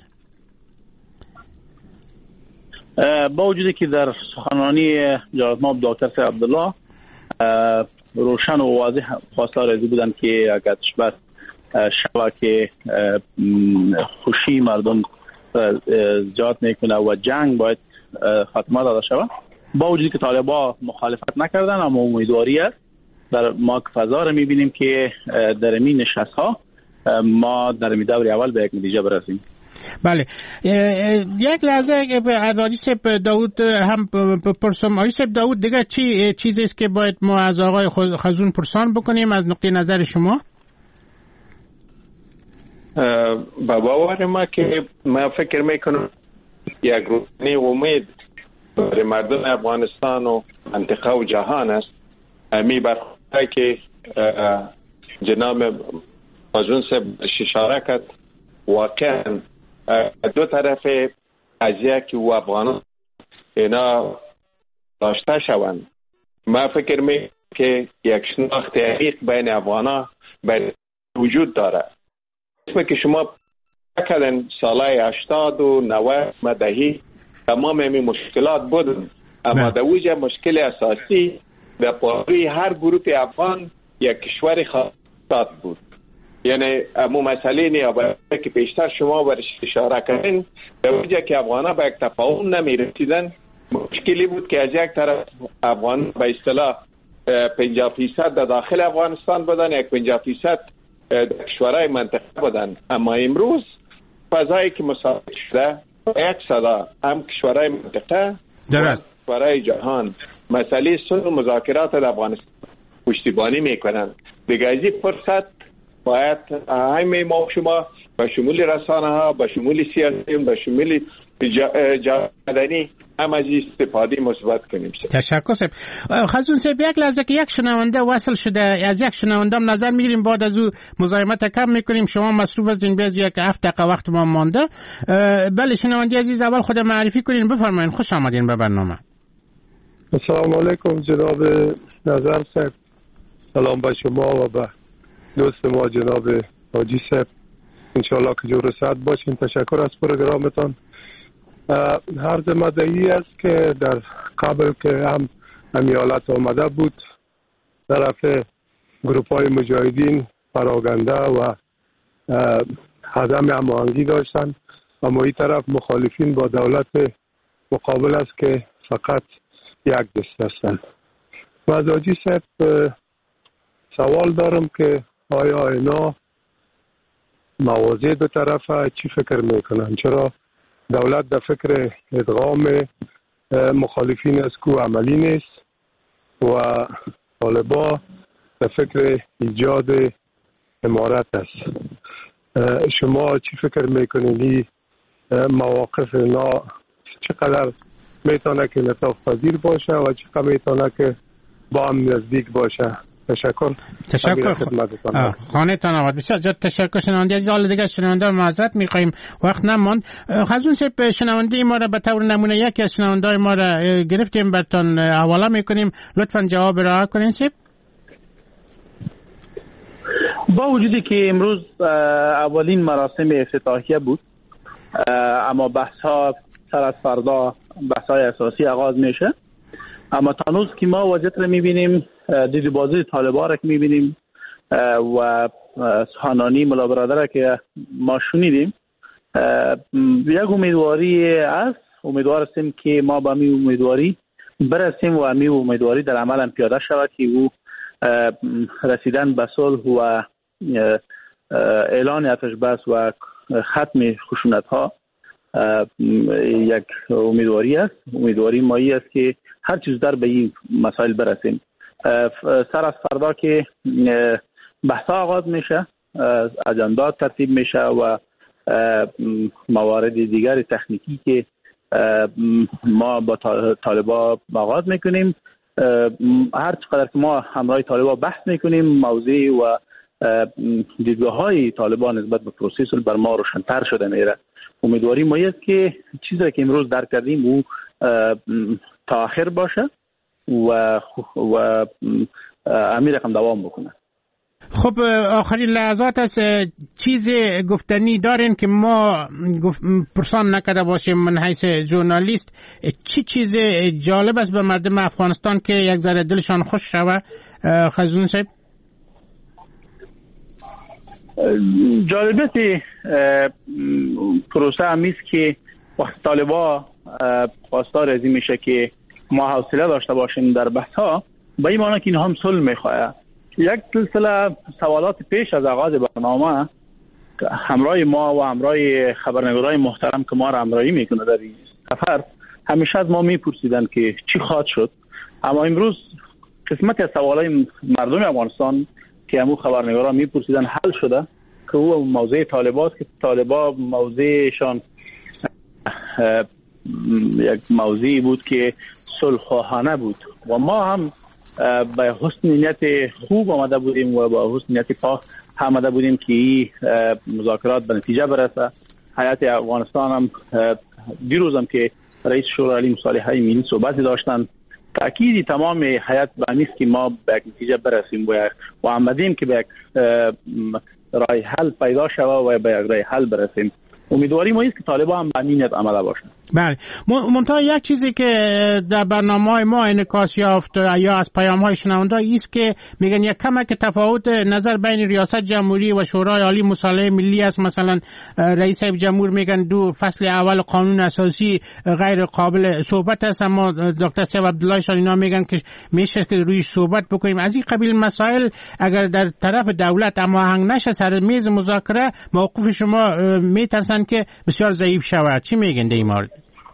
با وجودی که در سخنرانی جناب دکتر عبدالله روشن و واضح خواستار ازی بودن که اگر آتش بس شود که خوشی مردم ایجاد میکنه و جنگ باید خاتمه داده شود. با وجودی که طالبان مخالفت نکردن، اما امیدواری است در ما فضا را میبینیم که در این نشست ها ما در دور اول به یک نتیجه برسیم. بله، یک لحظه از آقای سیب داود هم بپرسم. آقای سیب داود، دیگه چیزی است که باید ما از آقای خزون پرسان بکنیم از نقطه نظر شما؟ با باور ما که ما فکر میکنم یک روزنی امید برای مردم افغانستان و منطقه و جهان است. می برخوردی که جناب خزون صاحب اشاره کرد، واقعا دو طرف قضیه که و افغانان اینا داشته شوند. ما فکر میکنم که یک شناخت عمیق بین افغانا وجود داره. اسم که شما کردن سالهای 80 و 90 مدهی تمام این مشکلات بودن، اما در وجه مشکل اساسی در پای هر گروه افغان یک کشور خاص بود. یعنی امو مسئله نیابه که پیشتر شما برش اشاره کردین، در وجه که افغانا به یک تفاهم نمی رسیدن، مشکلی بود که از یک طرف افغان به اصطلاح 50% در داخل افغانستان بودن، یک 50% کشورهای منطقه بودن. اما امروز فضایی که مساعد شده یک صدا هم کشورهای منطقه و کشورهای جهان مسئله صلح و مذاکرات در افغانستان پشتیبانی میکنن. دیگه از این فرصت باید همه ما شما به شمول رسانه ها، به شمول سیاسی، به شمول جامعه مدنی هم از استفاده مثبت کنیم. تشکر صاحب. خزون صاحب یک لحظه که یک شنونده وصل شده، از یک شنونده نظر میگیریم، بعد از او مزاحمت کم میکنیم. شما مصروف هستین، بیاز یک 7 دقیقه وقت ما مانده. بله شنونده عزیز، اول خود معرفی کنین، بفرمایید. خوش آمدین به برنامه. السلام علیکم جناب نظر صاحب، سلام به شما و به دوست ما جناب حاجی صاحب، انشاءالله که جور صحت باشین. تشکر از پروگرامتان. عرض مدعی است که در قبل که هم ایالت آمده بود، طرف گروپ های مجاهدین پراگنده و عدم هماهنگی داشتند، اما این طرف مخالفین با دولت مقابل است که فقط یک دست هستند. و از حاجی صاحب سوال دارم که آیا اینا موازی دو طرف چی فکر میکنن؟ چرا دولت در فکر ادغام مخالفین از کو عملی نیست و طالبا در فکر ایجاد امارت است؟ شما چی فکر میکنید این مواقف اینا چقدر میتونه که نطاق پذیر باشه و چقدر میتونه که با هم نزدیک باشه؟ تشکر. خانه تان آباد. بسیار زیاد تشکر شنونده عزیز. حالا دیگه شنونده رو معذرت می‌خوایم، وقت نماند. خزون صاحب، شنونده ما را به طور نمونه یکی از شنونده ما را گرفتیم، براتون حواله می‌کنیم، لطفاً جواب را کنین صاحب. با وجودی که امروز اولین مراسم افتتاحیه بود، اما بحث‌ها سر از فردا بحث‌های اساسی آغاز میشه، اما تانوز که ما وضعیت رو می‌بینیم، دیدبازی طالبان را که می‌بینیم و سخنانی ملا برادر که ما شنیدیم، یک امیدواری است. امیدوار هستیم که ما با می امیدواری برسیم و می امیدواری در عمل هم پیاده شود که او رسیدن به صلح و اعلان آتش بس و ختم خشونت‌ها یک امیدواری است. امیدواری مایی است که هر چیز در به این مسائل برسیم. سر از فردا که بحثا آغاز میشه، اجندات ترتیب میشه و موارد دیگر تکنیکی که ما با طالبا آغاز میکنیم، هر چقدر که ما همراه طالبا بحث میکنیم، موضوع و دیدگاه های طالبان نسبت به پروسس بر ما روشن‌تر شده میره. امیدواری ما است که چیزی که امروز درک کردیم او تا آخر باشه و امیر رقم دوام بکنه. خب آخرین لحظات است، چیز گفتنی دارین که ما پرسان نکرده باشیم من حیث ژورنالیست؟ چی چیز جالب است به مردم افغانستان که یک ذره دلشان خوش شوه خزون صاحب؟ جالبیت پروسه همیست که وقت طالبا خواستار از این میشه که ما حوصله داشته باشیم در بحث ها، به این معنی که این هم صلح میخواه. یک سلسله سوالات پیش از آغاز برنامه همراه ما و همراه خبرنگارای محترم که ما را همراهی میکنه در این سفر، همیشه از ما میپرسیدن که چی خواهد شد. اما امروز قسمت از سوالای مردم افغانستان که همون خبرنگارا میپرسیدن حل شده، که او موضوع طالبات که طالبا موضوعشان یک موضوعی بود که صلح‌خواهانه بود و ما هم به حسن نیت خوب آمده بودیم و با حسن نیت پاک آمده بودیم که این مذاکرات به نتیجه برسه. هیئت افغانستان هم دیروز هم که رئیس شورای عالی مصالحه ملی صحبتی داشتن، تأکید تمام هیئت به این است که ما به یک نتیجه برسیم و آمدیم که به یک راه حل پیدا شود و به یک راه حل برسیم. امیدواری ما است که طالبان هم به نیت عمل باشند. بله، منتها یک چیزی که در برنامه‌های ما انعکاس یافت یا از پیام‌های شنونده است که میگن یک کمک تفاوت نظر بین ریاست جمهوری و شورای عالی مصالحه ملی است. مثلا رئیس جمهور میگن 2 فصل اول قانون اساسی غیر قابل صحبت است، اما دکتر سیف عبدالله شان اینا میگن که میشه که روی صحبت بکنیم. از این قبیل مسائل اگر در طرف دولت هماهنگ نشه سر میز مذاکره، موقف شما میترسن که بسیار ضعیف شود. چی میگن در این مورد؟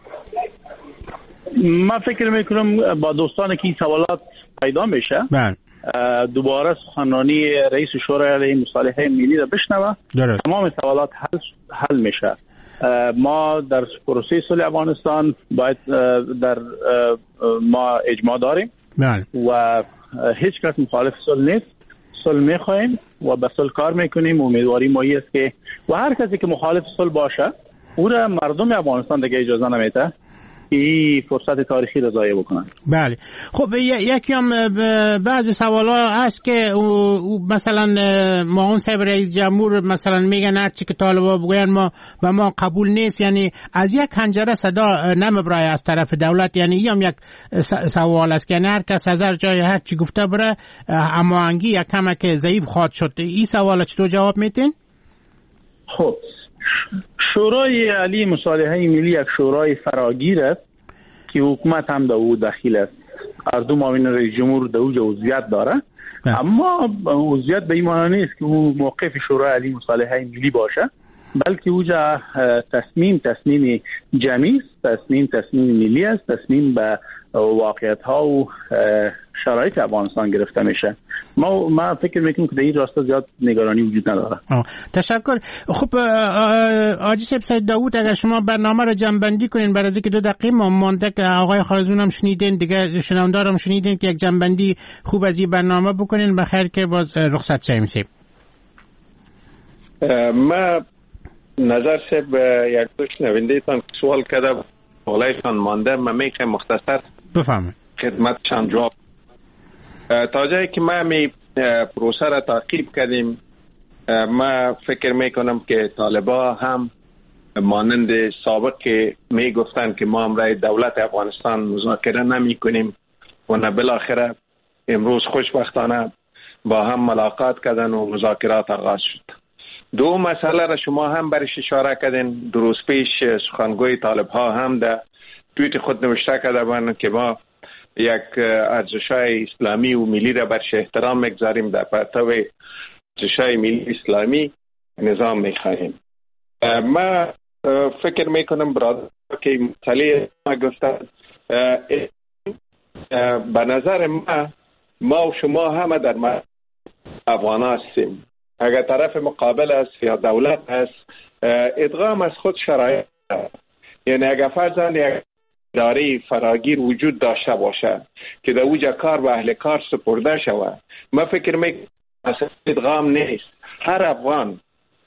من فکر میکنم با دوستان که این سوالات پیدا میشه، دوباره سخنرانی رئیس شورای عالی مصالحه ملی را بشنوه، تمام سوالات حل میشه. ما در پروسه صلح افغانستان باید در ما اجماع داریم و هیچ کس مخالف صلح نیست. صلح میخوایم و به صلح کار میکنیم. امیدواری ما است که و هر کسی که مخالف صلح باشه او را مردم افغانستان دیگه اجازه نمیده این فرصت تاریخی را ضایع بکنن. بله. خب یکی هم بعضی سوالا هست که مثلا معاون صاحب رئیس جمهور مثلا میگن هر چی که طالبا بگوین ما قبول نیست، یعنی از یک حنجره صدا نمیبرای از طرف دولت. یعنی این هم یک سوال است که هر کس از هر جای هر چی گفته بره هماهنگی یک کمک ضعیف خواهد شد. این سوال چطور جواب میتین؟ خب شورای عالی مصالحه ملی یک شورای فراگیر است که حکومت هم در او دخیل است. هر دو معاون رئیس جمهور در او عضویت داره، اما عضویت به این معنی نیست که او موقف شورای عالی مصالحه ملی باشه، بلکه اوجا تصمیم جمعی است، تصمیم ملی است، تصمیم به واقعیت ها و شرایط افغانستان گرفته میشه. ما فکر میکنم که در این راستا زیاد نگرانی وجود نداره. تشکر. خب حاجی صاحب سید داوود، اگر شما برنامه رو جمع‌بندی کنین برای اینکه 2 دقیقه مونده که آقای خازون هم شنیدین، دیگه شنوندارم شنیدین که یک جمع‌بندی خوب از این برنامه بکنین بخیر که باز رخصت شیم. ما نظر صاحب یک دو شنونده تان سوال کرده بالایشان مانده، من میخوام مختصر بفهمم خدمتشان جواب. تا جایی که ما می پروسه را تعقیب کردیم، ما فکر میکنم که طالبا هم مانند سابق که میگفتن که ما امرای دولت افغانستان مذاکره نمی کنیم و نه بالاخره امروز خوشبختانه با هم ملاقات کردن و مذاکرات آغاز شد. 2 مسئله را شما هم برش اشاره کردین. 2 روز پیش سخنگوی طالب ها هم در توییت خود نوشته کرده بودند که ما یک ارزش‌های اسلامی و ملی را برش احترام میگذاریم، در پرتو ارزش‌های ملی اسلامی نظام میخواهیم. ما فکر میکنم برادر که مسئله ما گفتن به نظر ما و شما همه در افغان هستیم. اگر طرف مقابل است یا دولت است، ادغام از خود شرایط، یعنی اگر فرضاً یک اداره فراگیر وجود داشته باشه که در اوجا کار به اهل کار سپرده شود، ما فکر میکنم ادغام نیست. هر افغان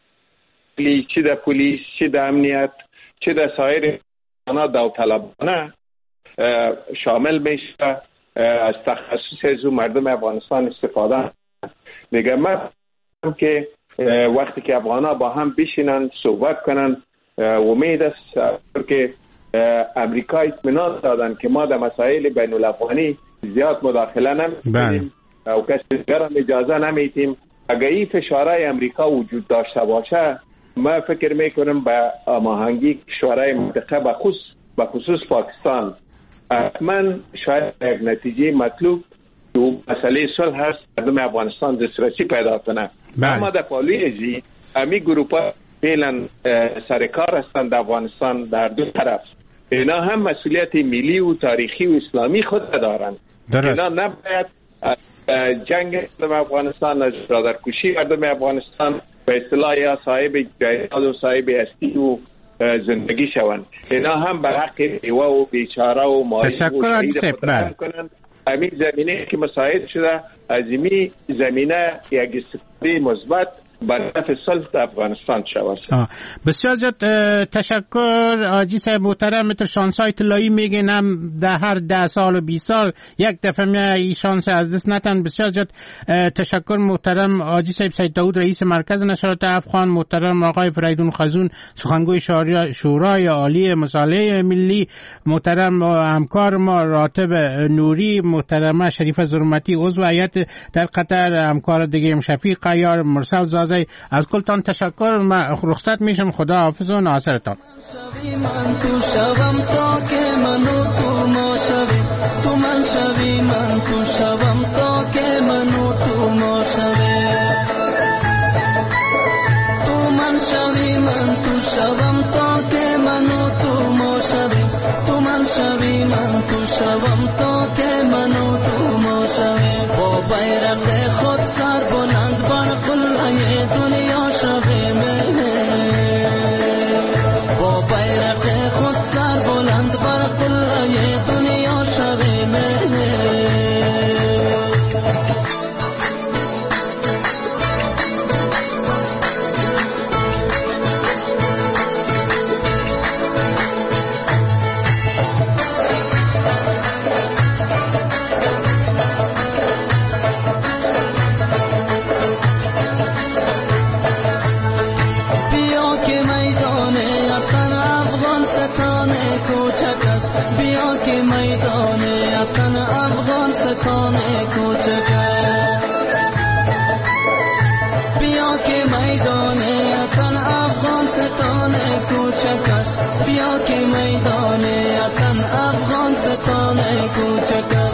چه در پلیس، چه در امنیت، چه در سایر داوطلبانه شامل میشه، از تخصص از مردم افغانستان استفاده. دیگه ما که وقتی که افغانا با هم بشینن صحبت کنن، امید است که امریکا اطمینان دادن که ما در مسائل بین الافغانی زیاد مداخله نمی‌کنیم و کسی دیگر هم اجازه نمیدیم. اگر این فشارهای امریکا وجود داشته باشه، ما فکر میکنم به هماهنگی کشورهای منطقه به خصوص پاکستان حتما شاید یک نتیجه مطلوب تو مسئله صلح هست مردم افغانستان دسترسی پیدا کنه. اما در پالوی ازی امی گروپا فعلا سرکار هستند در افغانستان در 2 طرف. اینا هم مسئولیت ملی و تاریخی و اسلامی خود دارند. اینا نباید جنگ مردم افغانستان، از برادرکشی مردم افغانستان به اصطلاح یا صاحب جهاد و صاحب هستی و زندگی شوند. اینا هم بر حق بیوه و بیچاره و مایه و شهید خود کنند. همین زمینه که مساعد شده، از این زمینه یک استفاده مثبت برای نفع صلح افغانستان شود. بسیار زیاد تشکر حاجی صاحب محترم. متر شانس‌های طلایی میگن هم در هر 10 سال و 20 سال یک دفعه این شانس از دست نتن. بسیار زیاد تشکر محترم حاجی صاحب سید داوود رئیس مرکز نشرات افغان، محترم آقای فریدون خازون سخنگوی شورای عالی مصالحه ملی، محترم همکار ما راتب نوری، محترمه شریفه زرمتی عضو هیئت در قطر، همکار دیگه شفیق قیار، مرسل زازی. از کلتان تشکر. من رخصت میشم. خدا حافظ و ناصرتان.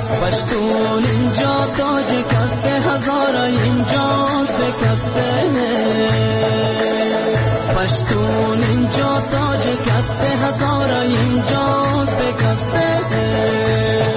پشتون اینجا تاج کسته هزارا اینجاست بکسته پشتون اینجا تاج کسته هزارا اینجاست بکسته